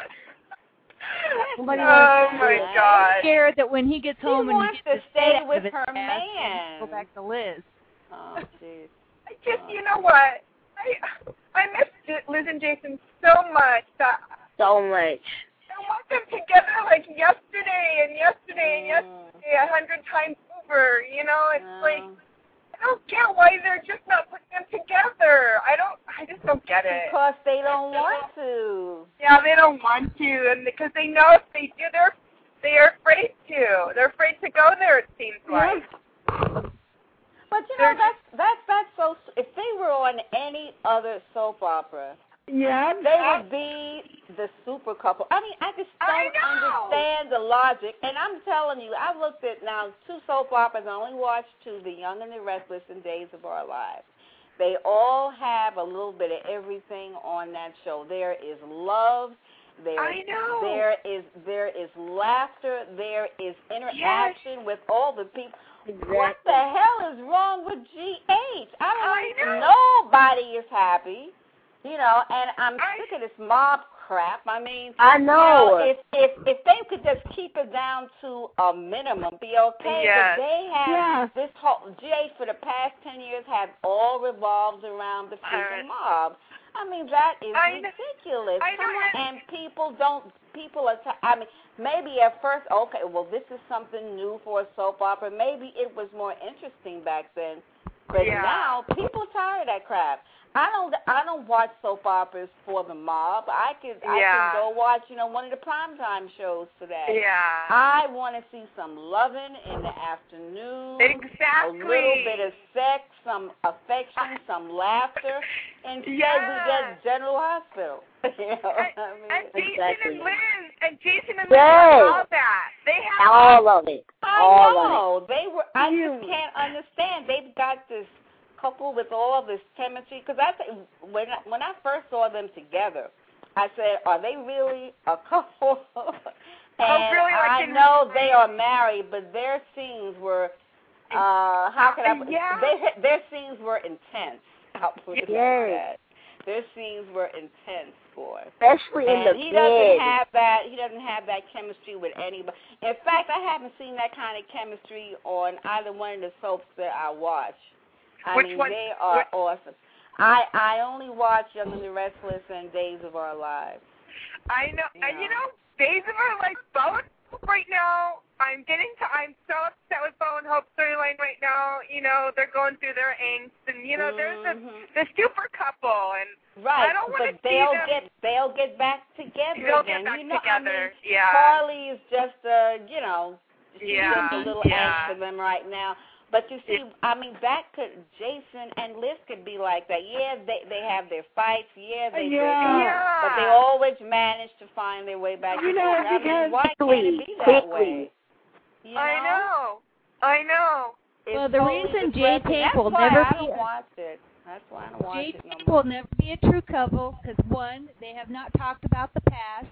Speaker 8: Oh my
Speaker 6: I'm
Speaker 8: God.
Speaker 6: scared that when he gets
Speaker 5: She
Speaker 6: home and
Speaker 5: wants
Speaker 6: he gets
Speaker 5: to stay
Speaker 6: out
Speaker 5: with
Speaker 6: of his
Speaker 5: her
Speaker 6: ass,
Speaker 5: man.
Speaker 6: Go back to Liz.
Speaker 5: Oh, jeez.
Speaker 8: I just, you know what? I I miss J- Liz and Jason so much that
Speaker 4: So much.
Speaker 8: I want them together like yesterday and yesterday and yesterday a hundred times over. You know, it's
Speaker 5: No.
Speaker 8: like I don't get why they're just not putting them together. I don't. I just don't get it.
Speaker 5: Because they don't want to.
Speaker 8: Yeah, they don't want to, and because they know if they do, they're they are afraid to. They're afraid to go there. It seems like.
Speaker 5: But you know, that's that's that's so. If they were on any other soap opera,
Speaker 3: Yeah.
Speaker 5: they would be the super couple. I mean, I just
Speaker 8: I
Speaker 5: don't
Speaker 8: know.
Speaker 5: understand the logic. And I'm telling you, I've looked at now two soap operas. I only watched two: The Young and the Restless and Days of Our Lives. They all have a little bit of everything on that show. There is love. There,
Speaker 8: I know.
Speaker 5: there is there is laughter. There is interaction with all the people.
Speaker 4: Exactly.
Speaker 5: What the hell is wrong with G H? I don't
Speaker 8: I
Speaker 5: know. Nobody is happy, you know. And I'm
Speaker 8: I-
Speaker 5: sick of this mob crap. I mean,
Speaker 4: I
Speaker 5: you
Speaker 4: know.
Speaker 5: know, if if if they could just keep it down to a minimum, be okay.
Speaker 8: Yes.
Speaker 5: But they have
Speaker 3: Yeah.
Speaker 5: this whole G H for the past ten years have all revolved around the freaking mob. I mean, that is
Speaker 8: I know.
Speaker 5: ridiculous.
Speaker 8: I
Speaker 5: Come
Speaker 8: know.
Speaker 5: on, and people don't. People are. T- I mean, maybe at first, okay, well, this is something new for a soap opera. Maybe it was more interesting back then, but
Speaker 8: Yeah.
Speaker 5: now people tired of that crap. I don't. I don't watch soap operas for the mob. I could. I
Speaker 8: Yeah.
Speaker 5: could go watch, you know, one of the primetime shows for that.
Speaker 8: Yeah.
Speaker 5: I want to see some loving in the afternoon.
Speaker 8: Exactly.
Speaker 5: A little bit of sex, some affection, some laughter. Instead,
Speaker 8: Yeah.
Speaker 5: we get General Hospital. you know,
Speaker 8: And,
Speaker 5: I mean,
Speaker 8: and Jason
Speaker 4: Exactly.
Speaker 8: and Liz and Jason and Liz
Speaker 4: Yes.
Speaker 8: have all that. They have
Speaker 4: All of it.
Speaker 5: I
Speaker 4: All of
Speaker 5: know. They were. I
Speaker 3: You-
Speaker 5: just can't understand. They've got this couple with all this chemistry. Because I th- when I, when I first saw them together, I said, "Are they really a couple?" and
Speaker 8: really? Like
Speaker 5: I
Speaker 8: in-
Speaker 5: know they are married, but their scenes were. Uh, how can I? put-
Speaker 8: Yeah.
Speaker 5: They, their scenes were intense. I'll put it like
Speaker 4: Yes.
Speaker 5: that. Their scenes were intense, boy.
Speaker 4: Especially in
Speaker 5: And
Speaker 4: the
Speaker 5: he
Speaker 4: bed.
Speaker 5: doesn't have that. He doesn't have that chemistry with anybody. In fact, I haven't seen that kind of chemistry on either one of the soaps that I watch. I
Speaker 8: Which
Speaker 5: mean,
Speaker 8: one-
Speaker 5: they are
Speaker 8: which-
Speaker 5: awesome. I I only watch Young and the Restless and Days of Our Lives.
Speaker 8: I know,
Speaker 5: Yeah.
Speaker 8: and you know, Days of Our Life, both right now. I'm getting to. I'm so upset with Bo and Hope's storyline right now. You know, they're going through their angst, and you know, there's
Speaker 5: Mhm.
Speaker 8: the the super couple, and
Speaker 5: Right,
Speaker 8: I don't wanna
Speaker 5: but
Speaker 8: see
Speaker 5: they'll
Speaker 8: them-
Speaker 5: get they'll get back together
Speaker 8: they'll
Speaker 5: again.
Speaker 8: get back
Speaker 5: you know,
Speaker 8: together.
Speaker 5: I mean,
Speaker 8: yeah.
Speaker 5: Carly is just uh, you know, she's
Speaker 8: Yeah,
Speaker 5: just a little
Speaker 8: yeah.
Speaker 5: angst for them right now. But you see, I mean, that could Jason and Liz could be like that. Yeah, they they have their fights. Yeah, they break
Speaker 3: Yeah.
Speaker 5: up,
Speaker 8: Yeah.
Speaker 5: but they always manage to find their way back
Speaker 3: You know,
Speaker 5: together. I mean,
Speaker 3: because-
Speaker 5: why can't
Speaker 4: Quickly,
Speaker 5: it be that
Speaker 4: quickly.
Speaker 5: way? You know?
Speaker 8: I know. I know.
Speaker 5: It's
Speaker 6: Well, the
Speaker 5: totally
Speaker 6: reason
Speaker 5: depressing.
Speaker 6: J-Tape
Speaker 5: That's
Speaker 6: will
Speaker 5: why
Speaker 6: never
Speaker 5: I
Speaker 6: be
Speaker 5: don't
Speaker 6: a-
Speaker 5: watch it. That's why I don't watch it no
Speaker 6: J-Tape
Speaker 5: more.
Speaker 6: will never be a true couple because, one, they have not talked about the past.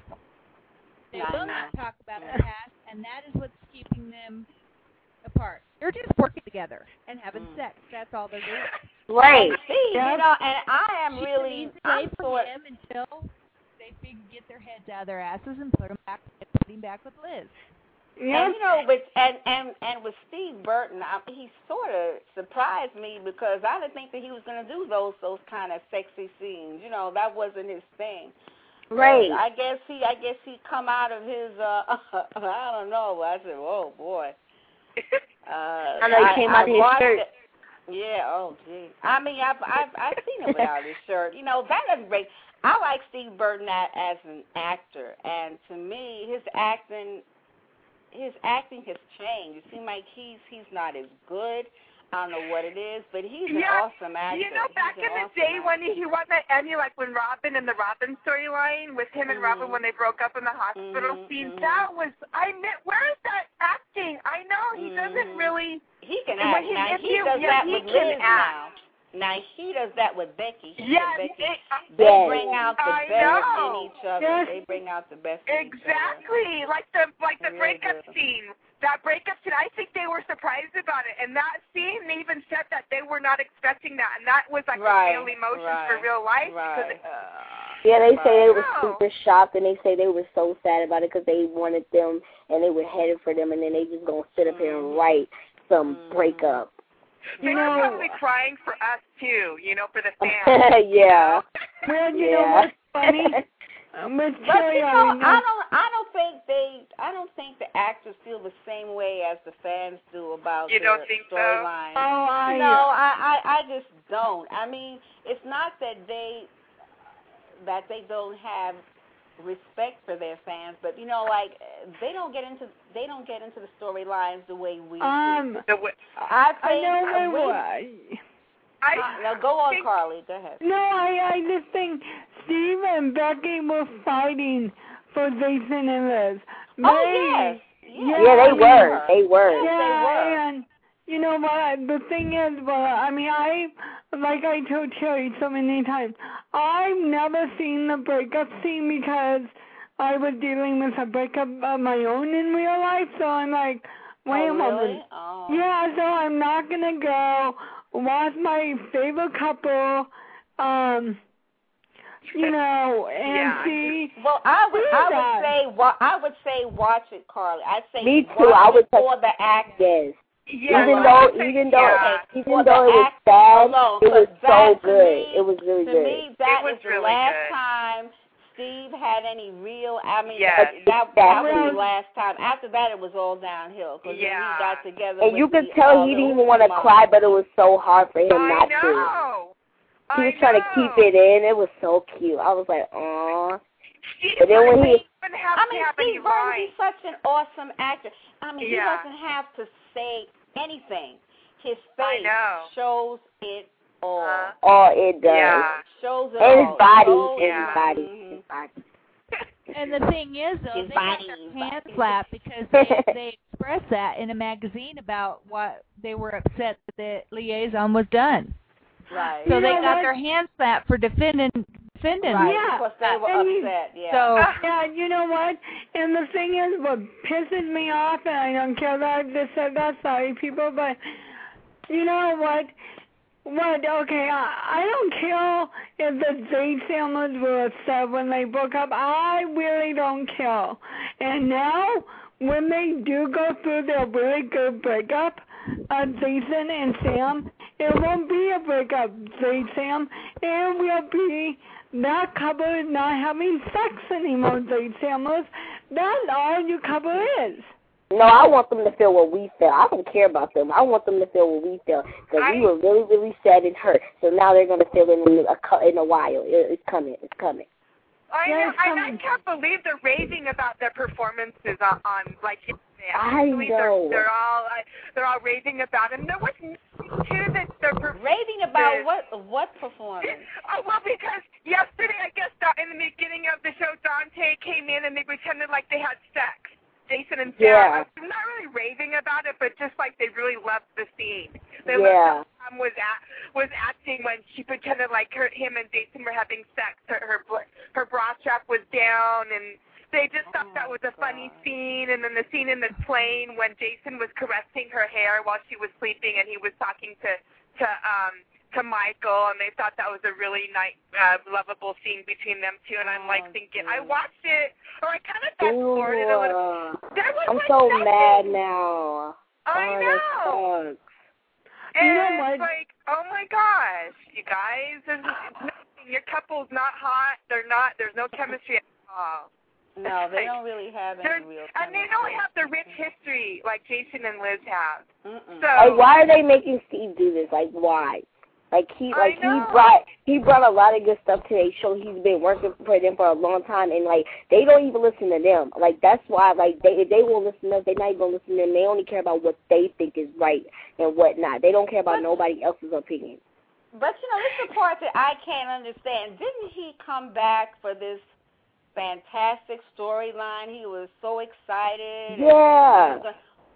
Speaker 6: They
Speaker 5: I
Speaker 6: will
Speaker 5: know.
Speaker 6: not talk about the past, and that is what's keeping them apart. They're just working together and having
Speaker 5: Mm.
Speaker 6: sex. That's all they're doing.
Speaker 4: Right.
Speaker 5: See,
Speaker 3: Yeah.
Speaker 5: you know, and I am
Speaker 6: She
Speaker 5: really,
Speaker 6: needs to
Speaker 5: I'm
Speaker 6: wait for
Speaker 5: sort
Speaker 6: him until they figure, get their heads out of their asses and put him back, put him back with Liz.
Speaker 3: Yeah.
Speaker 5: And you know, with and and and with Steve Burton, I, he sort of surprised me because I didn't think that he was going to do those those kind of sexy scenes. You know, that wasn't his thing.
Speaker 4: Right.
Speaker 5: But I guess he, I guess he come out of his, uh, I don't know. I said, oh boy. Uh,
Speaker 4: I know he came out of his
Speaker 5: watched
Speaker 4: shirt.
Speaker 5: it. Yeah. Oh gee. I mean, I've I've I've seen him without his shirt. You know, that doesn't break. I like Steve Burton a- as an actor, and to me, his acting. His acting has changed. It seems like he's he's not as good. I don't know what it is, but he's an
Speaker 8: Yeah,
Speaker 5: awesome actor.
Speaker 8: You know, back
Speaker 5: He's
Speaker 8: in
Speaker 5: an
Speaker 8: the
Speaker 5: awesome
Speaker 8: day
Speaker 5: actor.
Speaker 8: when he, he won that Emmy, like when Robin and the Robin storyline with him and
Speaker 5: Mhm.
Speaker 8: Robin when they broke up in the hospital
Speaker 5: Mhm,
Speaker 8: scene,
Speaker 5: mhm.
Speaker 8: that was, I meant, where is that acting? I know, he doesn't
Speaker 5: Mhm.
Speaker 8: really,
Speaker 5: He can
Speaker 8: And
Speaker 5: act.
Speaker 8: when he-
Speaker 5: Now
Speaker 8: if
Speaker 5: he
Speaker 8: you-
Speaker 5: does
Speaker 8: yeah,
Speaker 5: that
Speaker 8: he
Speaker 5: with
Speaker 8: can
Speaker 5: Liz
Speaker 8: act.
Speaker 5: now. Now he does that with Becky. He
Speaker 8: yes,
Speaker 5: and Becky.
Speaker 8: it,
Speaker 5: They
Speaker 4: Yes.
Speaker 5: bring out the
Speaker 8: I
Speaker 5: best
Speaker 8: know.
Speaker 5: in each other.
Speaker 3: Yes.
Speaker 5: They bring out the best in each other.
Speaker 8: exactly, like the, like the
Speaker 5: Really
Speaker 8: breakup
Speaker 5: do.
Speaker 8: scene that breakup scene, I think they were surprised about it. And that scene, they even said that they were not expecting that. And that was like
Speaker 5: right,
Speaker 8: a real emotion
Speaker 5: right,
Speaker 8: for real life.
Speaker 5: Right.
Speaker 8: Because it,
Speaker 4: yeah, they say they were
Speaker 8: Wow.
Speaker 4: super shocked, and they say they were so sad about it because they wanted them, and they were headed for them, and then they just going to sit up here and write some
Speaker 5: Mm-hmm.
Speaker 4: breakup.
Speaker 8: they
Speaker 3: You
Speaker 8: were
Speaker 3: know-
Speaker 8: probably crying for us, too, you know, for the fans.
Speaker 4: yeah.
Speaker 3: Well, you know
Speaker 4: yeah.
Speaker 3: what's funny? Um, Miss
Speaker 5: But
Speaker 3: Cherry,
Speaker 5: you
Speaker 3: I
Speaker 5: know,
Speaker 3: mean,
Speaker 5: I don't, I don't think they, I don't think the actors feel the same way as the fans do about
Speaker 8: You
Speaker 5: the
Speaker 8: don't think so?
Speaker 5: storyline.
Speaker 3: oh, I,
Speaker 5: No, I, I, I just don't. I mean, it's not that they, that they don't have respect for their fans, but you know, like they don't get into, they don't get into the storylines the way we do.
Speaker 3: um,
Speaker 8: The w-
Speaker 5: I
Speaker 3: I
Speaker 5: think
Speaker 3: know
Speaker 5: uh, we,
Speaker 3: my
Speaker 8: I
Speaker 5: uh, now go on,
Speaker 8: think,
Speaker 5: Carly. Go ahead.
Speaker 3: No, I, I just think Steve and Becky were fighting for Jason and Liz.
Speaker 5: Oh
Speaker 3: They-
Speaker 5: yes, yes,
Speaker 4: Yeah, they
Speaker 3: I mean,
Speaker 4: were. They were.
Speaker 5: Yes, they were.
Speaker 3: Yeah, and you know what? The thing is, well, I mean, I, like I told Cherry so many times, I've never seen the breakup scene because I was dealing with a breakup of my own in real life, so I'm like, wait
Speaker 5: oh,
Speaker 3: a
Speaker 5: really?
Speaker 3: moment.
Speaker 5: Oh.
Speaker 3: Yeah, so I'm not gonna go watch my favorite couple, um, you know, and
Speaker 8: Yeah.
Speaker 3: see.
Speaker 5: Well, I would,
Speaker 3: See
Speaker 5: I
Speaker 3: that.
Speaker 5: would say, wa- I would say, watch it, Carly. I'd say,
Speaker 4: Me
Speaker 5: watch
Speaker 4: too. I
Speaker 5: it
Speaker 4: would
Speaker 5: for the act.
Speaker 4: Yes.
Speaker 8: yeah,
Speaker 4: even
Speaker 8: well,
Speaker 4: though,
Speaker 8: I would say-
Speaker 4: even though,
Speaker 8: yeah.
Speaker 4: even
Speaker 5: For
Speaker 4: though
Speaker 5: the
Speaker 4: it was
Speaker 5: acting
Speaker 4: sad,
Speaker 5: alone,
Speaker 4: it was
Speaker 5: 'cause
Speaker 4: so
Speaker 5: that, to
Speaker 4: good.
Speaker 5: me-
Speaker 4: It was really
Speaker 5: To
Speaker 4: good.
Speaker 5: me, that
Speaker 8: was
Speaker 5: is the
Speaker 8: really
Speaker 5: last
Speaker 8: good.
Speaker 5: time Steve had any real. I mean,
Speaker 8: Yes.
Speaker 5: that, that, that was
Speaker 3: Well-
Speaker 5: the last time. After that, it was all downhill. Because
Speaker 8: Yeah.
Speaker 5: he got together.
Speaker 4: And
Speaker 5: with
Speaker 4: you could
Speaker 5: the,
Speaker 4: tell
Speaker 5: uh,
Speaker 4: he
Speaker 5: the
Speaker 4: didn't even want to
Speaker 5: Uber
Speaker 4: cry,
Speaker 5: mom.
Speaker 4: but it was so hard for him
Speaker 8: I
Speaker 4: not to.
Speaker 8: know.
Speaker 4: He
Speaker 8: I
Speaker 4: was trying to keep
Speaker 8: know.
Speaker 4: it in. It was so cute. I was like, aw.
Speaker 8: Steve
Speaker 4: But then when
Speaker 8: Burton
Speaker 4: he-
Speaker 8: didn't even have
Speaker 5: I
Speaker 8: to
Speaker 5: mean,
Speaker 8: have any
Speaker 5: Steve Burton,
Speaker 8: lines.
Speaker 5: he's such an awesome actor. I mean,
Speaker 8: Yeah.
Speaker 5: he doesn't have to say anything. His
Speaker 8: I
Speaker 5: face
Speaker 8: know.
Speaker 5: shows it all.
Speaker 8: Uh,
Speaker 4: All it does.
Speaker 8: yeah.
Speaker 5: shows it
Speaker 4: And
Speaker 5: all.
Speaker 4: his body.
Speaker 5: Shows
Speaker 4: And
Speaker 8: Yeah.
Speaker 4: his body.
Speaker 5: Mhm.
Speaker 4: His body.
Speaker 6: And the thing is, though,
Speaker 5: His
Speaker 6: they got
Speaker 5: body,
Speaker 6: their
Speaker 5: his
Speaker 6: hands
Speaker 5: body.
Speaker 6: slapped because they, they expressed that in a magazine about what they were upset that the liaison was done.
Speaker 5: Right.
Speaker 6: So
Speaker 3: You
Speaker 6: they
Speaker 3: know
Speaker 6: got
Speaker 3: what?
Speaker 6: their hands slapped for defending defending.
Speaker 5: Right.
Speaker 3: Yeah.
Speaker 5: Because they were
Speaker 3: And you-
Speaker 5: upset. Yeah.
Speaker 6: So
Speaker 3: Yeah, you know what? And the thing is, what pisses me off, and I don't care that I've just said that, sorry people, but you know what? What? Okay, I, I don't care if the Zay families were upset when they broke up. I really don't care. And now, when they do go through their really good breakup, uh, Jason and Sam, it won't be a breakup, Zay Sam. It will be that couple is not having sex anymore, Zay Samers. That's all your couple is.
Speaker 4: No, I want them to feel what we feel. I don't care about them. I want them to feel what we feel because we
Speaker 8: I-
Speaker 4: were really, really sad and hurt. So now they're going to feel it in a cou- in a while. It, it's coming. It's coming.
Speaker 8: I know.
Speaker 3: Yes,
Speaker 8: I, I
Speaker 3: um,
Speaker 8: can't believe they're raving about their performances on, on like yesterday.
Speaker 4: I
Speaker 8: Actually,
Speaker 4: know.
Speaker 8: They're, they're all uh, they're all raving about it. And there was nothing too that they're per-
Speaker 5: Raving about
Speaker 8: Yes.
Speaker 5: what what performance?
Speaker 8: Oh, well, because yesterday, I guess uh, in the beginning of the show, Dante came in and they pretended like they had sex. Jason and
Speaker 4: Yeah.
Speaker 8: Sarah. I'm not really raving about it, but just like they really loved the scene. They
Speaker 4: Yeah.
Speaker 8: loved how Sam was at, was acting when she pretended like her, him and Jason were having sex. Her her, bl- her bra strap was down, and they just thought that was a funny scene. And then the scene in the plane when Jason was caressing her hair while she was sleeping, and he was talking to to um. to Michael, and they thought that was a really nice, uh, lovable scene between them two, and I'm like
Speaker 5: Oh,
Speaker 8: thinking,
Speaker 5: dear.
Speaker 8: I watched it, or I kind of fast forwarded a little.
Speaker 4: Ew,
Speaker 8: There was
Speaker 4: I'm
Speaker 8: like
Speaker 4: so
Speaker 8: nothing.
Speaker 4: mad now.
Speaker 8: I
Speaker 4: oh,
Speaker 8: know.
Speaker 4: That sucks.
Speaker 8: And
Speaker 3: You know
Speaker 8: it's
Speaker 3: what?
Speaker 8: like, oh my gosh, you guys, there's nothing. Your couple's not hot. They're not. There's no chemistry at all.
Speaker 5: No, they
Speaker 8: Like,
Speaker 5: don't really have
Speaker 8: They're-
Speaker 5: any real.
Speaker 8: and they don't have the rich history like Jason and Liz have.
Speaker 5: Mm-mm.
Speaker 8: So
Speaker 4: Like, why are they making Steve do this? Like, why? Like he,
Speaker 8: I
Speaker 4: like he
Speaker 8: know.
Speaker 4: brought, he brought a lot of good stuff to their show. He's been working for them for a long time, and like they don't even listen to them. Like that's why, like they, if they won't listen to us, they're not even gonna listen to them. They only care about what they think is right and whatnot. They don't care about
Speaker 5: But-
Speaker 4: nobody else's opinion.
Speaker 5: But you know, this is the part that I can't understand. Didn't he come back for this fantastic storyline? He was so excited. and
Speaker 4: Yeah.
Speaker 5: he was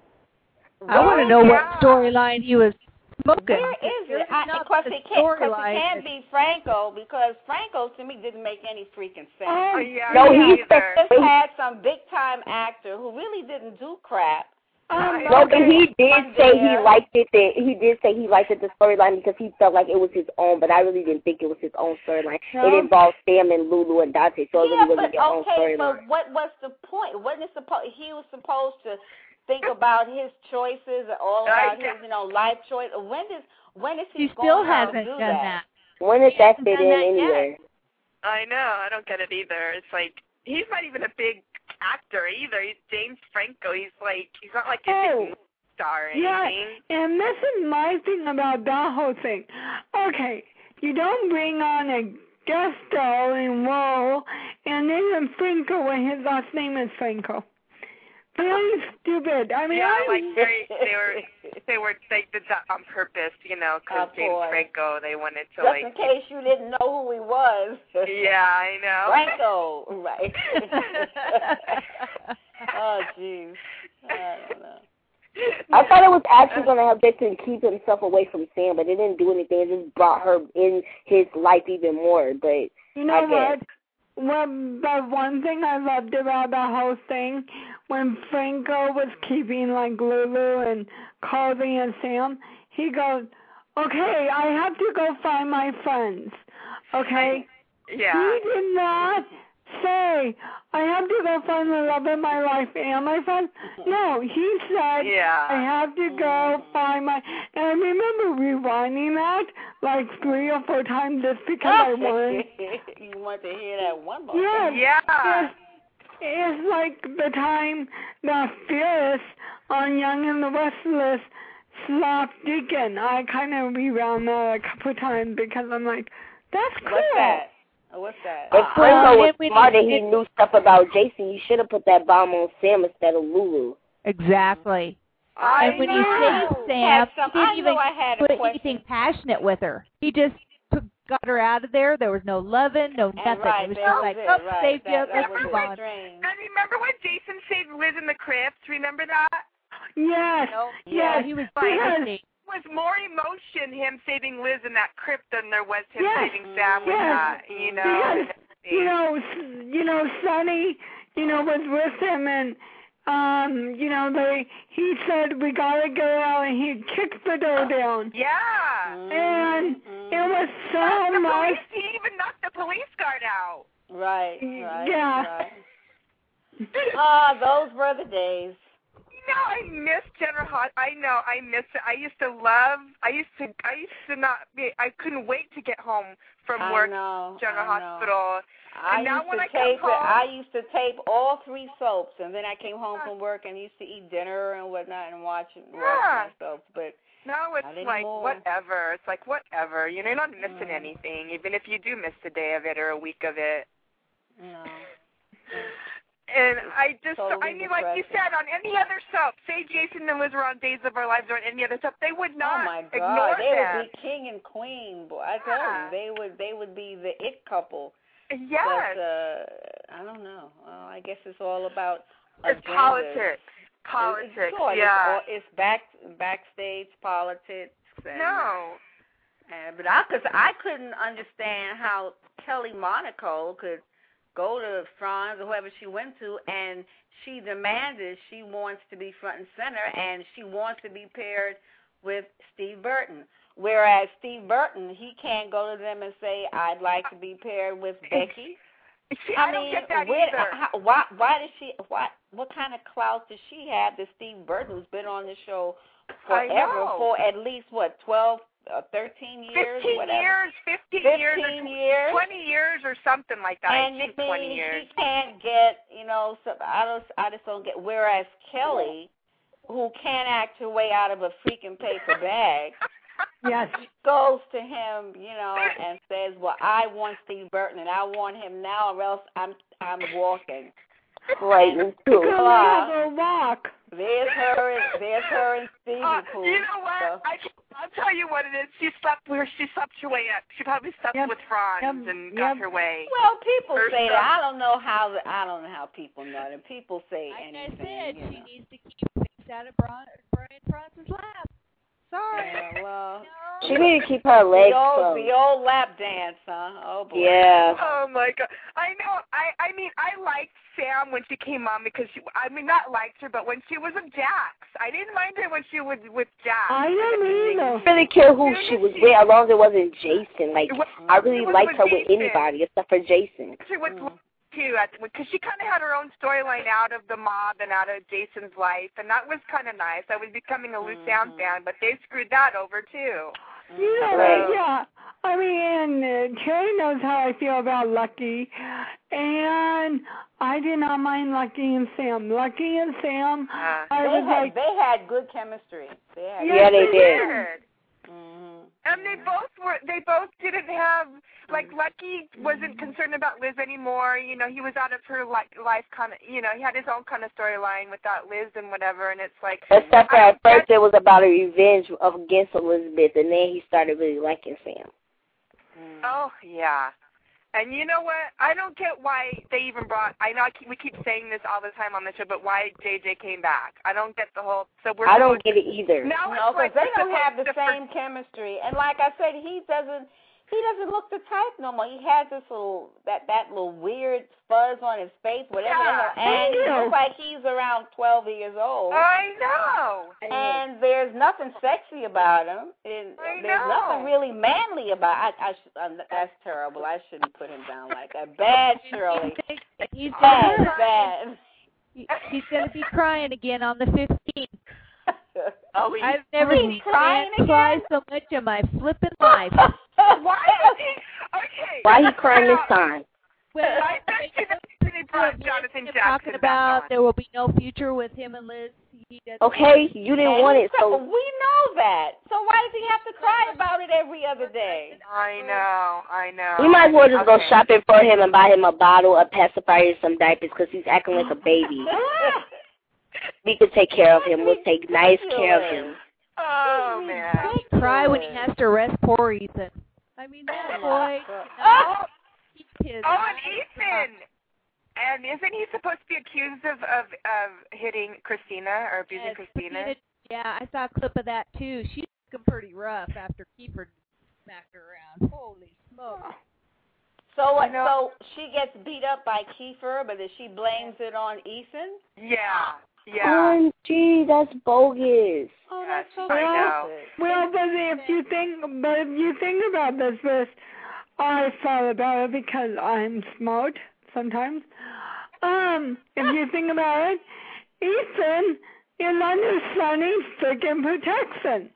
Speaker 5: gonna-
Speaker 6: I want to
Speaker 5: Where-
Speaker 6: know what
Speaker 8: Yeah.
Speaker 6: storyline he was smoking.
Speaker 5: Where is it?
Speaker 6: It's
Speaker 5: I,
Speaker 6: not
Speaker 5: because
Speaker 6: the
Speaker 5: it can't, 'cause it
Speaker 6: storyline.
Speaker 5: can't be Franco, because Franco to me didn't make any freaking sense.
Speaker 8: Oh,
Speaker 3: Oh,
Speaker 8: yeah,
Speaker 4: No,
Speaker 8: me
Speaker 4: he's
Speaker 8: either.
Speaker 5: Just had some big time actor who really didn't do crap,
Speaker 3: Um,
Speaker 4: Well,
Speaker 3: okay.
Speaker 4: but he did
Speaker 5: One
Speaker 4: say
Speaker 5: day,
Speaker 4: he
Speaker 5: uh,
Speaker 4: liked it. That he did say he liked it the storyline because he felt like it was his own. But I really didn't think it was his own storyline.
Speaker 3: No.
Speaker 4: It involved Sam and Lulu and Dante, so it
Speaker 5: Yeah,
Speaker 4: really wasn't
Speaker 5: but
Speaker 4: their own
Speaker 5: okay,
Speaker 4: storyline.
Speaker 5: but what what's the point? Wasn't it supposed he was supposed to think about his choices, all about his, you know, life choice? When does when is he
Speaker 6: She still
Speaker 5: going to
Speaker 6: hasn't
Speaker 5: do
Speaker 6: done
Speaker 5: that?
Speaker 6: that.
Speaker 4: When does that fit
Speaker 6: done
Speaker 4: in
Speaker 6: that yet.
Speaker 4: anywhere?
Speaker 7: I know. I don't get it either. It's like he's not even a big actor either. He's James Franco. He's like he's not like a
Speaker 3: Oh.
Speaker 7: big star or
Speaker 3: Yeah,
Speaker 7: anything.
Speaker 3: and this is my thing about that whole thing. Okay, you don't bring on a guest starring role, and then Franco, when his last name is Franco. Very stupid. I mean,
Speaker 7: Yeah,
Speaker 3: I
Speaker 7: like very, they were they were they did that on purpose, you know, because
Speaker 5: Of
Speaker 7: James
Speaker 5: course.
Speaker 7: Franco, they wanted to
Speaker 5: Just
Speaker 7: like.
Speaker 5: in case you didn't know who he was.
Speaker 7: Yeah, I know.
Speaker 5: Franco, right? Oh, jeez. I don't know.
Speaker 4: I thought it was actually going to help Jason keep himself away from Sam, but it didn't do anything. It just brought her in his life even more. But
Speaker 3: You know
Speaker 4: I
Speaker 3: what?
Speaker 4: guess.
Speaker 3: Well, the one thing I loved about the whole thing, when Franco was keeping like Lulu and Carly and Sam, he goes, "Okay, I have to go find my friends." Okay.
Speaker 7: Yeah.
Speaker 3: He did not say, "I have to go find the love of my life and my friends." No, he said,
Speaker 7: Yeah.
Speaker 3: "I have to go find my." And I remember rewinding that like three or four times just because I wanted.
Speaker 5: You want to hear that one more
Speaker 3: Yes,
Speaker 5: time?
Speaker 7: Yeah.
Speaker 3: It's, it's like the time that Phyllis on Young and the Restless slapped Deacon. I kind of rewound that a couple of times because I'm like, that's cool.
Speaker 5: What's that? What's that?
Speaker 4: If Franco
Speaker 6: Uh,
Speaker 4: was
Speaker 6: it- it-
Speaker 4: smart and he
Speaker 6: it-
Speaker 4: knew stuff about Jason, you should have put that bomb on Sam instead of Lulu.
Speaker 6: Exactly.
Speaker 7: I
Speaker 6: And when
Speaker 7: know.
Speaker 6: you say Sam,
Speaker 5: Had some-
Speaker 6: he didn't
Speaker 5: I
Speaker 6: even
Speaker 5: know I had a
Speaker 6: put
Speaker 5: question.
Speaker 6: anything passionate with her. He just took, got her out of there. There was no loving, no
Speaker 5: And
Speaker 6: nothing.
Speaker 5: right,
Speaker 6: it was
Speaker 5: that
Speaker 6: just
Speaker 5: was
Speaker 6: like,
Speaker 5: it,
Speaker 6: oh,
Speaker 5: right.
Speaker 6: saved
Speaker 5: that,
Speaker 6: you,
Speaker 5: that
Speaker 6: let's
Speaker 5: was
Speaker 6: move
Speaker 5: the
Speaker 6: on.
Speaker 5: strange.
Speaker 7: And remember when Jason saved Liz in the crypt? Remember that?
Speaker 3: Yes,
Speaker 5: Nope.
Speaker 6: Yeah,
Speaker 3: yes.
Speaker 6: he was
Speaker 3: Because-
Speaker 6: crazy.
Speaker 7: There was more emotion him saving Liz in that crypt than there was him
Speaker 3: Yes.
Speaker 7: saving Sam with
Speaker 3: Yes.
Speaker 7: that, you know.
Speaker 3: Because, you know, s- you know, Sonny, you know, was with him, and um, you know, they he said we gotta go out, and he kicked the door down,
Speaker 7: Yeah.
Speaker 3: and it was so
Speaker 7: Knocked the
Speaker 3: much.
Speaker 7: police, he even knocked the police guard out.
Speaker 5: Right, right,
Speaker 3: Yeah.
Speaker 5: right. Ah, those were the days.
Speaker 7: You know, I miss General Hot. I know, I miss it. I used to love. I used to. I used to not be. I couldn't wait to get home from
Speaker 5: I
Speaker 7: work.
Speaker 5: know,
Speaker 7: General
Speaker 5: I know.
Speaker 7: Hospital.
Speaker 5: I
Speaker 7: And now
Speaker 5: used
Speaker 7: when
Speaker 5: to
Speaker 7: I come
Speaker 5: tape it.
Speaker 7: home-
Speaker 5: I used to tape all three soaps, and then I came home from work and used to eat dinner and whatnot and watch watch
Speaker 7: Yeah.
Speaker 5: my soaps. But
Speaker 7: No, it's
Speaker 5: Not
Speaker 7: like
Speaker 5: anymore.
Speaker 7: whatever. It's like whatever. You know, you're not missing
Speaker 5: Mm.
Speaker 7: anything, even if you do miss a day of it or a week of it.
Speaker 5: no.
Speaker 7: And I just,
Speaker 5: Totally
Speaker 7: I mean, like you
Speaker 5: depressing.
Speaker 7: said, on any other soap, say Jason and Liz were on Days of Our Lives or on any other soap, they would not
Speaker 5: Oh my
Speaker 7: ignore
Speaker 5: God, they
Speaker 7: them.
Speaker 5: would be king and queen, boy. I tell
Speaker 7: Yeah.
Speaker 5: you, they would they would be the it couple.
Speaker 7: Yes.
Speaker 5: But uh, I don't know. Well, I guess it's all about
Speaker 7: It's
Speaker 5: agendas.
Speaker 7: politics.
Speaker 5: It's,
Speaker 7: Politics,
Speaker 5: sure,
Speaker 7: yeah.
Speaker 5: It's, all, it's back backstage politics. And,
Speaker 7: No.
Speaker 5: And, but I, cause I couldn't understand how Kelly Monaco could go to Franz or whoever she went to, and she demanded she wants to be front and center, and she wants to be paired with Steve Burton. Whereas Steve Burton, he can't go to them and say, I'd like to be paired with Becky.
Speaker 7: See,
Speaker 5: I,
Speaker 7: I don't
Speaker 5: mean,
Speaker 7: get that
Speaker 5: where,
Speaker 7: either.
Speaker 5: how, why, why does she? What, what kind of clout does she have that Steve Burton, who's been on the show
Speaker 7: I
Speaker 5: forever,
Speaker 7: know.
Speaker 5: for at least what, twelve, uh, thirteen years,
Speaker 7: Fifteen
Speaker 5: whatever,
Speaker 7: years, fifteen, years, or
Speaker 5: fifteen years,
Speaker 7: twenty years, or something like that.
Speaker 5: and
Speaker 7: I think
Speaker 5: I mean,
Speaker 7: twenty years.
Speaker 5: she can't get, you know, so I don't, I just don't get. Whereas Kelly, who can't act her way out of a freaking paper bag,
Speaker 3: Yes.
Speaker 5: goes to him, you know, and says, "Well, I want Steve Burton, and I want him now, or else I'm, I'm walking."
Speaker 4: Frightening too.
Speaker 3: Go have a walk.
Speaker 5: There's her, and, there's her and Stevie
Speaker 7: Uh,
Speaker 5: Pooh.
Speaker 7: you know what?
Speaker 5: So,
Speaker 7: I, I'll tell you what it is. She slept where she slept her way up. She probably slept
Speaker 3: Yep.
Speaker 7: with Franz
Speaker 3: Yep.
Speaker 7: and got
Speaker 3: Yep.
Speaker 7: her way.
Speaker 5: well, people
Speaker 7: Her
Speaker 5: say
Speaker 7: stuff.
Speaker 5: that. I don't know how. The, I don't know how people know that. People say
Speaker 6: Like I
Speaker 5: anything.
Speaker 6: said,
Speaker 5: you
Speaker 6: she
Speaker 5: know.
Speaker 6: needs to keep things out of Brian, Brian Franz's lap. Sorry.
Speaker 5: Yeah, well,
Speaker 4: She need to keep her legs
Speaker 5: the old,
Speaker 4: closed.
Speaker 5: the old lap dance, huh? Oh boy.
Speaker 4: Yeah.
Speaker 7: Oh my God! I
Speaker 8: know, I I mean, I liked Sam when she came on because she, I mean, not liked her, but when she was with Jax, I didn't mind her when she was with Jax.
Speaker 3: I don't either.
Speaker 4: I really care who she was with, as long as it wasn't Jason. Like,
Speaker 8: was,
Speaker 4: I really liked her with
Speaker 8: Jason.
Speaker 4: anybody except for Jason.
Speaker 8: She was mm. too, because she kind of had her own storyline out of the mob and out of Jason's life, and that was kind of nice. I was becoming a Lou Sam fan, but they screwed that over too.
Speaker 3: Yeah,
Speaker 4: right.
Speaker 3: yeah. I mean, uh, Cherry knows how I feel about Lucky, and I did not mind Lucky and Sam. Lucky and Sam,
Speaker 5: uh,
Speaker 3: I
Speaker 5: they
Speaker 3: was
Speaker 5: had,
Speaker 3: like,
Speaker 5: they had good chemistry. They had
Speaker 4: yeah, they,
Speaker 8: they
Speaker 4: did.
Speaker 8: did. Mm-hmm. And they both were. They both didn't have like Lucky wasn't concerned about Liz anymore. You know, he was out of her like life kind of. You know, he had his own kind of storyline without Liz and whatever. And it's like
Speaker 4: except for
Speaker 8: I,
Speaker 4: at first it was about a revenge of against Elizabeth, and then he started really liking Sam.
Speaker 8: Oh yeah. And you know what? I don't get why they even brought. I know I keep, we keep saying this all the time on the show, but why J J came back? I don't get the whole. So we're.
Speaker 4: I don't get it either.
Speaker 8: Now
Speaker 5: no,
Speaker 8: like
Speaker 5: because they don't have the
Speaker 8: different.
Speaker 5: same chemistry. And like I said, he doesn't. He doesn't look the type no more. He has this little that that little weird fuzz on his face, whatever.
Speaker 8: Yeah,
Speaker 5: and he looks like he's around twelve years old.
Speaker 8: I know.
Speaker 5: And there's nothing sexy about him. And
Speaker 8: I
Speaker 5: there's
Speaker 8: know.
Speaker 5: nothing really manly about. I, I sh- um, that's terrible. I shouldn't put him down like that. Bad, Shirley.
Speaker 6: He's
Speaker 5: Bad,
Speaker 6: gonna,
Speaker 5: bad.
Speaker 6: he- he's going to be crying again on the fifteenth.
Speaker 5: Oh, he,
Speaker 6: I've never
Speaker 5: he's
Speaker 6: seen
Speaker 5: crying
Speaker 6: a man cry
Speaker 5: again?
Speaker 6: so much in my flippin' life.
Speaker 8: Why is he? Okay.
Speaker 4: Why he crying this time?
Speaker 6: Well,
Speaker 8: I bet you that they brought Jonathan Jackson
Speaker 6: talking
Speaker 8: back
Speaker 6: about
Speaker 8: on.
Speaker 6: there will be no future with him and Liz. He doesn't
Speaker 4: Okay, you didn't
Speaker 5: And
Speaker 4: want
Speaker 5: he's
Speaker 4: it, so
Speaker 5: we know that. So why does he have to cry about it every other day?
Speaker 8: I know, I know.
Speaker 4: we might as well just go
Speaker 8: Okay.
Speaker 4: shopping for him and buy him a bottle, a pacifier, and some diapers because he's acting like a baby. We could take care of him. We'll take nice care of him.
Speaker 8: Oh man.
Speaker 6: He cry when he has to arrest poor Ethan. I mean, that boy.
Speaker 8: Oh,
Speaker 6: He's his.
Speaker 8: oh, and Ethan. And isn't he supposed to be accused of of, of hitting Christina or abusing
Speaker 6: Yes,
Speaker 8: Christina?
Speaker 6: Christina- Yeah, I saw a clip of that too. She's looking pretty rough after Kiefer smacked her around. Holy smokes!
Speaker 5: So what?
Speaker 8: You know-
Speaker 5: So she gets beat up by Kiefer, but then she blames it on Ethan.
Speaker 8: Yeah, yeah.
Speaker 4: O M G, that's bogus.
Speaker 5: Oh,
Speaker 8: Yes,
Speaker 5: that's so
Speaker 8: I know.
Speaker 5: stupid.
Speaker 3: well, but if you think, but if you think about this, this, I thought about it because I'm smart sometimes. Um, if you think about it, Ethan is understanding freaking protection.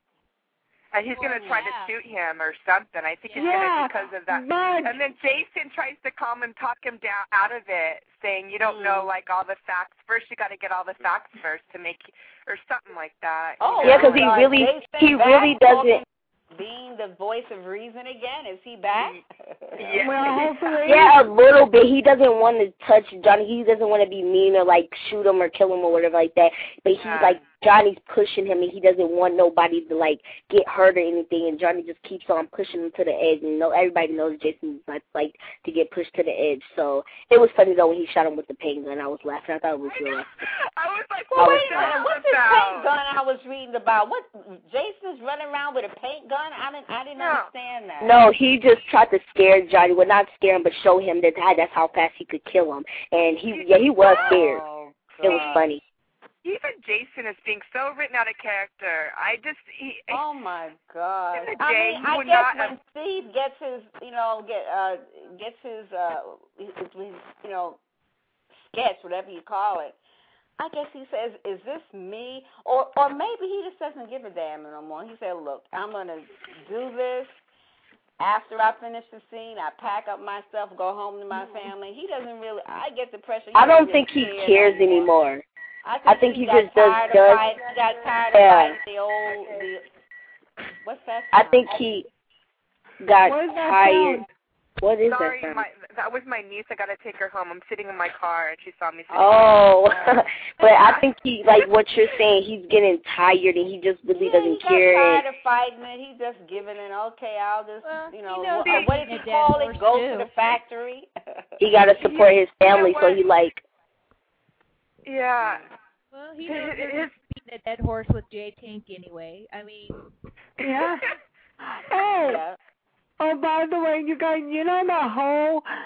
Speaker 8: And he's going to try to shoot him or something. I think he's
Speaker 3: Yeah,
Speaker 8: going to because of that.
Speaker 3: but
Speaker 8: And then Jason tries to calm him, talk him down out of it, saying you don't know like all the facts. First, you got to get all the facts first to make, or something like that.
Speaker 5: Oh,
Speaker 8: you
Speaker 4: Yeah,
Speaker 8: know?
Speaker 4: because he
Speaker 5: God,
Speaker 4: really,
Speaker 5: Jason
Speaker 4: he
Speaker 5: back
Speaker 4: really doesn't.
Speaker 5: Being the voice of reason again, is he back?
Speaker 8: Yeah.
Speaker 3: well, hopefully,
Speaker 4: Yeah, a little bit. He doesn't want to touch Johnny. He doesn't want to be mean or like shoot him or kill him or whatever like that. But he's
Speaker 8: Yeah.
Speaker 4: like Johnny's pushing him, and he doesn't want nobody to like get hurt or anything. And Johnny just keeps on pushing him to the edge. And no, everybody knows Jason's like like to get pushed to the edge. So it was funny though when he shot him with the paint gun. I was laughing. I thought it was
Speaker 8: I,
Speaker 4: real.
Speaker 8: know. I was like,
Speaker 5: Well,
Speaker 8: what
Speaker 5: wait
Speaker 8: was
Speaker 5: a minute.
Speaker 8: that
Speaker 5: What's this
Speaker 8: about?
Speaker 5: paint gun I was reading about? What Jason's running around with a paint gun? I didn't. I didn't
Speaker 8: No.
Speaker 5: understand that.
Speaker 4: No, he just tried to scare Johnny. Well, not scare him, but show him that ah, that's how fast he could kill him. And he, yeah, he was scared.
Speaker 5: Oh,
Speaker 4: It was
Speaker 5: God.
Speaker 4: funny.
Speaker 8: Even Jason is being so written out of character. I just, he,
Speaker 5: Oh my God!
Speaker 8: In the
Speaker 5: I
Speaker 8: day,
Speaker 5: mean,
Speaker 8: he
Speaker 5: I
Speaker 8: would
Speaker 5: guess
Speaker 8: not
Speaker 5: when
Speaker 8: have-
Speaker 5: Steve gets his, you know, get uh, gets his, uh, his, his, you know, sketch, whatever you call it. I guess he says, "Is this me?" Or, or maybe he just doesn't give a damn no more. He said, "Look, I'm gonna do this. After I finish the scene, I pack up my stuff, go home to my family." He doesn't really. I get the pressure. He
Speaker 4: I don't
Speaker 5: doesn't
Speaker 4: think
Speaker 5: really
Speaker 4: he
Speaker 5: care
Speaker 4: cares
Speaker 5: no more.
Speaker 4: anymore.
Speaker 5: I think,
Speaker 4: I think
Speaker 5: he,
Speaker 4: he
Speaker 5: got
Speaker 4: just does-
Speaker 5: tired
Speaker 4: does-
Speaker 5: of fighting. He got tired
Speaker 4: Yeah.
Speaker 5: of fighting the old. The, what's that?
Speaker 4: I
Speaker 5: sound?
Speaker 4: think he got
Speaker 3: What is that
Speaker 4: tired.
Speaker 3: sound?
Speaker 4: What is
Speaker 8: sorry,
Speaker 4: that sound?
Speaker 8: my, that was my niece. I got to take her home. I'm sitting in my car, and she saw me sitting
Speaker 4: Oh,
Speaker 8: in my car.
Speaker 4: but I think he, like what you're saying, he's getting tired and he just really
Speaker 5: yeah,
Speaker 4: doesn't
Speaker 5: he
Speaker 4: care.
Speaker 5: got
Speaker 4: And
Speaker 5: tired of fighting it. He's just giving it. Okay, I'll just,
Speaker 6: Well,
Speaker 5: you
Speaker 6: he
Speaker 5: know,
Speaker 6: knows
Speaker 5: what,
Speaker 6: he's
Speaker 5: what did
Speaker 6: being
Speaker 5: he
Speaker 6: a dead
Speaker 5: call it?
Speaker 6: horse,
Speaker 5: Go
Speaker 6: too.
Speaker 5: to the factory.
Speaker 4: he got to support his family, so he like,
Speaker 8: Yeah.
Speaker 6: Well, he
Speaker 8: His-
Speaker 6: knows
Speaker 8: his-
Speaker 6: there's beating a dead horse with J Tank anyway. I mean,
Speaker 3: yeah. Oh,
Speaker 5: Yeah.
Speaker 3: oh, by the way, you guys, you know the whole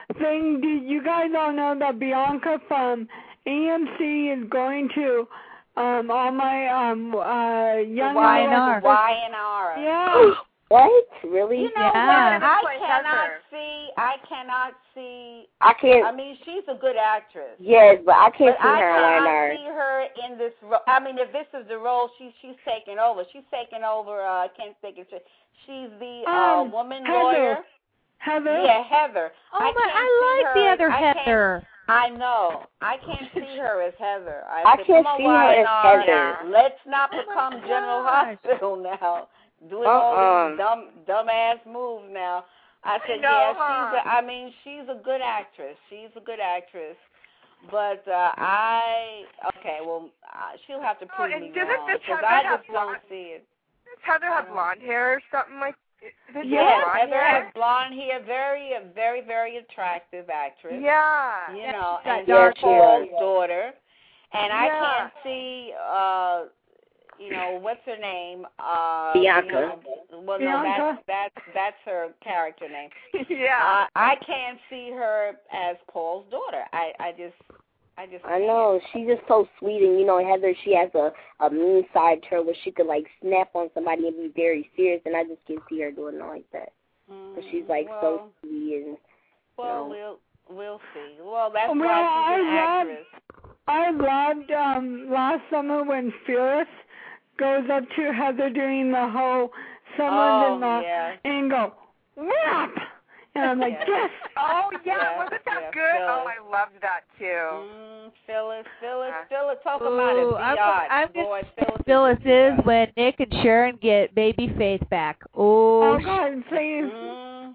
Speaker 3: thing. Do you guys all know that Bianca from A M C is going to um all my um uh young
Speaker 6: Y and R.
Speaker 5: Y and R.
Speaker 3: Yeah.
Speaker 4: What? Really?
Speaker 5: You know
Speaker 6: Yeah.
Speaker 5: what? I
Speaker 8: Play
Speaker 5: cannot
Speaker 8: Heather.
Speaker 5: see. I cannot see.
Speaker 4: I can't.
Speaker 5: I mean, she's a good actress.
Speaker 4: Yes, but I can't
Speaker 5: But
Speaker 4: see
Speaker 5: I
Speaker 4: her on Y and
Speaker 5: cannot
Speaker 4: R.
Speaker 5: see her in this role. I mean, if this is the role she's she's taking over, she's taking over. Uh, I can't think of it. She's the uh,
Speaker 3: Um,
Speaker 5: woman
Speaker 3: Heather.
Speaker 5: lawyer.
Speaker 3: Heather.
Speaker 5: Yeah, Heather.
Speaker 6: Oh,
Speaker 5: I
Speaker 6: but
Speaker 5: can't
Speaker 6: I
Speaker 5: see
Speaker 6: like
Speaker 5: her.
Speaker 6: the other
Speaker 5: I can't-
Speaker 6: Heather.
Speaker 5: I know. I can't see her as Heather. I,
Speaker 4: I
Speaker 5: said,
Speaker 4: can't
Speaker 5: come on,
Speaker 4: see her
Speaker 5: Y and
Speaker 4: as
Speaker 5: R,
Speaker 4: Heather.
Speaker 5: Let's not
Speaker 6: Oh my
Speaker 5: become General
Speaker 6: gosh.
Speaker 5: Hospital now. Doing
Speaker 4: Uh-uh.
Speaker 5: all these dumb, dumbass moves now. I said,
Speaker 8: I know,
Speaker 5: yeah,
Speaker 8: huh?
Speaker 5: she's. A, I mean, she's a good actress. She's a good actress. But uh, I, okay, well, uh, she'll have to
Speaker 8: Oh,
Speaker 5: prove
Speaker 8: and
Speaker 5: me
Speaker 8: doesn't
Speaker 5: wrong
Speaker 8: this
Speaker 5: because
Speaker 8: Heather
Speaker 5: I
Speaker 8: have
Speaker 5: just don't
Speaker 8: blonde-
Speaker 5: see it.
Speaker 8: Does Heather have blonde hair or something like? Does she
Speaker 5: Yes,
Speaker 8: have blonde
Speaker 5: Heather
Speaker 8: hair?
Speaker 5: has blonde hair. Very, a very, very attractive actress.
Speaker 8: Yeah.
Speaker 5: You know,
Speaker 6: got
Speaker 5: and
Speaker 4: dark
Speaker 5: she's Paul's
Speaker 4: hair.
Speaker 5: daughter. And I
Speaker 8: Yeah.
Speaker 5: can't see, uh, you know, what's her name? Uh,
Speaker 4: Bianca.
Speaker 5: Well, no,
Speaker 3: Bianca?
Speaker 5: that's that's that's her character name.
Speaker 8: yeah.
Speaker 5: Uh, I can't see her as Paul's daughter. I, I just, I just.
Speaker 4: I
Speaker 5: can't.
Speaker 4: know. She's just so sweet, and you know, Heather, she has a, a mean side to her where she could, like, snap on somebody and be very serious, and I just can't see her doing it like that. But she's, like,
Speaker 5: well,
Speaker 4: so sweet and...
Speaker 5: Well,
Speaker 4: you know.
Speaker 5: we'll we'll see. Well, that's
Speaker 3: Well,
Speaker 5: why she's an
Speaker 3: I love-
Speaker 5: actress.
Speaker 3: I loved um last summer when Phyllis goes up to Heather doing the whole someone's in
Speaker 5: Oh
Speaker 3: the
Speaker 5: yeah.
Speaker 3: and go whap, and I'm like
Speaker 5: Yeah.
Speaker 3: yes.
Speaker 8: Oh yeah,
Speaker 5: Yeah,
Speaker 8: wasn't that
Speaker 5: yeah,
Speaker 8: good?
Speaker 5: Phyllis.
Speaker 8: Oh, I loved that too.
Speaker 5: Mm, Phyllis, Phyllis,
Speaker 8: Uh,
Speaker 5: Phyllis, talk about
Speaker 6: Ooh,
Speaker 5: it.
Speaker 6: I'm,
Speaker 5: Biatch.
Speaker 6: I'm
Speaker 5: Boy,
Speaker 6: just
Speaker 5: Phyllis,
Speaker 6: Phyllis
Speaker 5: is,
Speaker 6: is when Nick and Sharon get baby Faith back. Oh,
Speaker 3: Oh God, please.
Speaker 5: Mm.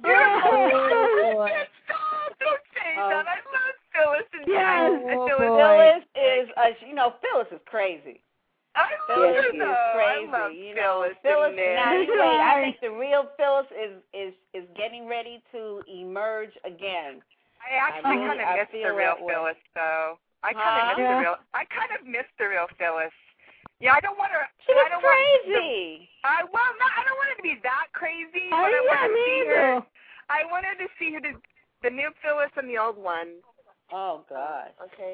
Speaker 3: Oh,
Speaker 8: Stop! Don't say
Speaker 5: Oh.
Speaker 8: that. I love Phyllis and
Speaker 3: Yes.
Speaker 8: Sharon.
Speaker 6: Oh,
Speaker 8: Phyllis.
Speaker 6: boy.
Speaker 5: Phyllis is, a, you know, Phyllis is crazy.
Speaker 8: I love
Speaker 5: Phyllis
Speaker 8: her
Speaker 5: is
Speaker 8: though.
Speaker 5: crazy.
Speaker 8: I love
Speaker 5: you know,
Speaker 8: Phyllis.
Speaker 5: Phyllis.
Speaker 8: and Nick.
Speaker 5: Now, you wait.
Speaker 3: Right.
Speaker 5: I think the real Phyllis is is is getting ready to emerge again.
Speaker 8: I actually
Speaker 5: really-
Speaker 8: kind of
Speaker 5: I
Speaker 8: miss the
Speaker 5: feel
Speaker 8: real
Speaker 5: that way.
Speaker 8: Phyllis though. I kind of
Speaker 5: Huh?
Speaker 8: miss
Speaker 3: Yeah.
Speaker 8: the real. I kind of miss the real Phyllis. Yeah, I don't want her.
Speaker 5: She was
Speaker 8: I don't Want
Speaker 5: crazy.
Speaker 8: the, I well, not. I don't want her to be that crazy. But
Speaker 3: I,
Speaker 8: I want
Speaker 3: yeah,
Speaker 8: to
Speaker 3: me
Speaker 8: see her.
Speaker 3: either.
Speaker 8: I wanted to see her, the, the new Phyllis and the old one.
Speaker 5: Oh God.
Speaker 8: Okay.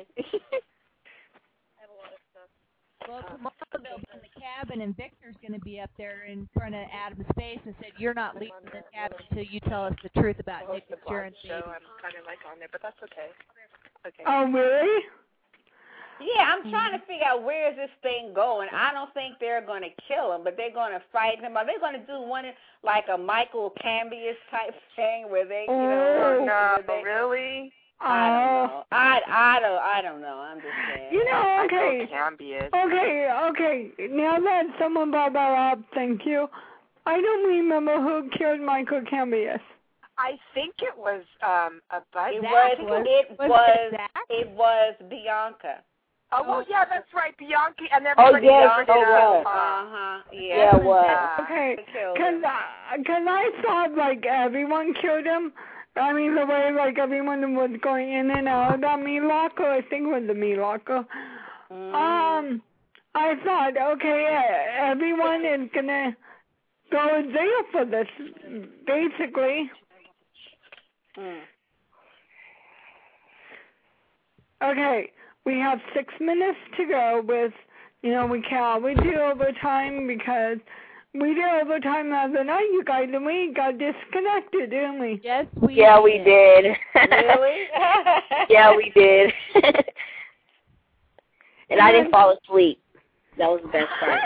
Speaker 6: well, tomorrow they'll be in the cabin, and Victor's going to be up there in front of Adam's face and said, "You're not leaving the cabin until you tell us the truth about Nick and Sharon's
Speaker 8: show.
Speaker 6: baby."
Speaker 8: I'm kind of like on there, but that's okay. Okay.
Speaker 3: Oh really?
Speaker 5: Yeah, I'm trying to figure out where is this thing going. I don't think they're going to kill him, but they're going to fight him. Are they going to do one like a Michael Cambius type thing where they, you know,
Speaker 8: Oh, no,
Speaker 5: where they,
Speaker 8: really?
Speaker 5: I don't
Speaker 3: Oh.
Speaker 5: know. I, I don't I don't know. I'm just saying.
Speaker 3: You know, okay.
Speaker 8: Michael Cambius.
Speaker 3: Okay, okay. Now that someone brought that up, thank you. I don't remember who killed Michael Cambius.
Speaker 8: I think it was um a bud.
Speaker 5: It
Speaker 6: Zach
Speaker 5: was,
Speaker 6: was-
Speaker 5: it
Speaker 6: was
Speaker 5: was,
Speaker 6: it Zach?
Speaker 5: it was Bianca.
Speaker 8: Oh, well, yeah, that's right, Bianchi, and
Speaker 4: Oh,
Speaker 8: everybody
Speaker 4: yes,
Speaker 8: else
Speaker 4: oh,
Speaker 8: did,
Speaker 4: well.
Speaker 8: uh,
Speaker 5: Uh huh. Yeah.
Speaker 4: Yeah, it was.
Speaker 8: Yeah.
Speaker 3: Okay,
Speaker 5: They killed
Speaker 3: because
Speaker 5: him.
Speaker 3: I, cause I thought like everyone killed him. I mean, the way like everyone was going in and out of that meat locker, I think it was the meat locker.
Speaker 5: Mhm.
Speaker 3: Um, I thought, okay, uh, everyone is gonna go to jail for this, basically.
Speaker 5: Mm.
Speaker 3: Okay, we have six minutes to go with, you know, we can't always do overtime because we did overtime the other night, you guys, and we got disconnected, didn't we?
Speaker 6: Yes, we
Speaker 4: Yeah, we did.
Speaker 5: Really?
Speaker 4: Yeah, we did. And I didn't fall asleep. That was the best part.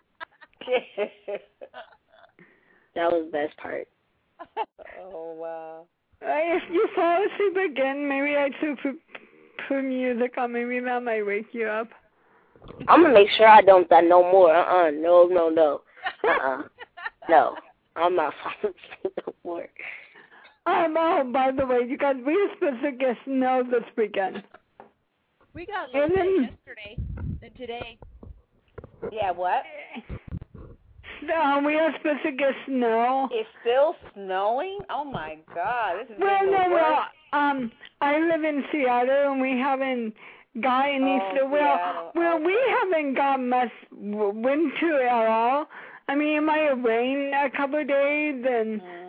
Speaker 4: That was the best part.
Speaker 5: Oh wow.
Speaker 3: If you fall asleep again, maybe I should put, put music on. Maybe that might wake you up.
Speaker 4: I'm gonna make sure I don't that no more. Uh uh No, no, no. Uh uh No. I'm not falling asleep no more.
Speaker 3: Um, oh, by the way, you guys, we were supposed to get snow this weekend.
Speaker 6: We got a little
Speaker 3: And
Speaker 6: bit
Speaker 3: then-
Speaker 6: yesterday and today.
Speaker 5: Yeah. What?
Speaker 3: Um, we were supposed to get snow.
Speaker 5: It's still snowing? Oh my God! This is
Speaker 3: Well,
Speaker 5: getting
Speaker 3: no,
Speaker 5: worse.
Speaker 3: well, um, I live in Seattle, and we haven't got any
Speaker 5: Oh,
Speaker 3: snow. Well,
Speaker 5: Seattle,
Speaker 3: well, we
Speaker 5: okay.
Speaker 3: haven't got much w- winter at all. I mean, it might have rained a couple of days, and
Speaker 5: Mhm.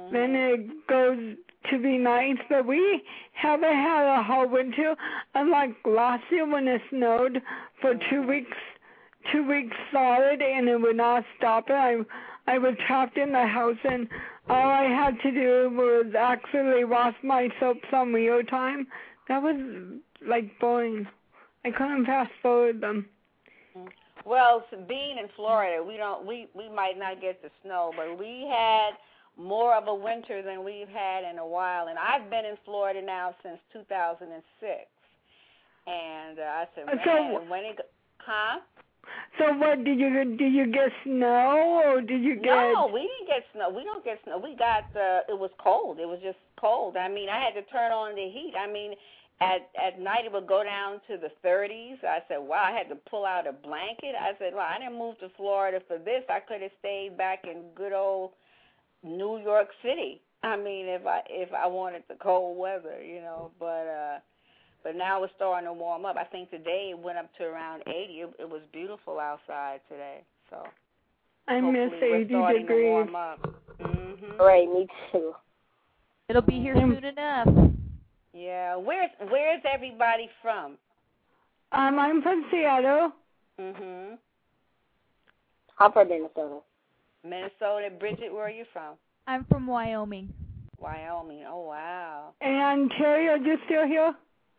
Speaker 5: Mm-hmm.
Speaker 3: then it goes to be nice. But we haven't had a hard winter, unlike last year when it snowed for
Speaker 5: mm-hmm.
Speaker 3: two weeks, two weeks solid, and it would not stop it. I I was trapped in the house, and all I had to do was actually wash my soaps on real time. That was like boring. I couldn't fast forward them.
Speaker 5: Well, being in Florida, we don't we, we might not get the snow, but we had more of a winter than we've had in a while. And I've been in Florida now since two thousand six. And uh, I said, man,
Speaker 3: so,
Speaker 5: when it, huh?
Speaker 3: So what did you did you get snow or did you get?
Speaker 5: No, we didn't get snow. We don't get snow. We got uh, it was cold. It was just cold. I mean, I had to turn on the heat. I mean. At at night it would go down to the thirties. I said, wow, I had to pull out a blanket. I said, well, I didn't move to Florida for this. I could have stayed back in good old New York City. I mean, if I if I wanted the cold weather, you know. But uh, but now it's starting to warm up. I think today it went up to around eighty. It, it was beautiful outside today. So
Speaker 3: I miss eighty
Speaker 5: we're starting
Speaker 3: degrees.
Speaker 5: to warm up. Mm-hmm.
Speaker 4: Right, me too.
Speaker 6: It'll be here soon enough.
Speaker 5: Yeah, where's where's everybody from?
Speaker 3: Um, I'm from Seattle.
Speaker 5: Mhm.
Speaker 4: I'm from Minnesota.
Speaker 5: Minnesota. Bridget, where are you from?
Speaker 6: I'm from Wyoming.
Speaker 5: Wyoming. Oh wow.
Speaker 3: And Terry, are you still here?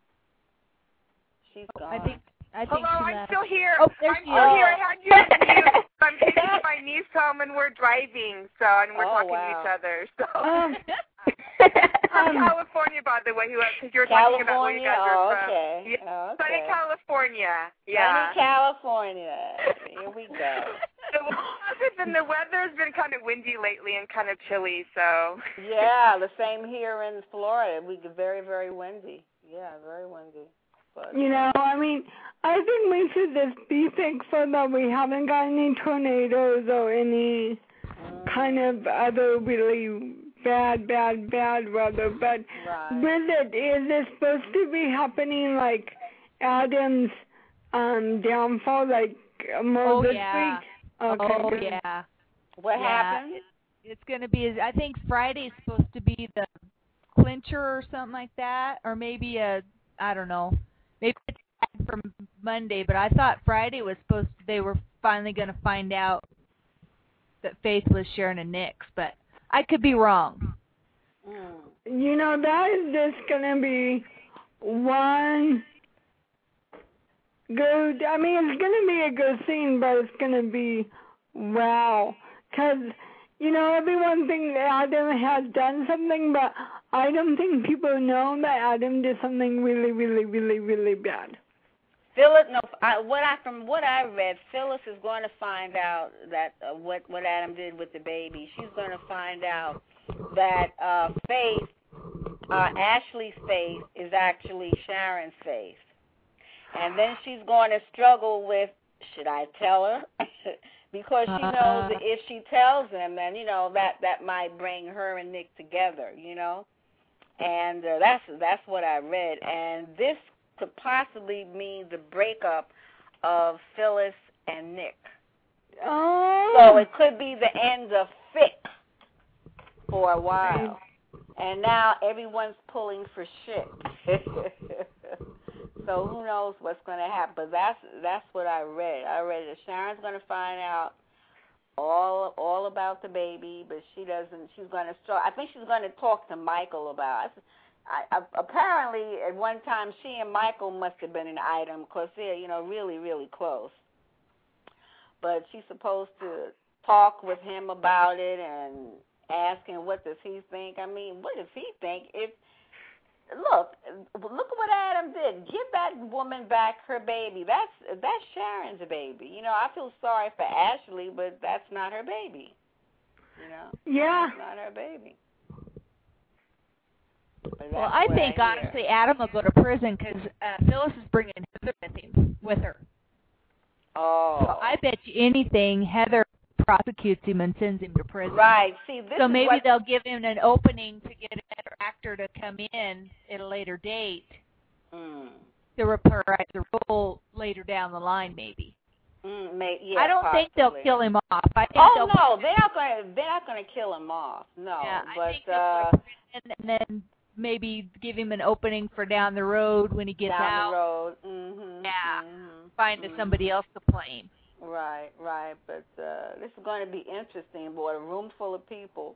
Speaker 5: She's gone.
Speaker 6: I think. I think
Speaker 8: Hello,
Speaker 6: she
Speaker 8: I'm
Speaker 6: left.
Speaker 8: still here.
Speaker 6: Oh, there
Speaker 8: I'm
Speaker 6: she
Speaker 8: still
Speaker 6: is.
Speaker 8: here. I had you on mute. I'm taking my niece home, and we're driving, so and we're
Speaker 5: Oh,
Speaker 8: talking
Speaker 5: wow.
Speaker 8: to each other. So.
Speaker 3: Um,
Speaker 8: From
Speaker 3: um,
Speaker 8: California, by the way, because you were talking about where you guys
Speaker 5: oh,
Speaker 8: are from.
Speaker 5: okay.
Speaker 8: Yeah.
Speaker 5: Oh, okay.
Speaker 8: Sunny California. Yeah.
Speaker 5: Sunny California. Here we go.
Speaker 8: So, other than the weather's been kind of windy lately and kind of chilly, so.
Speaker 5: Yeah, the same here in Florida. We get very, very windy. Yeah, very windy. But,
Speaker 3: you know, I mean, I think we should just be thankful that we haven't got any tornadoes or any
Speaker 5: mm,
Speaker 3: kind of other really bad, bad, bad weather. But
Speaker 5: right.
Speaker 3: with it, is it supposed to be happening like Adam's um, downfall, like more
Speaker 6: Oh,
Speaker 3: this
Speaker 6: yeah.
Speaker 3: week? Okay,
Speaker 6: oh
Speaker 3: good.
Speaker 6: yeah.
Speaker 5: What
Speaker 6: Yeah.
Speaker 5: happened?
Speaker 6: It's going to be. I think Friday's supposed to be the clincher or something like that, or maybe a. I don't know. Maybe it's from Monday, but I thought Friday was supposed to, they were finally going to find out that Faith was sharing a Nix, but I could be wrong.
Speaker 5: Mm.
Speaker 3: You know, that is just going to be one good, I mean, it's going to be a good scene, but it's going to be wow. Because, you know, everyone thinks that Adam has done something, but I don't think people know that Adam did something really, really, really, really bad.
Speaker 5: Phyllis, no, I, what I from what I read, Phyllis is going to find out that uh, what what Adam did with the baby. She's going to find out that uh, Faith, uh, Ashley's Faith, is actually Sharon's Faith, and then she's going to struggle with, should I tell her? Because she knows that if she tells him, then you know that that might bring her and Nick together, you know. And uh, that's that's what I read, and this could possibly mean the breakup of Phyllis and Nick.
Speaker 3: Oh.
Speaker 5: So it could be the end of Fick for a while. And now everyone's pulling for shit. So who knows what's going to happen. But that's that's what I read. I read that Sharon's going to find out all all about the baby, but she doesn't. She's going to start. I think she's going to talk to Michael about it. I, I, apparently, at one time, she and Michael must have been an item because they're, you know, really, really close. But she's supposed to talk with him about it and ask him, what does he think? I mean, what does he think? If look, look at what Adam did. Give that woman back her baby. That's that's Sharon's baby. You know, I feel sorry for Ashley, but that's not her baby. You know,
Speaker 3: yeah,
Speaker 5: that's not her baby.
Speaker 6: Well, I think,
Speaker 5: I
Speaker 6: honestly, Adam will go to prison because uh, Phyllis is bringing Heather with him, with her.
Speaker 5: Oh.
Speaker 6: So I bet you anything, Heather prosecutes him and sends him to prison.
Speaker 5: Right. See, this
Speaker 6: so
Speaker 5: is
Speaker 6: maybe
Speaker 5: what...
Speaker 6: they'll give him an opening to get another actor to come in at a later date
Speaker 5: mm.
Speaker 6: to reprise the role later down the line, maybe.
Speaker 5: Mm, may, yeah,
Speaker 6: I don't
Speaker 5: possibly.
Speaker 6: think they'll kill him off. I think
Speaker 5: oh
Speaker 6: they'll
Speaker 5: no, they're not going. They're not going to kill him off. No,
Speaker 6: yeah,
Speaker 5: but
Speaker 6: I think they'll
Speaker 5: uh,
Speaker 6: put him in and then maybe give him an opening for down the road when he gets
Speaker 5: down
Speaker 6: out.
Speaker 5: the road. Mm-hmm,
Speaker 6: yeah,
Speaker 5: mm-hmm,
Speaker 6: find
Speaker 5: mm-hmm.
Speaker 6: somebody else to play him.
Speaker 5: Right, right. But uh, this is going to be interesting, boy. A room full of people.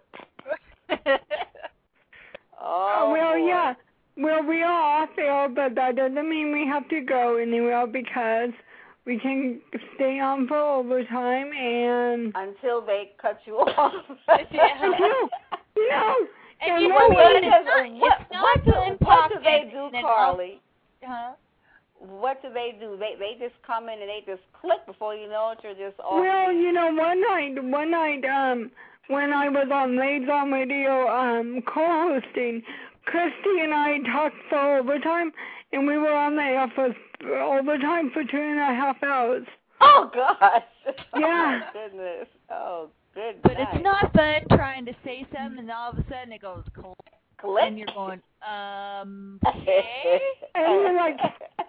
Speaker 5: oh,
Speaker 3: well,
Speaker 5: boy.
Speaker 3: yeah. Well, we are off air, but that doesn't mean we have to go anywhere because we can stay on for overtime and
Speaker 5: until they cut you off.
Speaker 6: yeah.
Speaker 3: Until, you know,
Speaker 6: and
Speaker 3: and
Speaker 6: you
Speaker 3: then
Speaker 6: know
Speaker 3: we-
Speaker 6: what? It's
Speaker 5: Because
Speaker 6: not,
Speaker 5: what,
Speaker 6: it's not
Speaker 5: what, do,
Speaker 6: fun
Speaker 5: what do
Speaker 6: talking
Speaker 5: they do,
Speaker 6: and then
Speaker 5: Carly?
Speaker 6: all- Huh?
Speaker 5: What do they do? They they just come in and they just click before you know it. You're just off.
Speaker 3: Well, you know, one night, one night, um, when I was on Ladies on Radio, um, co-hosting, Christy and I talked for overtime, and we were on the air for overtime for two and a half hours.
Speaker 5: Oh gosh.
Speaker 3: Yeah.
Speaker 5: Oh goodness. Oh good.
Speaker 6: But
Speaker 5: night.
Speaker 6: it's not fun trying to say something and all of a sudden it goes cold.
Speaker 5: Click.
Speaker 6: And you're going, um, okay.
Speaker 3: And you're like,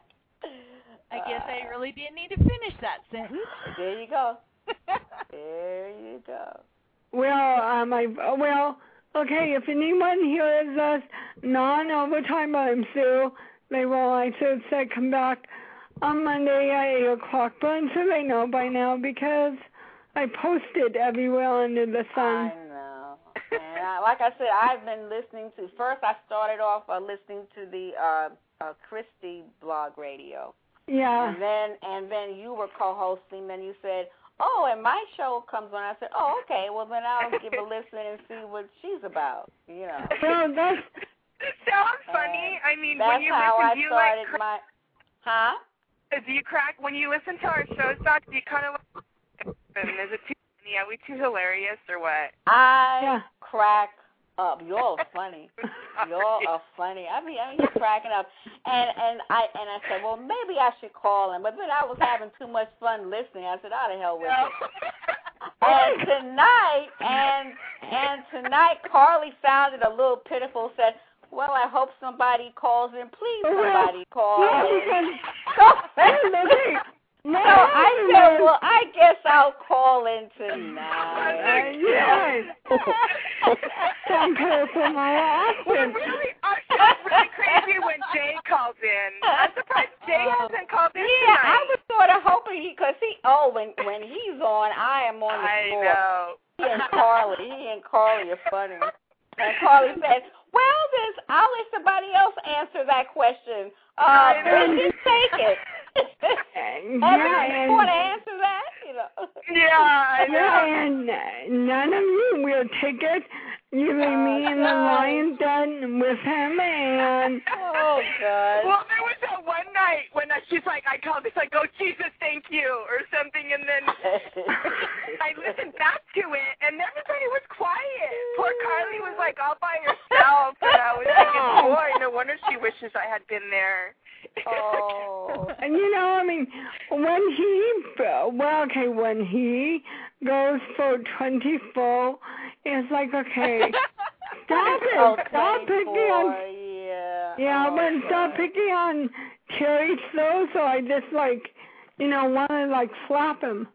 Speaker 6: I guess I really didn't need to finish that sentence.
Speaker 5: There you go. There you go.
Speaker 3: well, um, I, well, okay, if anyone hears us non-overtime, I'm Sue. They will, I should say, come back on Monday at eight o'clock, but I'm sure they know by now because I posted everywhere under the sun.
Speaker 5: I know. And I, like I said, I've been listening to, first I started off uh, listening to the uh, uh, Christy blog radio.
Speaker 3: Yeah.
Speaker 5: And then and then you were co-hosting, and you said, oh, and my show comes on. I said, oh, okay, well, then I'll give a listen and see what she's about, you know.
Speaker 3: Well, that's...
Speaker 8: It sounds funny. I mean,
Speaker 5: That's
Speaker 8: when you
Speaker 5: how
Speaker 8: listen,
Speaker 5: I
Speaker 8: do you
Speaker 5: started
Speaker 8: like...
Speaker 5: my... Huh?
Speaker 8: Do you crack... When you listen to our shows, Doc, do you kind of like... Is it too funny? Are we too hilarious or what?
Speaker 5: I
Speaker 3: Yeah.
Speaker 5: crack up. You're funny. You're a funny. I mean, I mean, you're cracking up. And and I and I said, well, maybe I should call him. But then I was having too much fun listening. I said, oh, the hell with
Speaker 8: No.
Speaker 5: it. And tonight, and and tonight, Carly sounded a little pitiful. Said, well, I hope somebody calls in. Please, somebody call
Speaker 3: No,
Speaker 5: in.
Speaker 3: because...
Speaker 5: So,
Speaker 3: No,
Speaker 5: so I said, well, I guess I'll call in tonight.
Speaker 3: Yes. Some person I
Speaker 8: Well,
Speaker 3: asked
Speaker 8: really, I felt really crazy when Jay called in. I'm surprised Jay hasn't called in
Speaker 5: Yeah,
Speaker 8: tonight.
Speaker 5: I was sort of hoping he, because he, oh, when when he's on, I am on the
Speaker 8: I
Speaker 5: floor.
Speaker 8: know.
Speaker 5: He and Carly, he and Carly are funny. And Carly said, well, this, I'll let somebody else answer that question. Uh,
Speaker 8: I know.
Speaker 5: Bridget, take it. Everybody want to answer that? You know.
Speaker 8: Yeah, I know.
Speaker 3: Yeah, and uh, none of you will take it. You leave me in the lion's den with him, and
Speaker 5: Oh, God.
Speaker 8: Well, there was that one night when I, she's like, I called, it's like, oh, Jesus, thank you, or something, and then I listened back to it, and everybody was quiet. Poor Carly was like all by herself, and I was thinking, boy, no wonder she wishes I had been there.
Speaker 5: Oh.
Speaker 3: and you know, I mean, when he, well, okay, when he goes for twenty-four, it's like, okay, stop it,
Speaker 5: Oh,
Speaker 3: stop picking on,
Speaker 5: yeah.
Speaker 3: yeah,
Speaker 5: oh,
Speaker 3: but stop
Speaker 5: God.
Speaker 3: picking on Terry Slow, so I just like, you know, want to like slap him.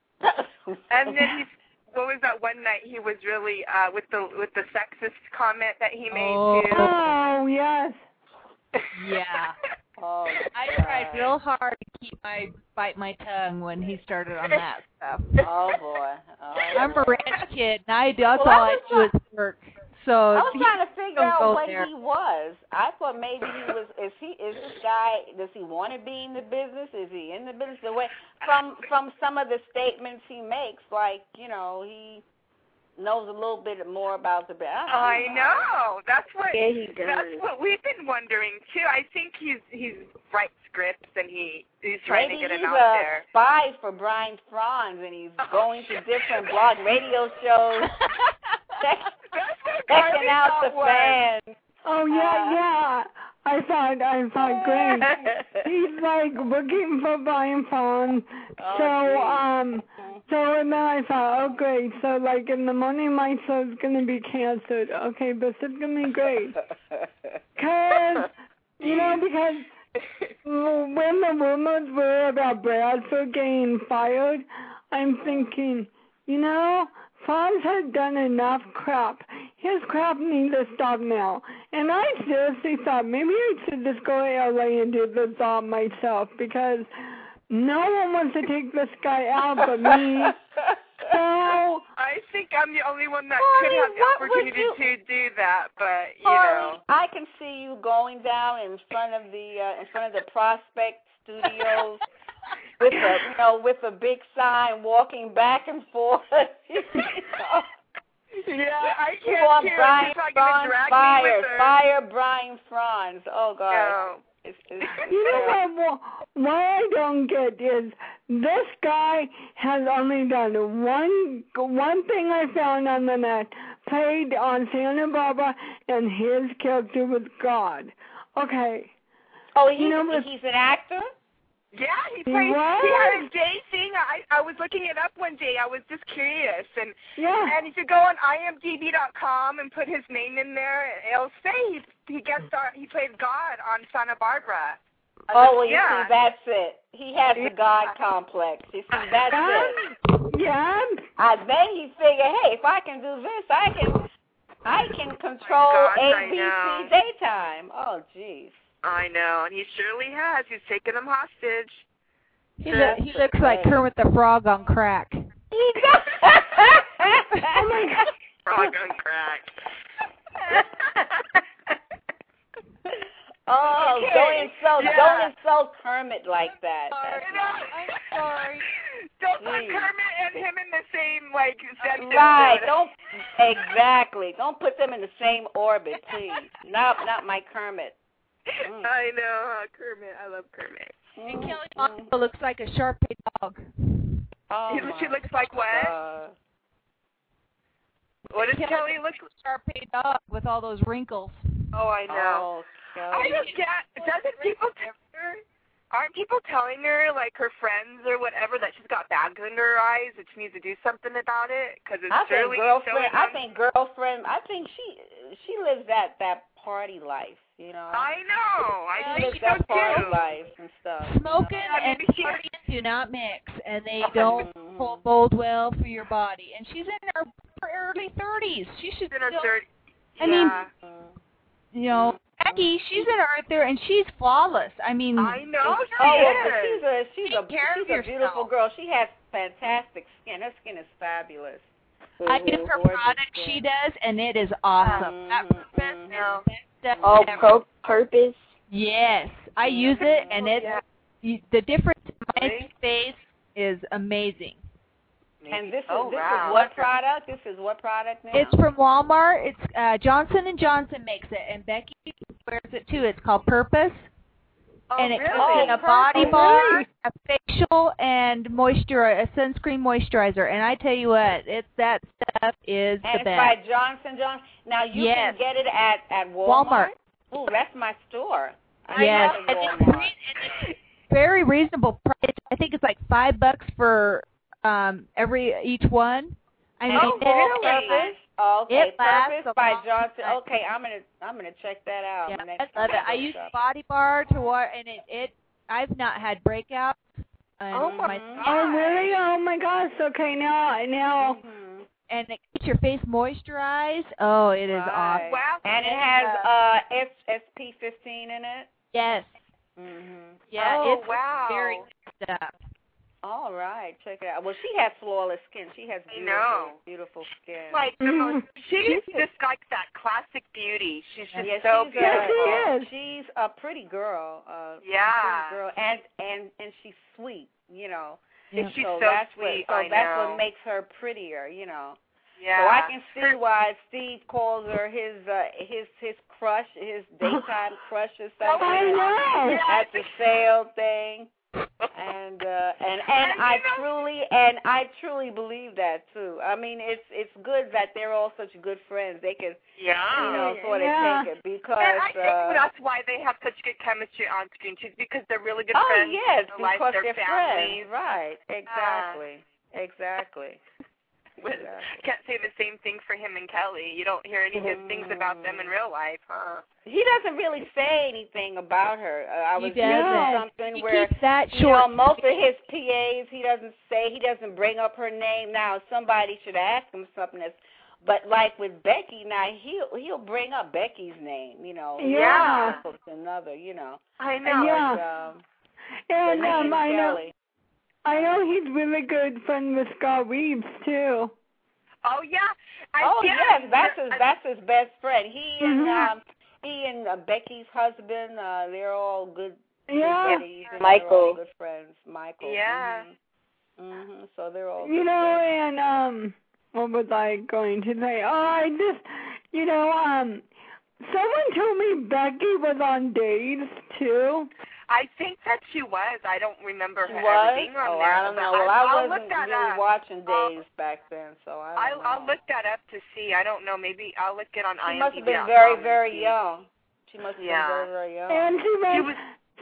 Speaker 8: And then he's, what was that one night he was really uh with the with the sexist comment that he made
Speaker 6: Oh.
Speaker 8: too?
Speaker 3: Oh, yes.
Speaker 6: Yeah.
Speaker 5: Oh,
Speaker 6: I
Speaker 5: God.
Speaker 6: tried real hard to keep my bite my tongue when he started on that stuff.
Speaker 5: Oh, boy. Oh,
Speaker 6: I'm a
Speaker 5: boy.
Speaker 6: ranch kid, and I that's
Speaker 5: Well,
Speaker 6: all
Speaker 5: I
Speaker 6: I
Speaker 5: was
Speaker 6: do is work. So
Speaker 5: I was
Speaker 6: he-
Speaker 5: trying to figure
Speaker 6: don't
Speaker 5: out
Speaker 6: go
Speaker 5: what
Speaker 6: there.
Speaker 5: he was. I thought maybe he was. Is he? Is this guy? Does he want to be in the business? Is he in the business? The way from from some of the statements he makes, like you know, he knows a little bit more about the business.
Speaker 8: I know. That's what
Speaker 4: Yeah, he does.
Speaker 8: that's what we've been wondering too. I think he's he's writes scripts and he he's trying
Speaker 5: Maybe
Speaker 8: to get
Speaker 5: he's
Speaker 8: him
Speaker 5: a
Speaker 8: out there.
Speaker 5: spy for Brian Franz, and he's going to different blog radio shows, check,
Speaker 8: That's what
Speaker 5: checking
Speaker 8: Carly
Speaker 5: out the
Speaker 8: thought was.
Speaker 5: fans.
Speaker 3: Oh, yeah,
Speaker 5: Uh,
Speaker 3: yeah. I thought, I thought, great. He's like looking for Brian Fawn.
Speaker 5: Oh,
Speaker 3: so,
Speaker 5: geez.
Speaker 3: um, so and then I thought, oh, great. So, like, in the morning, my show's going to be canceled. Okay, this is going to be great. Because, you know, because when the rumors were about Bradford getting fired, I'm thinking, you know, Franz has done enough crap. His crap needs to stop now. And I seriously thought maybe I should just go to L A and do the job myself because no one wants to take this guy out but me. So
Speaker 8: I think I'm the only one that
Speaker 5: Holly,
Speaker 8: could have the
Speaker 5: what would
Speaker 8: opportunity
Speaker 5: you-
Speaker 8: to do that, but you
Speaker 5: Holly,
Speaker 8: know.
Speaker 5: I can see you going down in front of the uh, in front of the Prospect Studios with a you know with a big sign, walking back and forth. You know?
Speaker 8: Yeah, I
Speaker 5: You
Speaker 8: can't
Speaker 5: want
Speaker 8: too.
Speaker 5: Brian
Speaker 8: She's not gonna
Speaker 5: Franz
Speaker 8: drag me
Speaker 5: fire,
Speaker 8: with her.
Speaker 5: fire Brian Franz. Oh God.
Speaker 8: No.
Speaker 5: It's, it's,
Speaker 3: you know what, what I don't get is this guy has only done one one thing I found on the net, played on Santa Barbara, and his character was God. Okay.
Speaker 5: Oh, he's,
Speaker 3: You know what-
Speaker 5: he's an actor?
Speaker 8: Yeah, he played.
Speaker 3: What?
Speaker 8: He had a gay thing. I I was looking it up one day. I was just curious, and
Speaker 3: Yeah.
Speaker 8: and if you go on I M D B dot com and put his name in there, it'll say he he gets star, he played God on Santa Barbara. I
Speaker 5: Oh,
Speaker 8: was-
Speaker 5: well, you
Speaker 8: yeah.
Speaker 5: see, that's it. He has the God complex. You see, that's it.
Speaker 3: Yeah.
Speaker 5: Uh, then he figured, hey, if I can do this, I can, I can control
Speaker 8: gosh, I
Speaker 5: A B
Speaker 8: know.
Speaker 5: C daytime. Oh, jeez.
Speaker 8: I know, and he surely has. He's taken them hostage.
Speaker 6: He, lo- he looks like Kermit the Frog on crack.
Speaker 5: He does.
Speaker 3: Oh my God.
Speaker 8: Frog on crack.
Speaker 5: Oh,
Speaker 8: Okay.
Speaker 5: don't insult,
Speaker 8: Yeah.
Speaker 5: don't insult Kermit like that. That's
Speaker 8: You know?
Speaker 6: I'm sorry.
Speaker 8: Don't put
Speaker 5: Jeez.
Speaker 8: Kermit and him in the same like section.
Speaker 5: right. Don't exactly. Don't put them in the same orbit, please. Not, not my Kermit. Mm.
Speaker 8: I know, uh, Kermit. I love Kermit.
Speaker 6: And
Speaker 5: Mm,
Speaker 6: Kelly
Speaker 5: mm.
Speaker 6: also looks like a Shar-Pei dog.
Speaker 5: Oh,
Speaker 8: He- she
Speaker 5: my
Speaker 8: looks like what?
Speaker 5: God.
Speaker 8: What does Kelly look?
Speaker 6: Shar-Pei dog with all those wrinkles.
Speaker 8: Oh, I know.
Speaker 5: Oh, God.
Speaker 8: I just can't. Doesn't people tell her? Aren't people telling her, like her friends or whatever, that she's got bags under her eyes, that she needs to do something about it? Because it's
Speaker 5: I think
Speaker 8: surely
Speaker 5: girlfriend.
Speaker 8: showing
Speaker 5: I
Speaker 8: on-
Speaker 5: think girlfriend. I think she she lives that that party life. You know.
Speaker 8: I know. I
Speaker 5: she
Speaker 8: think
Speaker 5: lives
Speaker 8: she
Speaker 5: that
Speaker 8: does
Speaker 5: party
Speaker 8: too.
Speaker 5: life and stuff.
Speaker 6: Smoking
Speaker 8: I mean,
Speaker 6: and
Speaker 8: she-
Speaker 6: partying do not mix, and they don't
Speaker 5: Mhm.
Speaker 6: hold bode well for your body. And she's in her early thirties. She should
Speaker 8: She's in her
Speaker 6: still,
Speaker 8: third.
Speaker 6: I mean,
Speaker 8: yeah.
Speaker 6: you know, Becky, she's in her thirties, and she's flawless. I mean,
Speaker 8: I know she
Speaker 5: Oh, yeah,
Speaker 8: is.
Speaker 5: but she's a she's
Speaker 6: Take
Speaker 5: a
Speaker 6: care of
Speaker 5: she's a beautiful
Speaker 6: yourself.
Speaker 5: girl. She has fantastic skin. Her skin is fabulous.
Speaker 6: I use her
Speaker 5: Gorgeous
Speaker 6: product
Speaker 5: skin.
Speaker 6: she does, and it is awesome. That
Speaker 5: Mhm,
Speaker 6: purpose
Speaker 5: mhm.
Speaker 6: is the best stuff
Speaker 4: Oh,
Speaker 6: ever.
Speaker 4: pro purpose.
Speaker 6: Yes, I use it, and it's
Speaker 8: Yeah.
Speaker 6: you, the difference in my
Speaker 8: Really?
Speaker 6: face is amazing.
Speaker 5: And this is
Speaker 8: Oh,
Speaker 5: this
Speaker 8: wow.
Speaker 5: is what product? This is what product now?
Speaker 6: It's from Walmart. It's uh, Johnson and Johnson makes it, and Becky wears it too. It's called Purpose,
Speaker 8: Oh,
Speaker 6: and it
Speaker 8: really?
Speaker 6: comes in a
Speaker 5: Purpose.
Speaker 6: body
Speaker 3: Oh,
Speaker 6: bar,
Speaker 3: really?
Speaker 6: a facial, and moisturizer, a sunscreen moisturizer. And I tell you what, it's that stuff is
Speaker 5: and
Speaker 6: the
Speaker 5: it's by
Speaker 6: best.
Speaker 5: Johnson Johnson. Now you
Speaker 6: Yes.
Speaker 5: can get it at at
Speaker 6: Walmart.
Speaker 5: Walmart. Ooh, that's my store. I
Speaker 6: Yes,
Speaker 5: love
Speaker 6: and it's,
Speaker 5: Walmart.
Speaker 6: re- and it's very reasonable price. I think it's like five bucks for um every each one. I mean,
Speaker 5: Oh,
Speaker 6: it-
Speaker 5: really?
Speaker 6: it-
Speaker 5: Okay,
Speaker 6: It lasts
Speaker 5: Purpose
Speaker 6: a
Speaker 5: by
Speaker 6: long
Speaker 5: Johnson.
Speaker 6: time.
Speaker 5: Okay, I'm gonna I'm gonna check that out.
Speaker 6: Yeah,
Speaker 5: next
Speaker 6: I
Speaker 5: time
Speaker 6: love it. I
Speaker 5: go
Speaker 6: use
Speaker 5: shopping.
Speaker 6: body bar to wear, and it, it I've not had breakouts. And
Speaker 8: Oh,
Speaker 6: my
Speaker 5: Mhm.
Speaker 3: Oh really? Oh my gosh. Okay, now now.
Speaker 5: Mhm.
Speaker 6: and it keeps your face moisturized. Oh, it is
Speaker 5: Right.
Speaker 6: awesome.
Speaker 8: Wow.
Speaker 5: And it has uh S S P fifteen in it.
Speaker 6: Yes.
Speaker 5: Mhm.
Speaker 6: Yeah,
Speaker 8: Oh,
Speaker 6: it's
Speaker 8: wow.
Speaker 6: very good stuff.
Speaker 5: All right, check it out. Well, she has flawless skin. She has
Speaker 8: I
Speaker 5: beautiful,
Speaker 8: know.
Speaker 5: beautiful skin.
Speaker 8: Like the
Speaker 3: Mhm.
Speaker 8: most. She's just like that classic beauty. She's just
Speaker 5: yeah,
Speaker 8: so
Speaker 5: she's
Speaker 3: Yes,
Speaker 8: beautiful.
Speaker 3: she
Speaker 5: a,
Speaker 3: is.
Speaker 5: she's a pretty girl. Uh,
Speaker 8: Yeah.
Speaker 5: pretty girl, and and and she's sweet. You know.
Speaker 6: Yeah.
Speaker 8: She's
Speaker 5: so
Speaker 8: so
Speaker 5: that's
Speaker 8: sweet.
Speaker 5: What, so
Speaker 8: I
Speaker 5: that's
Speaker 8: know.
Speaker 5: what makes her prettier. You know.
Speaker 8: Yeah.
Speaker 5: So I can see why Steve calls her his uh, his his crush, his daytime crush or something.
Speaker 3: I know.
Speaker 5: At the sale thing. And uh and and
Speaker 8: And you
Speaker 5: I
Speaker 8: know-
Speaker 5: truly and I truly believe that too. I mean, it's it's good that they're all such good friends. They can,
Speaker 8: Yeah.
Speaker 5: you know, sort of
Speaker 3: Yeah.
Speaker 5: take it because
Speaker 8: And I think
Speaker 5: uh,
Speaker 8: that's why they have such good chemistry on screen too, because they're really good
Speaker 5: oh
Speaker 8: friends.
Speaker 5: yes,
Speaker 8: in their life,
Speaker 5: because
Speaker 8: their
Speaker 5: they're
Speaker 8: families.
Speaker 5: friends, right? Exactly, exactly.
Speaker 7: With, can't say the same thing for him and Kelly. You don't hear any good things about them in real life, huh?
Speaker 5: He doesn't really say anything about her. Uh, I
Speaker 6: He
Speaker 5: was reading
Speaker 6: doesn't.
Speaker 5: something
Speaker 6: He
Speaker 5: where
Speaker 6: keeps that
Speaker 5: you know
Speaker 6: short.
Speaker 5: most of his P As he doesn't say. He doesn't bring up her name. Now somebody should ask him something that's. But like with Becky, now he'll he'll bring up Becky's name. You know.
Speaker 3: Yeah.
Speaker 5: Another. You know.
Speaker 7: I know.
Speaker 3: Yeah.
Speaker 5: But, um,
Speaker 3: And
Speaker 5: but he
Speaker 3: um,
Speaker 5: and
Speaker 3: I know,
Speaker 5: Kelly.
Speaker 3: I know he's really good friend with Scott Reeves too.
Speaker 7: Oh yeah. I,
Speaker 5: Oh
Speaker 7: yeah,
Speaker 5: yes, that's his that's his best friend. He and
Speaker 3: Mhm.
Speaker 5: um he and uh, Becky's husband, uh, they're all good.
Speaker 3: Yeah.
Speaker 5: Good buddies, and
Speaker 4: Michael.
Speaker 5: they're all good friends. Michael.
Speaker 7: Yeah.
Speaker 5: Mhm. Mhm. So they're all.
Speaker 3: You
Speaker 5: good
Speaker 3: know,
Speaker 5: friends.
Speaker 3: and um, what was I going to say? Oh, I just, you know, um, someone told me Becky was on Days too.
Speaker 7: I think that she was. I don't remember
Speaker 5: She
Speaker 7: her
Speaker 5: was?
Speaker 7: ever being on
Speaker 5: oh,
Speaker 7: there.
Speaker 5: I don't
Speaker 7: but
Speaker 5: know. Well,
Speaker 7: I,
Speaker 5: I
Speaker 7: I'll
Speaker 5: wasn't
Speaker 7: look that
Speaker 5: really
Speaker 7: up.
Speaker 5: watching
Speaker 7: I'll-
Speaker 5: Days back then, so I don't
Speaker 7: I'll,
Speaker 5: know.
Speaker 7: I'll look that up to see. I don't know. Maybe I'll look it on
Speaker 5: She
Speaker 7: IMDb.
Speaker 5: must have been
Speaker 7: dot
Speaker 5: very,
Speaker 7: com and
Speaker 5: very
Speaker 7: see.
Speaker 5: young. She must have
Speaker 7: Yeah.
Speaker 5: been very, very young.
Speaker 3: And she must,
Speaker 7: She was.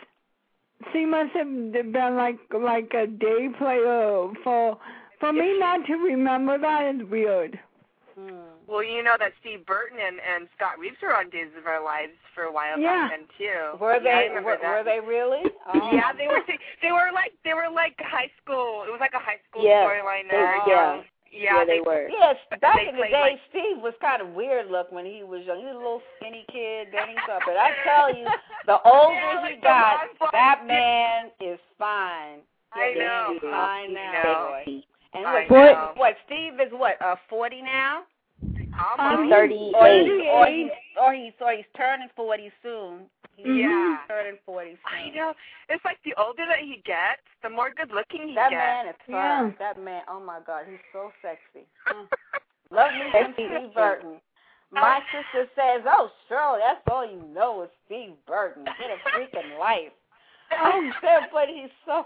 Speaker 3: she must have been like like a day player. For for me not to remember that is weird.
Speaker 5: Hmm.
Speaker 7: Well, you know that Steve Burton and, and Scott Reeves were on Days of Our Lives for a while
Speaker 3: Yeah.
Speaker 7: back then too.
Speaker 5: Were
Speaker 7: Yeah, I
Speaker 5: they?
Speaker 7: remember
Speaker 5: Were,
Speaker 7: that.
Speaker 5: were they really? Oh.
Speaker 7: Yeah, they were. They were like they were like high school. It was like a high school
Speaker 4: Yeah,
Speaker 7: storyline
Speaker 4: they-
Speaker 7: there.
Speaker 4: yeah.
Speaker 7: Yeah,
Speaker 4: Yeah, they were.
Speaker 5: Yes, back
Speaker 7: They
Speaker 5: in the
Speaker 7: played
Speaker 5: day,
Speaker 7: like-
Speaker 5: Steve was kind of weird look when he was young. He was a little skinny kid, then he's up. But I tell you, the older
Speaker 7: Yeah,
Speaker 5: he
Speaker 7: like the
Speaker 5: got,
Speaker 7: long blonde
Speaker 5: that
Speaker 7: kid.
Speaker 5: man is fine.
Speaker 7: I know.
Speaker 5: He's fine now,
Speaker 7: know.
Speaker 5: boy. And
Speaker 7: I
Speaker 5: what,
Speaker 7: know.
Speaker 5: what? Steve is what? Uh, forty now?
Speaker 7: Almost.
Speaker 3: Um,
Speaker 4: thirty-eight.
Speaker 5: Or he's, or he's or he's or he's turning forty soon. He's
Speaker 7: Yeah.
Speaker 5: turning forty
Speaker 7: I
Speaker 5: soon.
Speaker 7: know. It's like the older that he gets, the more good looking he
Speaker 5: That
Speaker 7: gets.
Speaker 5: man is fine.
Speaker 3: Yeah.
Speaker 5: That man, oh my God, he's so sexy. Mm. Love me some Steve Burton. My sister says, "Oh, Shirley, that's all you know is Steve Burton. Get a freaking life." I said, but he's so,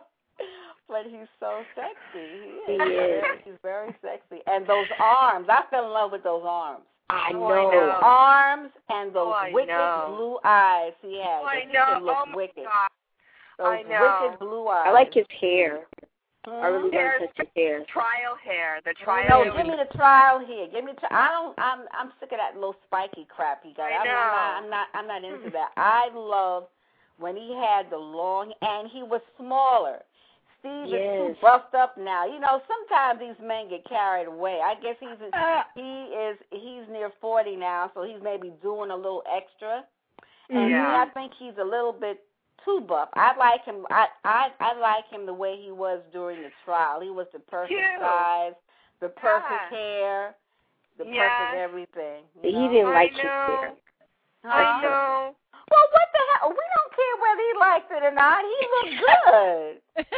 Speaker 5: but he's so sexy. He is.
Speaker 4: He is.
Speaker 5: He's very sexy, and those arms. I fell in love with those arms.
Speaker 4: I
Speaker 7: Oh, I
Speaker 4: know.
Speaker 7: know.
Speaker 5: Arms and those
Speaker 7: Oh, I
Speaker 5: wicked
Speaker 7: know.
Speaker 5: blue eyes he has.
Speaker 7: Oh, I
Speaker 5: He
Speaker 7: know.
Speaker 5: can look
Speaker 7: Oh my
Speaker 5: wicked.
Speaker 7: God.
Speaker 5: Those
Speaker 7: I know.
Speaker 5: wicked blue eyes.
Speaker 4: I like his hair.
Speaker 5: Mhm.
Speaker 4: I really
Speaker 7: Hair-
Speaker 4: don't touch his hair.
Speaker 7: Trial hair. The trial
Speaker 5: No,
Speaker 7: hair.
Speaker 5: give me the trial here. Give me. Tri- I don't. I'm. I'm sick of that little spiky crap he got.
Speaker 7: I
Speaker 5: I'm,
Speaker 7: know.
Speaker 5: not, I'm not. I'm not into that. I love when he had the long and he was smaller. Steve is too
Speaker 4: Yes.
Speaker 5: buffed up now. You know, sometimes these men get carried away. I guess he's
Speaker 3: Uh,
Speaker 5: he is he's near forty now, so he's maybe doing a little extra. And
Speaker 7: Yeah.
Speaker 5: me, I think he's a little bit too buff. I like him. I, I I like him the way he was during the trial. He was the perfect
Speaker 7: Cute.
Speaker 5: size, the perfect
Speaker 7: Yeah.
Speaker 5: hair, the
Speaker 7: Yeah.
Speaker 5: perfect everything. You
Speaker 4: He
Speaker 5: know?
Speaker 4: didn't
Speaker 7: I
Speaker 4: like his
Speaker 7: know.
Speaker 4: hair.
Speaker 5: Huh?
Speaker 7: I know.
Speaker 5: Well, what the hell? We don't care whether he likes it or not. He looked good.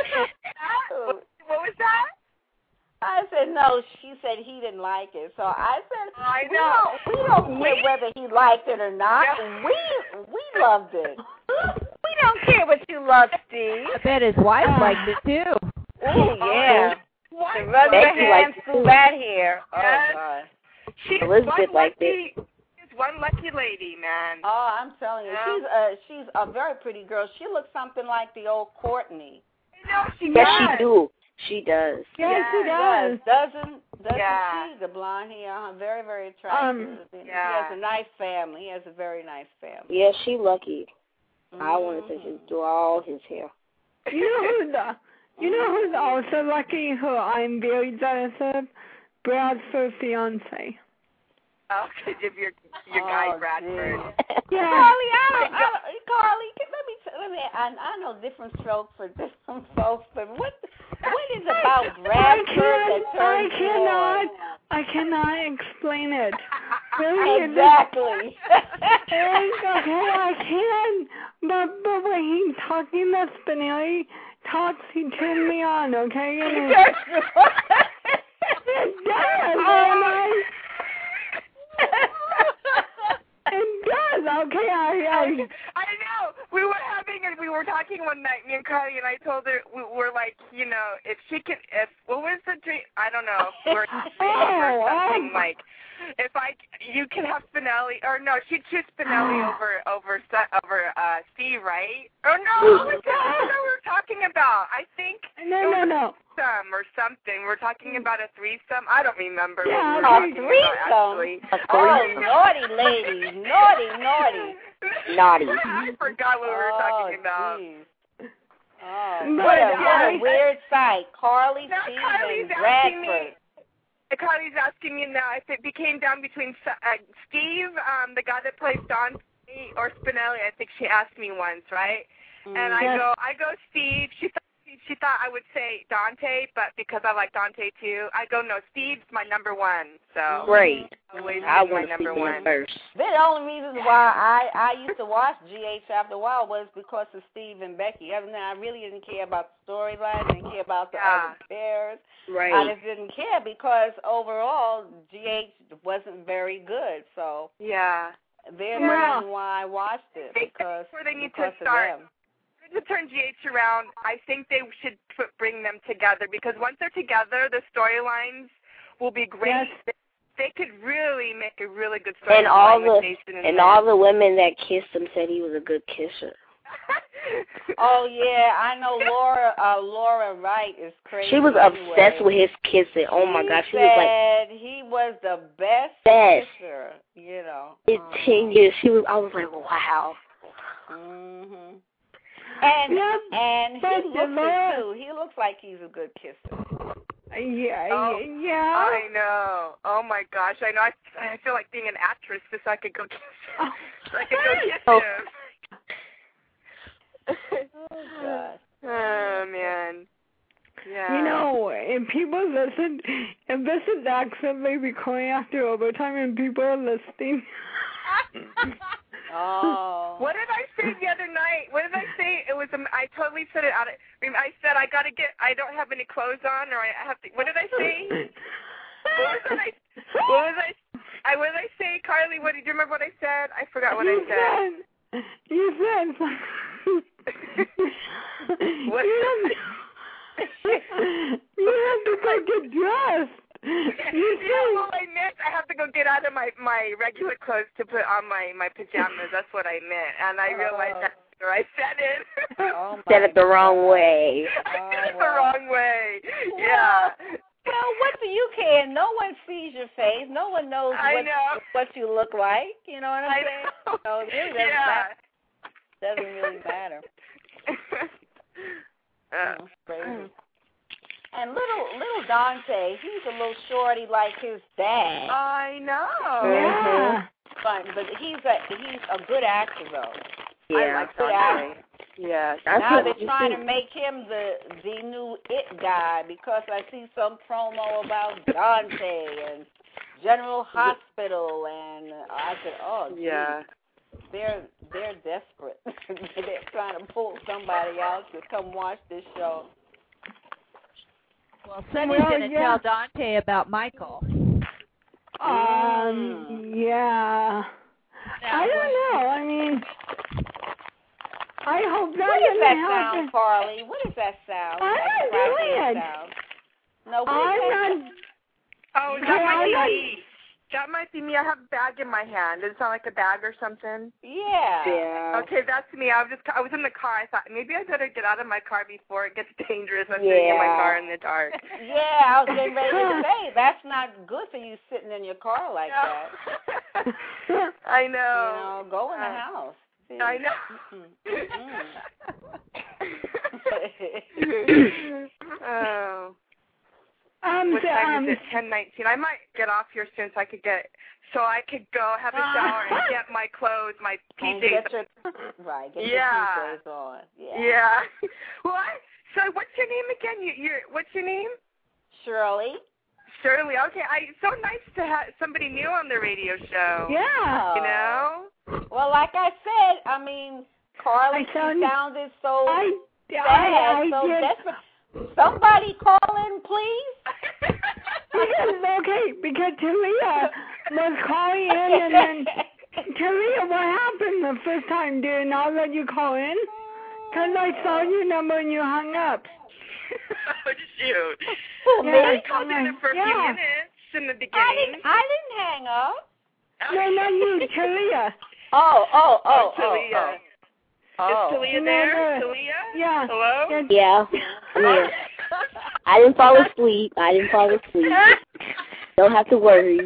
Speaker 7: what, what was that?
Speaker 5: I said no. She said he didn't like it. So I said
Speaker 7: I
Speaker 5: we
Speaker 7: know.
Speaker 5: don't we don't care
Speaker 7: We-
Speaker 5: whether he liked it or not.
Speaker 7: Yeah.
Speaker 5: We we loved it. We don't care what you love, Steve.
Speaker 6: I bet his wife liked it too.
Speaker 5: Oh yeah.
Speaker 7: What?
Speaker 5: To run your
Speaker 4: Becky
Speaker 5: hands
Speaker 4: liked it
Speaker 5: through
Speaker 4: too.
Speaker 5: that hair. Oh
Speaker 7: Yes.
Speaker 5: God.
Speaker 7: She's
Speaker 4: Elizabeth
Speaker 7: one
Speaker 4: liked
Speaker 7: lucky, She's one lucky lady, man.
Speaker 5: Oh, I'm telling you,
Speaker 7: Yeah.
Speaker 5: she's a she's a very pretty girl. She looks something like the old Courtney.
Speaker 7: No, she
Speaker 4: Yes,
Speaker 7: does.
Speaker 4: she do. She does.
Speaker 3: yes, he does.
Speaker 5: Doesn't doesn't
Speaker 7: Yeah.
Speaker 5: she? The blonde hair, huh? Very, very attractive.
Speaker 3: Um,
Speaker 5: He
Speaker 7: yeah.
Speaker 5: has a nice family. He has a very nice family.
Speaker 4: Yeah, she lucky. I wanted to
Speaker 5: Mhm.
Speaker 4: just do all his hair.
Speaker 3: You know who's uh, you know who's also lucky? Who I'm very jealous of? Bradford's fiance.
Speaker 7: Oh, because of your your guy
Speaker 5: Oh,
Speaker 7: Bradford.
Speaker 3: Yeah.
Speaker 5: Carly, I don't, I don't, Carly, can- let me, t- let me. I, I know different strokes for different folks, but what, what is about
Speaker 3: I
Speaker 5: Bradford that
Speaker 3: can't. I
Speaker 5: turns you
Speaker 3: cannot.
Speaker 5: on?
Speaker 3: I cannot explain it. Really, it's-
Speaker 5: Exactly.
Speaker 3: it's okay, I can. But but when he's talking that Spinelli talks, he turned me on. Okay, and it, it does. And I, it does. Okay, I. I
Speaker 7: I know. We were having and we were talking one night, me and Carly, and I told her we were like, you know, if she could, if what was the dream? I don't know. We're
Speaker 3: Oh,
Speaker 7: or something
Speaker 3: oh.
Speaker 7: like.
Speaker 8: if I, you can have Spinelli, or no, she'd choose Spinelli over over over uh, Steve, right? Or no, what the hell we were talking about? I think
Speaker 3: No, no, no.
Speaker 8: threesome or something. We're talking about a threesome. I don't remember.
Speaker 3: Yeah,
Speaker 8: what we
Speaker 5: a
Speaker 8: were talking
Speaker 5: threesome.
Speaker 8: about, actually.
Speaker 5: Oh, naughty lady, naughty, naughty.
Speaker 4: Naughty.
Speaker 8: I forgot what we were talking
Speaker 5: oh,
Speaker 8: about.
Speaker 5: Geez. Oh,
Speaker 3: But
Speaker 5: what a, what
Speaker 3: I-
Speaker 5: a weird sight. Carly,
Speaker 8: Now
Speaker 5: Steve,
Speaker 8: Carly's
Speaker 5: and
Speaker 8: asking me.
Speaker 5: Bradford.
Speaker 8: Carly's asking me now if it became down between uh, Steve, um, the guy that plays Dante, or Spinelli. I think she asked me once, right?
Speaker 5: Mm.
Speaker 8: And I
Speaker 3: Yes.
Speaker 8: go, I go Steve. She thought she thought I would say Dante, but because I like Dante too, I go no. Steve's my number one. So
Speaker 4: Great.
Speaker 8: always
Speaker 4: I
Speaker 8: been my
Speaker 4: want to see
Speaker 8: number
Speaker 4: him
Speaker 8: one.
Speaker 4: first.
Speaker 5: The only reason why I, I used to watch G H after a while was because of Steve and Becky. Other than that, I really didn't care about the storyline, didn't care about the
Speaker 8: Yeah.
Speaker 5: other pairs.
Speaker 4: Right.
Speaker 5: I just didn't care because overall G H wasn't very good. So
Speaker 8: Yeah.
Speaker 5: there's
Speaker 3: Well,
Speaker 5: the reason why I watched it,
Speaker 8: I think
Speaker 5: because,
Speaker 8: that's where they need
Speaker 5: because
Speaker 8: to start.
Speaker 5: of them.
Speaker 8: To turn G H around, I think they should put, bring them together, because once they're together, the storylines will be great.
Speaker 3: Yes.
Speaker 8: They, they could really make a really good storyline.
Speaker 4: And all
Speaker 8: with
Speaker 4: the
Speaker 8: Jason and
Speaker 4: and
Speaker 8: Lynn.
Speaker 4: all the women that kissed him said he was a good kisser.
Speaker 5: Oh yeah, I know Laura. Uh, Laura Wright is crazy.
Speaker 4: She was
Speaker 5: anyway.
Speaker 4: obsessed with his kissing. Oh my
Speaker 5: She
Speaker 4: gosh, she was like
Speaker 5: said he was the best,
Speaker 4: best.
Speaker 5: kisser, you know.
Speaker 4: Fifteen years. She was. I was like, wow.
Speaker 5: Mhm. And
Speaker 3: Yeah,
Speaker 5: and
Speaker 3: but
Speaker 5: he
Speaker 3: the
Speaker 5: looks
Speaker 3: Laura-
Speaker 5: it too. He looks like he's a good kisser.
Speaker 3: Yeah,
Speaker 8: Oh,
Speaker 3: yeah.
Speaker 8: I know. Oh my gosh, I know. I, I feel like being an actress just so I could go kiss him. So I could go kiss
Speaker 4: Oh.
Speaker 8: him.
Speaker 5: Oh God.
Speaker 8: Oh man. Yeah.
Speaker 3: You know, and people listen, and this is actually recording after overtime, and people are listening.
Speaker 5: Oh.
Speaker 8: What did I say the other night? What did I say? It was. Um, I totally said it out. Of, I mean, I said I gotta get. I don't have any clothes on, or I have to. What did I say? What was that? I, what was I? I what did I say, Carly? What did you remember? What I said? I forgot what
Speaker 3: you
Speaker 8: I said.
Speaker 3: said. You said.
Speaker 8: What?
Speaker 3: You have, you have to go get dressed. You
Speaker 8: Yeah, well, I meant I have to go get out of my my regular clothes to put on my my pajamas. That's what I meant, and I realized after I said it.
Speaker 5: Oh
Speaker 4: Said
Speaker 5: my
Speaker 4: it the wrong way.
Speaker 8: I said it
Speaker 5: Oh,
Speaker 8: the
Speaker 5: wow.
Speaker 8: wrong way. Yeah.
Speaker 5: Well, what do you care? No one sees your face. No one knows
Speaker 8: I
Speaker 5: what
Speaker 8: know.
Speaker 5: what you look like. You know what I'm
Speaker 8: I
Speaker 5: saying?
Speaker 8: know.
Speaker 5: So it really doesn't
Speaker 8: Yeah.
Speaker 5: matter. Doesn't really matter.
Speaker 8: Uh,
Speaker 5: It's crazy. And little little Dante, he's a little shorty like his dad.
Speaker 8: I know.
Speaker 3: Yeah.
Speaker 5: Fun, but he's a he's a good actor though.
Speaker 8: I
Speaker 4: Yeah.
Speaker 8: like Dante. Yes.
Speaker 4: That's
Speaker 5: Now
Speaker 4: what
Speaker 5: they're
Speaker 4: you
Speaker 5: trying
Speaker 4: see.
Speaker 5: to make him the the new it guy, because I see some promo about Dante and General Hospital, and I said, oh, geez,
Speaker 8: Yeah.
Speaker 5: they're they're desperate. They're trying to pull somebody out to come watch this show.
Speaker 6: Well, Sunny's
Speaker 3: Well,
Speaker 6: going to
Speaker 3: yeah.
Speaker 6: tell Dante about Michael.
Speaker 3: Um. Yeah. I don't know. I mean, I hope that
Speaker 5: What is
Speaker 3: doesn't
Speaker 5: that
Speaker 3: happen.
Speaker 5: sound, Carly? What is that sound?
Speaker 3: I'm
Speaker 5: That
Speaker 3: not
Speaker 5: crackling
Speaker 3: doing it.
Speaker 5: sound. No, what
Speaker 3: I'm
Speaker 5: is that?
Speaker 3: not.
Speaker 8: Oh, that
Speaker 3: No,
Speaker 8: might
Speaker 3: I'm
Speaker 8: be
Speaker 3: not-
Speaker 8: me. That might be me. I have a bag in my hand. Does it sound like a bag or something?
Speaker 5: Yeah.
Speaker 4: Yeah.
Speaker 8: Okay, that's me. I was just I was in the car. I thought maybe I better get out of my car before it gets dangerous. I'm sitting in my
Speaker 4: Yeah.
Speaker 8: car in the dark.
Speaker 5: Yeah, I was getting ready to say, that's not good for you sitting in your car like that.
Speaker 8: I
Speaker 5: You
Speaker 8: know.
Speaker 5: know, go in the
Speaker 8: Uh,
Speaker 5: house. See.
Speaker 8: I know.
Speaker 5: Mm-mm.
Speaker 8: Oh.
Speaker 3: Um.
Speaker 8: What
Speaker 3: so,
Speaker 8: time
Speaker 3: um.
Speaker 8: is it? ten nineteen. I might get off here soon so I could get so I could go have a shower and get my clothes, my
Speaker 5: And
Speaker 8: P Js.
Speaker 5: get your, right, get
Speaker 8: Yeah.
Speaker 5: your P Js on. Yeah.
Speaker 8: Yeah. Well, I, so what's your name again? You, you're what's your name?
Speaker 5: Shirley?
Speaker 8: Shirley. Okay. I so nice to have somebody new on the radio show.
Speaker 3: Yeah.
Speaker 8: You know.
Speaker 5: Well, like I said, I mean, Carly,
Speaker 3: I sound-
Speaker 5: she sounded so
Speaker 3: I.
Speaker 5: sad,
Speaker 3: I.
Speaker 5: so
Speaker 3: I did.
Speaker 5: desperate. Somebody call in, please.
Speaker 3: Because, okay, because Talia was calling in, and then Talia, what happened the first time? Did it not let you call in? Because I saw your number and you hung up.
Speaker 8: Oh shoot.
Speaker 5: Who,
Speaker 3: Yeah,
Speaker 5: me?
Speaker 8: I called in for a few
Speaker 3: Yeah.
Speaker 8: minutes
Speaker 7: in the
Speaker 5: I
Speaker 7: beginning.
Speaker 5: didn't. I didn't hang up.
Speaker 3: No, not you, Talia.
Speaker 5: Oh, oh, oh,
Speaker 7: Oh,
Speaker 5: oh,
Speaker 7: Talia.
Speaker 5: oh.
Speaker 7: Is Talia
Speaker 3: No,
Speaker 7: there?
Speaker 3: no.
Speaker 7: Talia?
Speaker 3: Yeah.
Speaker 7: Hello?
Speaker 3: It's-
Speaker 4: Yeah, I'm here. I didn't fall asleep. I didn't fall asleep. Don't have to worry.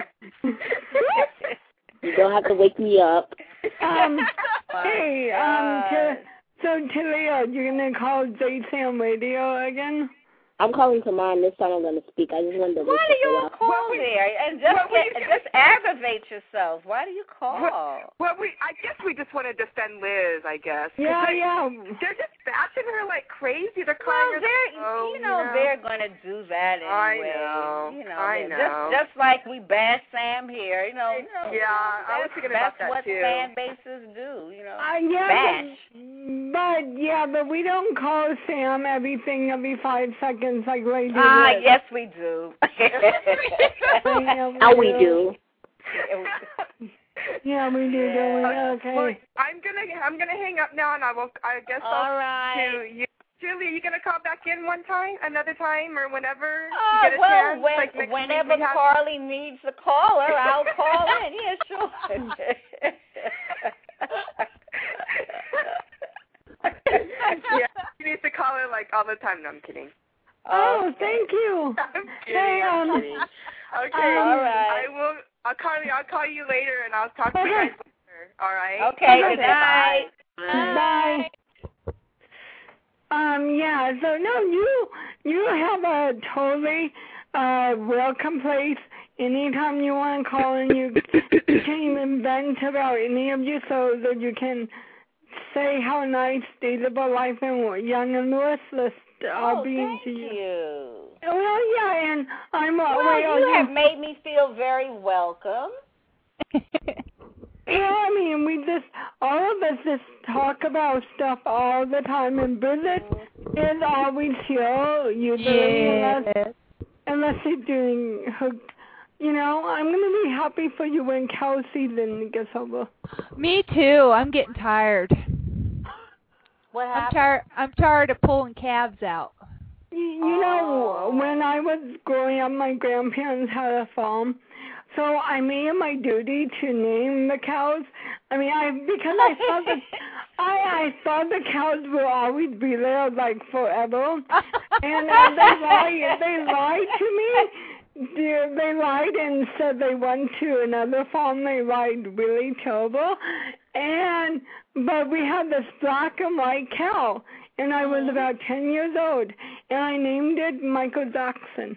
Speaker 4: You don't have to wake me up.
Speaker 3: Um,
Speaker 5: My
Speaker 3: hey, um,
Speaker 5: God.
Speaker 3: to, so Talia, you're gonna call J Sam Radio again?
Speaker 4: I'm calling tomorrow, and this time I'm going to speak. I just wanted to
Speaker 5: Why
Speaker 4: listen
Speaker 5: do you
Speaker 4: to it.
Speaker 5: call
Speaker 7: we-
Speaker 5: there and just
Speaker 7: what we-
Speaker 5: get, just aggravate yourself? Why do you call?
Speaker 7: Well, we I guess we just want to defend Liz, I guess. 'Cause
Speaker 3: Yeah,
Speaker 7: they,
Speaker 3: yeah.
Speaker 7: They're just bashing her like crazy. They're
Speaker 5: Well,
Speaker 7: calling her.
Speaker 5: they're
Speaker 7: oh,
Speaker 5: you know they're gonna do that
Speaker 7: I
Speaker 5: anyway.
Speaker 7: know,
Speaker 5: You know,
Speaker 7: I
Speaker 5: they're-
Speaker 7: know.
Speaker 5: Just just like we bash Sam here. You know. You know
Speaker 7: Yeah, I was
Speaker 5: that's-
Speaker 7: thinking about
Speaker 5: That's
Speaker 7: that
Speaker 5: what
Speaker 7: too.
Speaker 5: fan bases do. You know.
Speaker 3: Uh, yeah,
Speaker 5: Bash.
Speaker 3: but, but yeah, but we don't call Sam everything every five seconds like they do.
Speaker 5: Ah,
Speaker 3: Liz.
Speaker 5: yes we do.
Speaker 3: Yeah,
Speaker 4: How we do.
Speaker 3: Yeah, we do, don't we?
Speaker 7: Well,
Speaker 3: Okay.
Speaker 7: I'm gonna I'm gonna hang up now, and I will. I guess
Speaker 5: All
Speaker 7: I'll
Speaker 5: right.
Speaker 7: to you. Julie, are you gonna call back in one time, another time, or whenever
Speaker 5: Oh,
Speaker 7: you get a
Speaker 5: well,
Speaker 7: chance?
Speaker 5: when,
Speaker 7: like next
Speaker 5: whenever
Speaker 7: week we have...
Speaker 5: Carly needs a caller, I'll call in. Yeah, sure.
Speaker 7: Yeah, she needs to call her like all the time. No, I'm kidding.
Speaker 3: Oh,
Speaker 5: Okay.
Speaker 3: thank you.
Speaker 7: I'm kidding.
Speaker 3: Hey,
Speaker 7: I'm
Speaker 3: um,
Speaker 7: kidding. Okay,
Speaker 3: um,
Speaker 5: all right.
Speaker 7: I will. I'll call you. I'll call you later, and I'll talk to you
Speaker 3: Okay.
Speaker 7: guys later. All right.
Speaker 5: Okay,
Speaker 3: Okay,
Speaker 5: good night.
Speaker 3: Bye. Um, yeah, so no, you you have a totally uh welcome place. Anytime you want to call in, you can even vent about any of you so that you can say how nice Days About Life and Young and Lewis list are
Speaker 5: Oh,
Speaker 3: being
Speaker 5: thank
Speaker 3: to you.
Speaker 5: you.
Speaker 3: Well, yeah, and I'm uh,
Speaker 5: Well,
Speaker 3: wait,
Speaker 5: you
Speaker 3: oh,
Speaker 5: have made me feel very welcome.
Speaker 3: Well, I mean, we just, all of us just talk about stuff all the time, and Bridget is always here, usually, unless,
Speaker 6: Yes.
Speaker 3: unless she's doing her, you know, I'm going to be happy for you when cow season gets over.
Speaker 6: Me too. I'm getting tired.
Speaker 5: What
Speaker 6: I'm
Speaker 5: happened?
Speaker 6: tired. I'm tired of pulling calves out.
Speaker 3: You, you know,
Speaker 5: Oh.
Speaker 3: when I was growing up, my grandparents had a farm, so I made it my duty to name the cows. I mean, I because I thought that I I thought the cows would always be there like forever, and uh, they lied. They lied to me. They, they lied and said they went to another farm. They lied really terrible, and but we had this black and white cow, and I was about ten years old, and I named it Michael Jackson.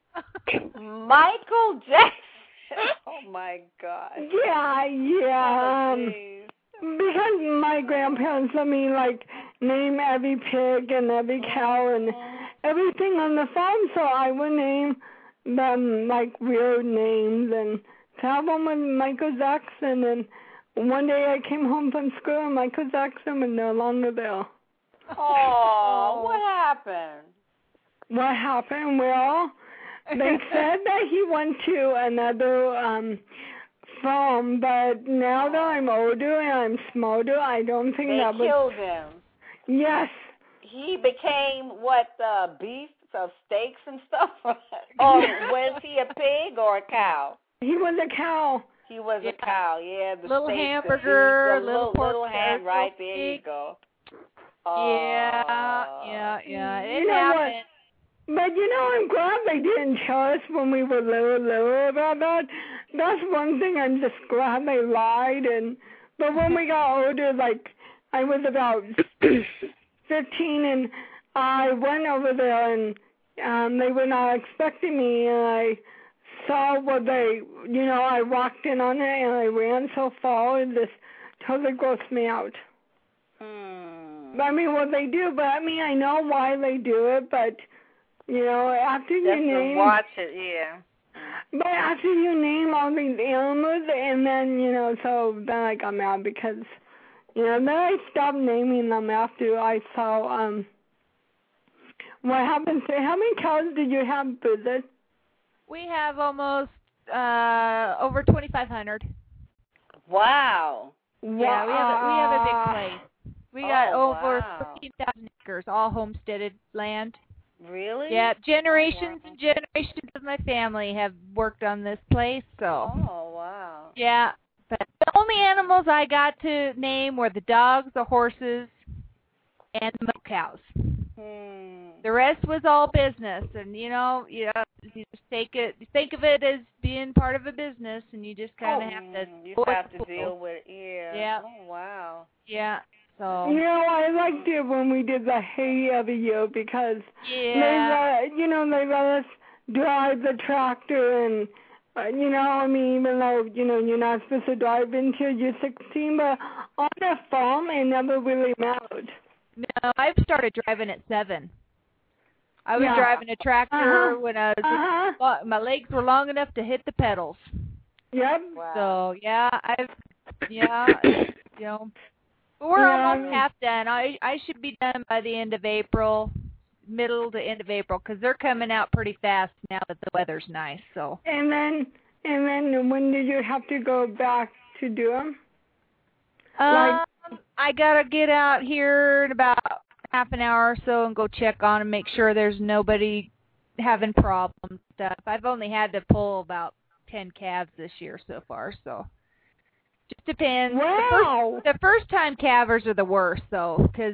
Speaker 5: Michael Jackson. Oh my God.
Speaker 3: Yeah, yeah. Um,
Speaker 5: Jeez.
Speaker 3: because my grandparents let me like name every pig and every cow and everything on the farm, so I would name them like weird names and have one with Michael Jackson. And one day I came home from school and Michael Jackson was no longer there.
Speaker 5: Oh, what happened?
Speaker 3: What happened? Well, they said that he went to another um farm, but now that I'm older and I'm smarter, I don't think
Speaker 5: They
Speaker 3: that was.
Speaker 5: killed him.
Speaker 3: Yes.
Speaker 5: He became what, uh, beef of steaks and stuff? Or was he a pig or a cow?
Speaker 3: He was a cow.
Speaker 5: He was
Speaker 6: Yeah.
Speaker 5: a cow, yeah. The
Speaker 6: Little
Speaker 5: steaks, the
Speaker 6: hamburger,
Speaker 5: beef, the
Speaker 6: little
Speaker 5: little,
Speaker 6: pork
Speaker 5: little hand,
Speaker 6: turtle,
Speaker 5: right there you
Speaker 6: steak.
Speaker 5: go.
Speaker 6: Yeah,
Speaker 5: Oh.
Speaker 6: yeah, yeah. It
Speaker 3: You know what?
Speaker 6: happened.
Speaker 3: But you know, I'm glad they didn't tell us when we were little, little about that. That's one thing I'm just glad they lied. And but when we got older, like I was about fifteen, and I went over there, and um, they were not expecting me, and I saw what they, you know, I walked in on it, and I ran so far, and this totally grossed me out.
Speaker 5: Hmm.
Speaker 3: I mean, what they do, but I mean, I know why they do it, but you know, after you
Speaker 5: Just to
Speaker 3: name,
Speaker 5: watch it, yeah.
Speaker 3: but after you name all these animals, and then you know, so then I got mad because, you know, then I stopped naming them after I saw um what happened to. How many cows did you have, Bridget?
Speaker 6: We have almost uh over twenty-five hundred.
Speaker 5: Wow.
Speaker 6: Yeah, we have a, we have a big place. We got
Speaker 5: Oh,
Speaker 6: over
Speaker 5: wow.
Speaker 6: fifteen thousand acres, all homesteaded land.
Speaker 5: Really?
Speaker 6: Yeah, generations
Speaker 5: Oh, wow.
Speaker 6: and generations of my family have worked on this place, so.
Speaker 5: Oh, wow.
Speaker 6: Yeah, but the only animals I got to name were the dogs, the horses, and the milk cows.
Speaker 5: Hmm.
Speaker 6: The rest was all business, and you know, you know, you just take it, think of it as being part of a business, and you just kind of
Speaker 5: oh,
Speaker 6: have to.
Speaker 5: You
Speaker 6: go with
Speaker 5: have
Speaker 6: the
Speaker 5: to
Speaker 6: flow.
Speaker 5: deal with it. Yeah.
Speaker 6: Yeah.
Speaker 5: Oh, wow.
Speaker 6: Yeah. So.
Speaker 3: You know, I liked it when we did the hay every year because
Speaker 6: Yeah.
Speaker 3: they let, you know, they let us drive the tractor and, uh, you know, I mean, even though, you know, you're not supposed to drive until you're sixteen, but on a farm, it never really mattered.
Speaker 6: No, I've started driving at seven. I was
Speaker 3: Yeah.
Speaker 6: driving a tractor
Speaker 3: Uh-huh.
Speaker 6: when I was
Speaker 3: Uh-huh.
Speaker 6: my legs were long enough to hit the pedals.
Speaker 3: Yep.
Speaker 5: Wow.
Speaker 6: So yeah, I've yeah, you know, but we're
Speaker 3: Yeah.
Speaker 6: almost half done. I I should be done by the end of April, middle to end of April, because they're coming out pretty fast now that the weather's nice. So.
Speaker 3: And then, and then, when did you have to go back to do them?
Speaker 6: Um,
Speaker 3: Like-
Speaker 6: I gotta get out here in about half an hour or so and go check on and make sure there's nobody having problems and stuff. I've only had to pull about ten calves this year so far, so just depends.
Speaker 3: Wow.
Speaker 6: The first, the first time calvers are the worst, though, because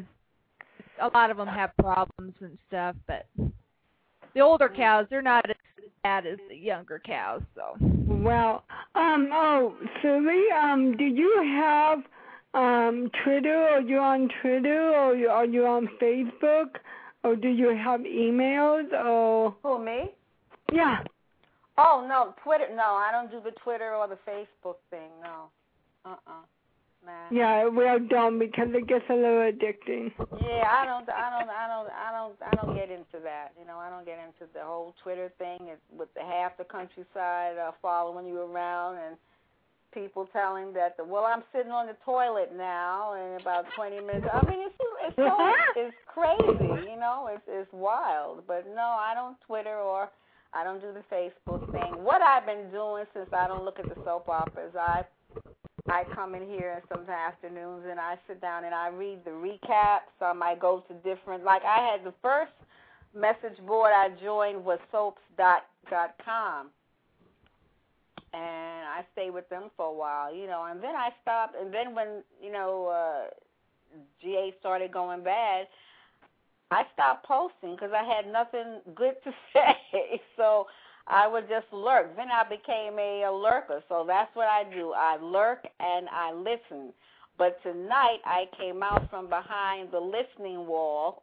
Speaker 6: a lot of them have problems and stuff. But the older cows, they're not as bad as the younger cows. So.
Speaker 3: Well, um, oh, Susie, um, do you have um Twitter? Are you on Twitter, or you- are you on Facebook, or do you have emails, or?
Speaker 5: Who, me?
Speaker 3: Yeah.
Speaker 5: Oh, no, Twitter. No, I don't do the Twitter or the Facebook thing, no. Uh-uh. Nah.
Speaker 3: Yeah, well done, because it gets a little addicting.
Speaker 5: Yeah, I don't, I don't, I don't, I don't, I don't get into that. You know, I don't get into the whole Twitter thing. It's with the half the countryside uh, following you around and people telling that, the, well, I'm sitting on the toilet now in about twenty minutes. I mean, it's it's so it's crazy. You know, it's it's wild. But no, I don't Twitter or I don't do the Facebook thing. What I've been doing since I don't look at the soap operas, I I come in here some afternoons and I sit down and I read the recaps. Um, I go to different, like I had the first message board I joined was soaps dot com. And I stayed with them for a while, you know, and then I stopped. And then when, you know, uh, G A started going bad, I stopped posting because I had nothing good to say. So I would just lurk. Then I became a, a lurker. So that's what I do. I lurk and I listen. But tonight I came out from behind the listening wall.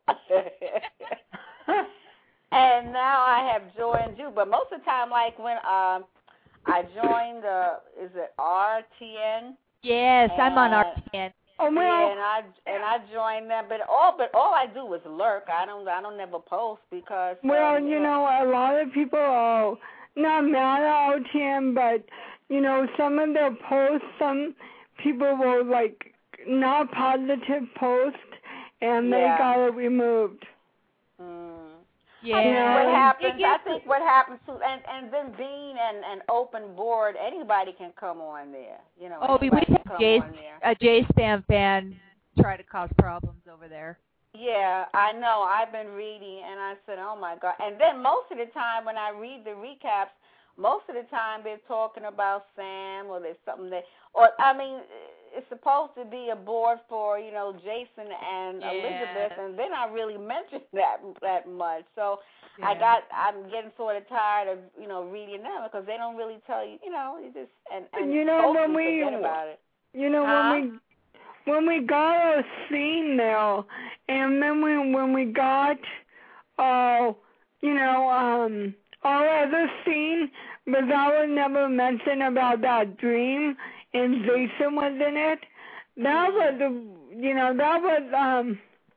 Speaker 5: And now I have joined you. But most of the time, like when um, I joined, uh, is it R T N?
Speaker 6: Yes,
Speaker 5: and,
Speaker 6: I'm on R T N.
Speaker 3: Oh, well,
Speaker 5: yeah, and I and I joined them, but all but all I do is lurk. I don't I don't never post because
Speaker 3: well,
Speaker 5: um,
Speaker 3: you know, a lot of people are not mad at O T M, but, you know, some of their posts, some people will, like, not positive post, and
Speaker 5: Yeah.
Speaker 3: they got it removed.
Speaker 5: Mm.
Speaker 6: Yeah.
Speaker 5: I think what
Speaker 3: Yeah.
Speaker 5: happens,
Speaker 6: It
Speaker 5: I
Speaker 6: gets-
Speaker 5: think what happens too, and and then being an, an open board, anybody can come on there. You know,
Speaker 6: Oh, we
Speaker 5: anybody
Speaker 6: we
Speaker 5: can
Speaker 6: had
Speaker 5: come
Speaker 6: J,
Speaker 5: on there.
Speaker 6: a J Spam fan try to cause problems over there.
Speaker 5: Yeah, I know. I've been reading, and I said, oh my God. And then most of the time when I read the recaps, most of the time they're talking about Sam, or there's something that, or I mean, it's supposed to be a board for, you know, Jason and
Speaker 6: Yeah.
Speaker 5: Elizabeth, and they're not really mentioned that that much. So I
Speaker 6: Yeah.
Speaker 5: got, I'm getting sort of tired of, you know, reading them because they don't really tell you, you know, you just and and
Speaker 3: You know, when
Speaker 5: hopefully
Speaker 3: we-
Speaker 5: forget about it.
Speaker 3: You know,
Speaker 5: Huh?
Speaker 3: when we when we got our scene there, and then when when we got, uh, you know, um, our other scene, but that was never mentioned about that dream, and Jason was in it. That was the, you know, that was, um,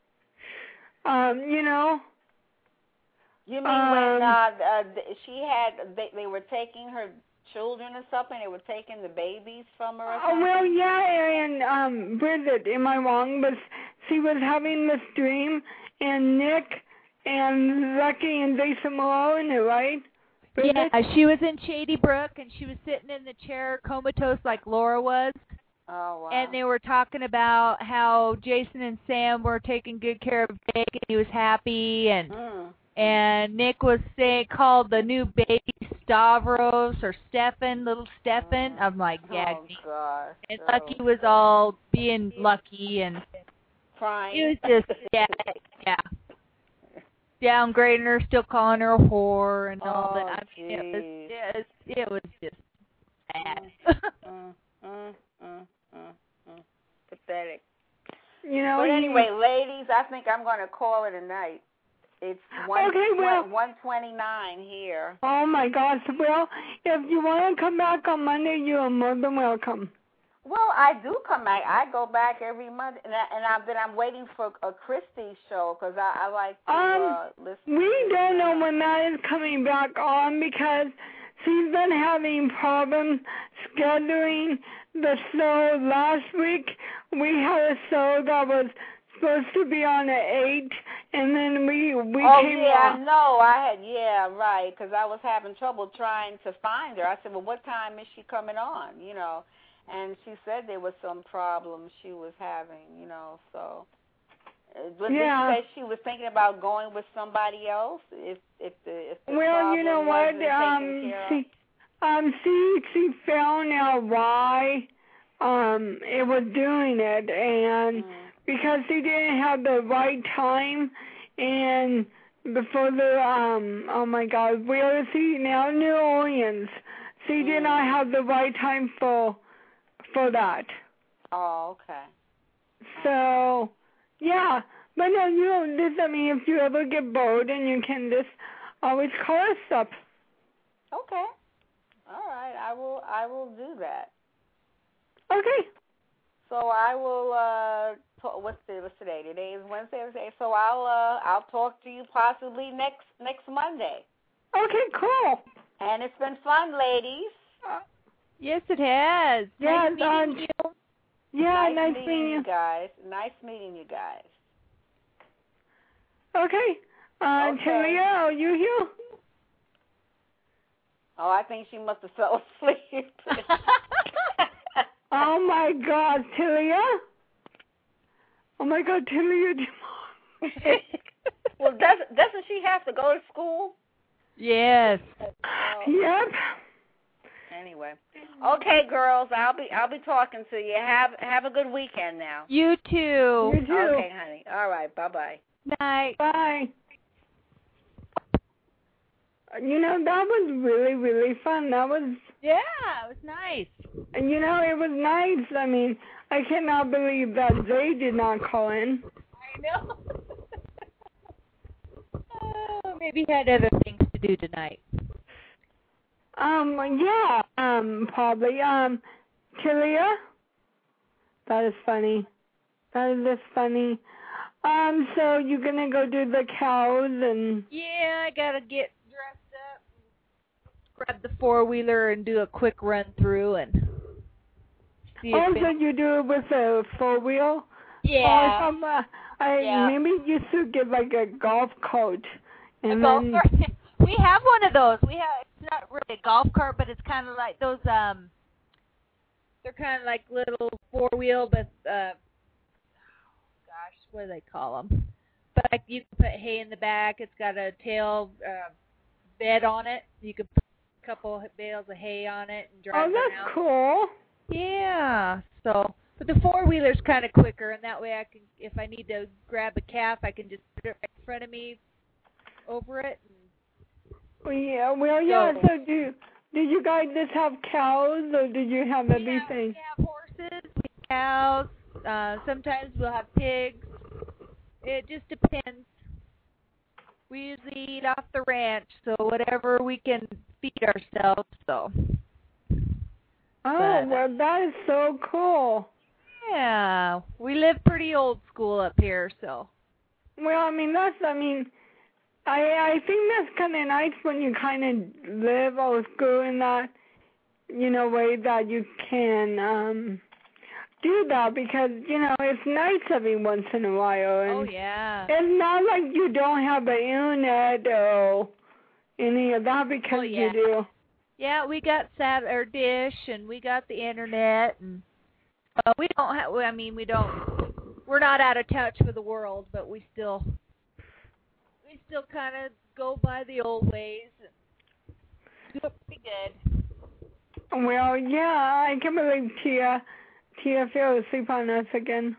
Speaker 3: um, you know.
Speaker 5: You mean
Speaker 3: Um,
Speaker 5: when uh, uh, th- she had, they, they were taking her children or something? They were taking the babies from her or
Speaker 3: Oh,
Speaker 5: something?
Speaker 3: well, yeah, and um, Bridget, am I wrong? But she was having this dream, and Nick and Lucky and Jason were all in it, right? Bridget?
Speaker 6: Yeah, she was in Shady Brook, and she was sitting in the chair comatose like Laura was.
Speaker 5: Oh, wow.
Speaker 6: And they were talking about how Jason and Sam were taking good care of Jake, and he was happy. And
Speaker 5: Mm.
Speaker 6: And Nick was saying, called the new baby Stavros or Stefan, little Stefan. I'm like, yeah.
Speaker 5: Oh, gosh.
Speaker 6: And
Speaker 5: Oh.
Speaker 6: Lucky was all being lucky and
Speaker 5: Crying.
Speaker 6: he was just, yeah, yeah. Downgrading her, still calling her a whore and all
Speaker 5: Oh,
Speaker 6: that. I mean, it was, it was, it was just bad.
Speaker 5: uh, uh, uh, uh, uh. Pathetic.
Speaker 3: You know.
Speaker 5: But
Speaker 3: you-
Speaker 5: anyway, ladies, I think I'm going to call it a night. It's one
Speaker 3: Okay, well-
Speaker 5: one twenty nine here.
Speaker 3: Oh my gosh. Well, if you want to come back on Monday, you are more than welcome.
Speaker 5: Well, I do come back. I go back every month, and, I, and I've been I'm waiting for a Christie show because I, I like to
Speaker 3: Um,
Speaker 5: uh, listen.
Speaker 3: We
Speaker 5: to
Speaker 3: don't know
Speaker 5: uh,
Speaker 3: when that is coming back on because she's been having problems scheduling the show. Last week we had a show that was supposed to be on at eight, and then we we
Speaker 5: oh
Speaker 3: came
Speaker 5: yeah,
Speaker 3: off.
Speaker 5: I know. I had yeah, right. Because I was having trouble trying to find her. I said, well, what time is she coming on? You know. And she said there was some problems she was having, you know, so. But
Speaker 3: Yeah.
Speaker 5: did she say she was thinking about going with somebody else if if the if the
Speaker 3: Well,
Speaker 5: problem
Speaker 3: you know what?
Speaker 5: wasn't taken
Speaker 3: Um,
Speaker 5: care of?
Speaker 3: she, um, she she found out why um it was doing it, and
Speaker 5: Mm.
Speaker 3: because she didn't have the right time, and before the um oh my God, where is she now? New Orleans. She did
Speaker 5: Mm.
Speaker 3: not have the right time for for that.
Speaker 5: Oh, okay.
Speaker 3: So, yeah. But no, you know, this, I mean, if you ever get bored and you can just always call us up.
Speaker 5: Okay. All right. I will. I will do that.
Speaker 3: Okay.
Speaker 5: So I will. Uh, talk, what's the what's today? Today is Wednesday. Wednesday. So I'll. Uh, I'll talk to you possibly next next Monday.
Speaker 3: Okay. Cool.
Speaker 5: And it's been fun, ladies.
Speaker 3: Uh,
Speaker 6: Yes, it has.
Speaker 3: Yeah,
Speaker 6: Nice meeting
Speaker 3: um,
Speaker 6: you.
Speaker 3: yeah.
Speaker 5: nice,
Speaker 3: Nice
Speaker 5: meeting
Speaker 3: meeting
Speaker 5: you
Speaker 3: you.
Speaker 5: guys. Nice meeting you guys.
Speaker 3: Okay. Uh,
Speaker 5: Okay.
Speaker 3: Talia, are you here?
Speaker 5: Oh, I think she must have fell asleep.
Speaker 3: Oh my God, Talia. Oh my God, Talia.
Speaker 5: Well, doesn't doesn't she have to go to school?
Speaker 6: Yes.
Speaker 5: Oh,
Speaker 3: Yep.
Speaker 5: anyway, okay, girls, I'll be I'll be talking to you. Have have a good weekend now.
Speaker 6: You too.
Speaker 3: You too.
Speaker 5: Okay, honey. All right. Bye bye.
Speaker 6: Night.
Speaker 3: Bye. You know, that was really, really fun. That was,
Speaker 6: Yeah, it was nice.
Speaker 3: and you know, it was nice. I mean, I cannot believe that they did not call in.
Speaker 6: I know. Oh, maybe he had other things to do tonight.
Speaker 3: Um, yeah, um, probably. Um, Talia? That is funny. That is just funny. Um, so you're gonna go do the cows and...
Speaker 6: Yeah, I gotta get dressed up, grab the four-wheeler and do a quick run through and see if
Speaker 3: Oh,
Speaker 6: it-
Speaker 3: so you do it with a four-wheel?
Speaker 6: Yeah.
Speaker 3: Or some, uh, I,
Speaker 6: Yeah.
Speaker 3: Maybe you should get like a golf coat.
Speaker 6: A
Speaker 3: And
Speaker 6: golf
Speaker 3: then,
Speaker 6: cart. We have one of those. We have, it's not really a golf cart, but it's kind of like those, um, they're kind of like little four-wheel, but, uh, gosh, what do they call them? But like you can put hay in the back. It's got a tail uh, bed on it. You can put a couple bales of hay on it and drive
Speaker 3: oh,
Speaker 6: it
Speaker 3: that's
Speaker 6: around.
Speaker 3: cool.
Speaker 6: Yeah. So, but the four-wheeler's kind of quicker, and that way I can, if I need to grab a calf, I can just put it right in front of me, over it.
Speaker 3: Well, yeah, well, yeah,
Speaker 6: So-
Speaker 3: so do, do you guys just have cows, or do you have
Speaker 6: We have,
Speaker 3: everything?
Speaker 6: we have horses, we have cows. Uh, sometimes we'll have pigs. It just depends. We usually eat off the ranch, so whatever we can feed ourselves. So.
Speaker 3: Oh,
Speaker 6: But-
Speaker 3: well, that is so cool.
Speaker 6: Yeah, we live pretty old school up here, so.
Speaker 3: Well, I mean, that's, I mean, I I think that's kind of nice when you kind of live old school in that, you know, way that you can um do that because, you know, it's nice every once in a while. And
Speaker 6: Oh yeah.
Speaker 3: it's not like you don't have the internet or any of that because
Speaker 6: Oh, yeah.
Speaker 3: you do.
Speaker 6: Yeah, we got sat or dish, and we got the internet, and uh, we don't have. I mean, we don't. We're not out of touch with the world, but we still, we still kind of go by the old ways. And do it pretty good.
Speaker 3: Well, yeah, I can't believe Tia, Tia fell asleep on us again.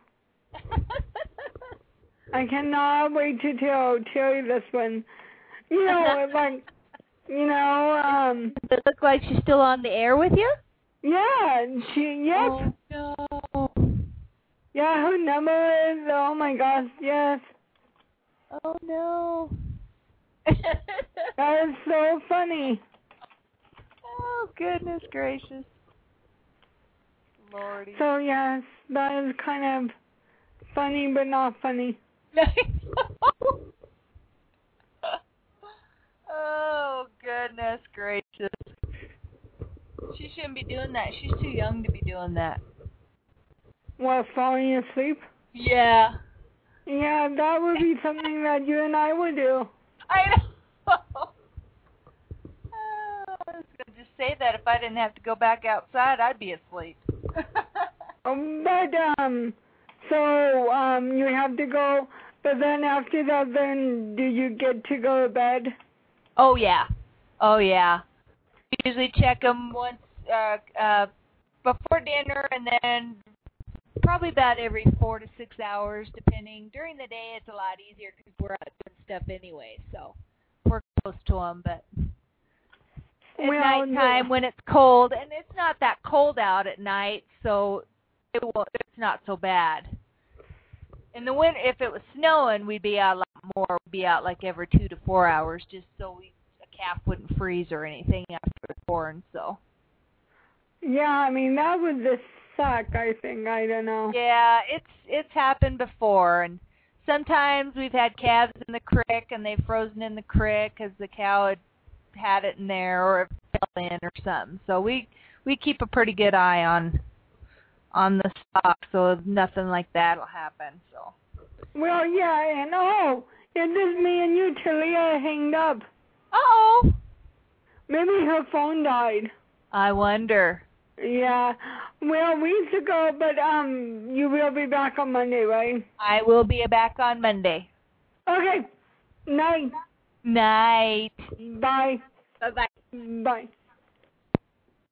Speaker 3: I cannot wait to tell Tilly this one. You know, like, you know, um...
Speaker 6: Does it look like she's still on the air with you?
Speaker 3: Yeah, she, yes.
Speaker 6: Oh, no.
Speaker 3: Yeah, her number is, oh my gosh, yes.
Speaker 6: Oh, no.
Speaker 3: That is so funny.
Speaker 6: Oh, goodness gracious. Lordy.
Speaker 3: So, yes, that is kind of funny, but not funny.
Speaker 6: Oh, goodness gracious. She shouldn't be doing that. She's too young to be doing that.
Speaker 3: What, falling asleep?
Speaker 6: Yeah.
Speaker 3: Yeah, that would be something that you and I would do.
Speaker 6: I know. Oh, I was going to just say that if I didn't have to go back outside, I'd be asleep.
Speaker 3: um, but, um, so, um, you have to go, but then after that, then do you get to go to bed?
Speaker 6: Oh, yeah. Oh, yeah. We usually check them once, uh, uh, before dinner and then probably about every four to six hours, depending. During the day, it's a lot easier because we're out doing stuff anyway, so we're close to them. But at
Speaker 3: well,
Speaker 6: nighttime,
Speaker 3: no.
Speaker 6: when it's cold, and it's not that cold out at night, so it will, it's not so bad. In the winter, if it was snowing, we'd be out a lot more. We'd be out like every two to four hours, just so we a calf wouldn't freeze or anything after it's born. So.
Speaker 3: Yeah, I mean that would just suck. I think I don't know.
Speaker 6: Yeah, it's it's happened before, and sometimes we've had calves in the creek and they've frozen in the creek because the cow had had it in there or it fell in or something. So we we keep a pretty good eye on on the stock, so nothing like that'll happen. So.
Speaker 3: Well, yeah, and oh, it is me and you, Talia, hanged up.
Speaker 6: Uh-oh.
Speaker 3: Maybe her phone died.
Speaker 6: I wonder.
Speaker 3: Yeah. Well, we used to go, but um, you will be back on Monday, right?
Speaker 6: I will be back on Monday.
Speaker 3: Okay. Night.
Speaker 6: Night.
Speaker 3: Bye.
Speaker 6: Bye-bye.
Speaker 3: Bye.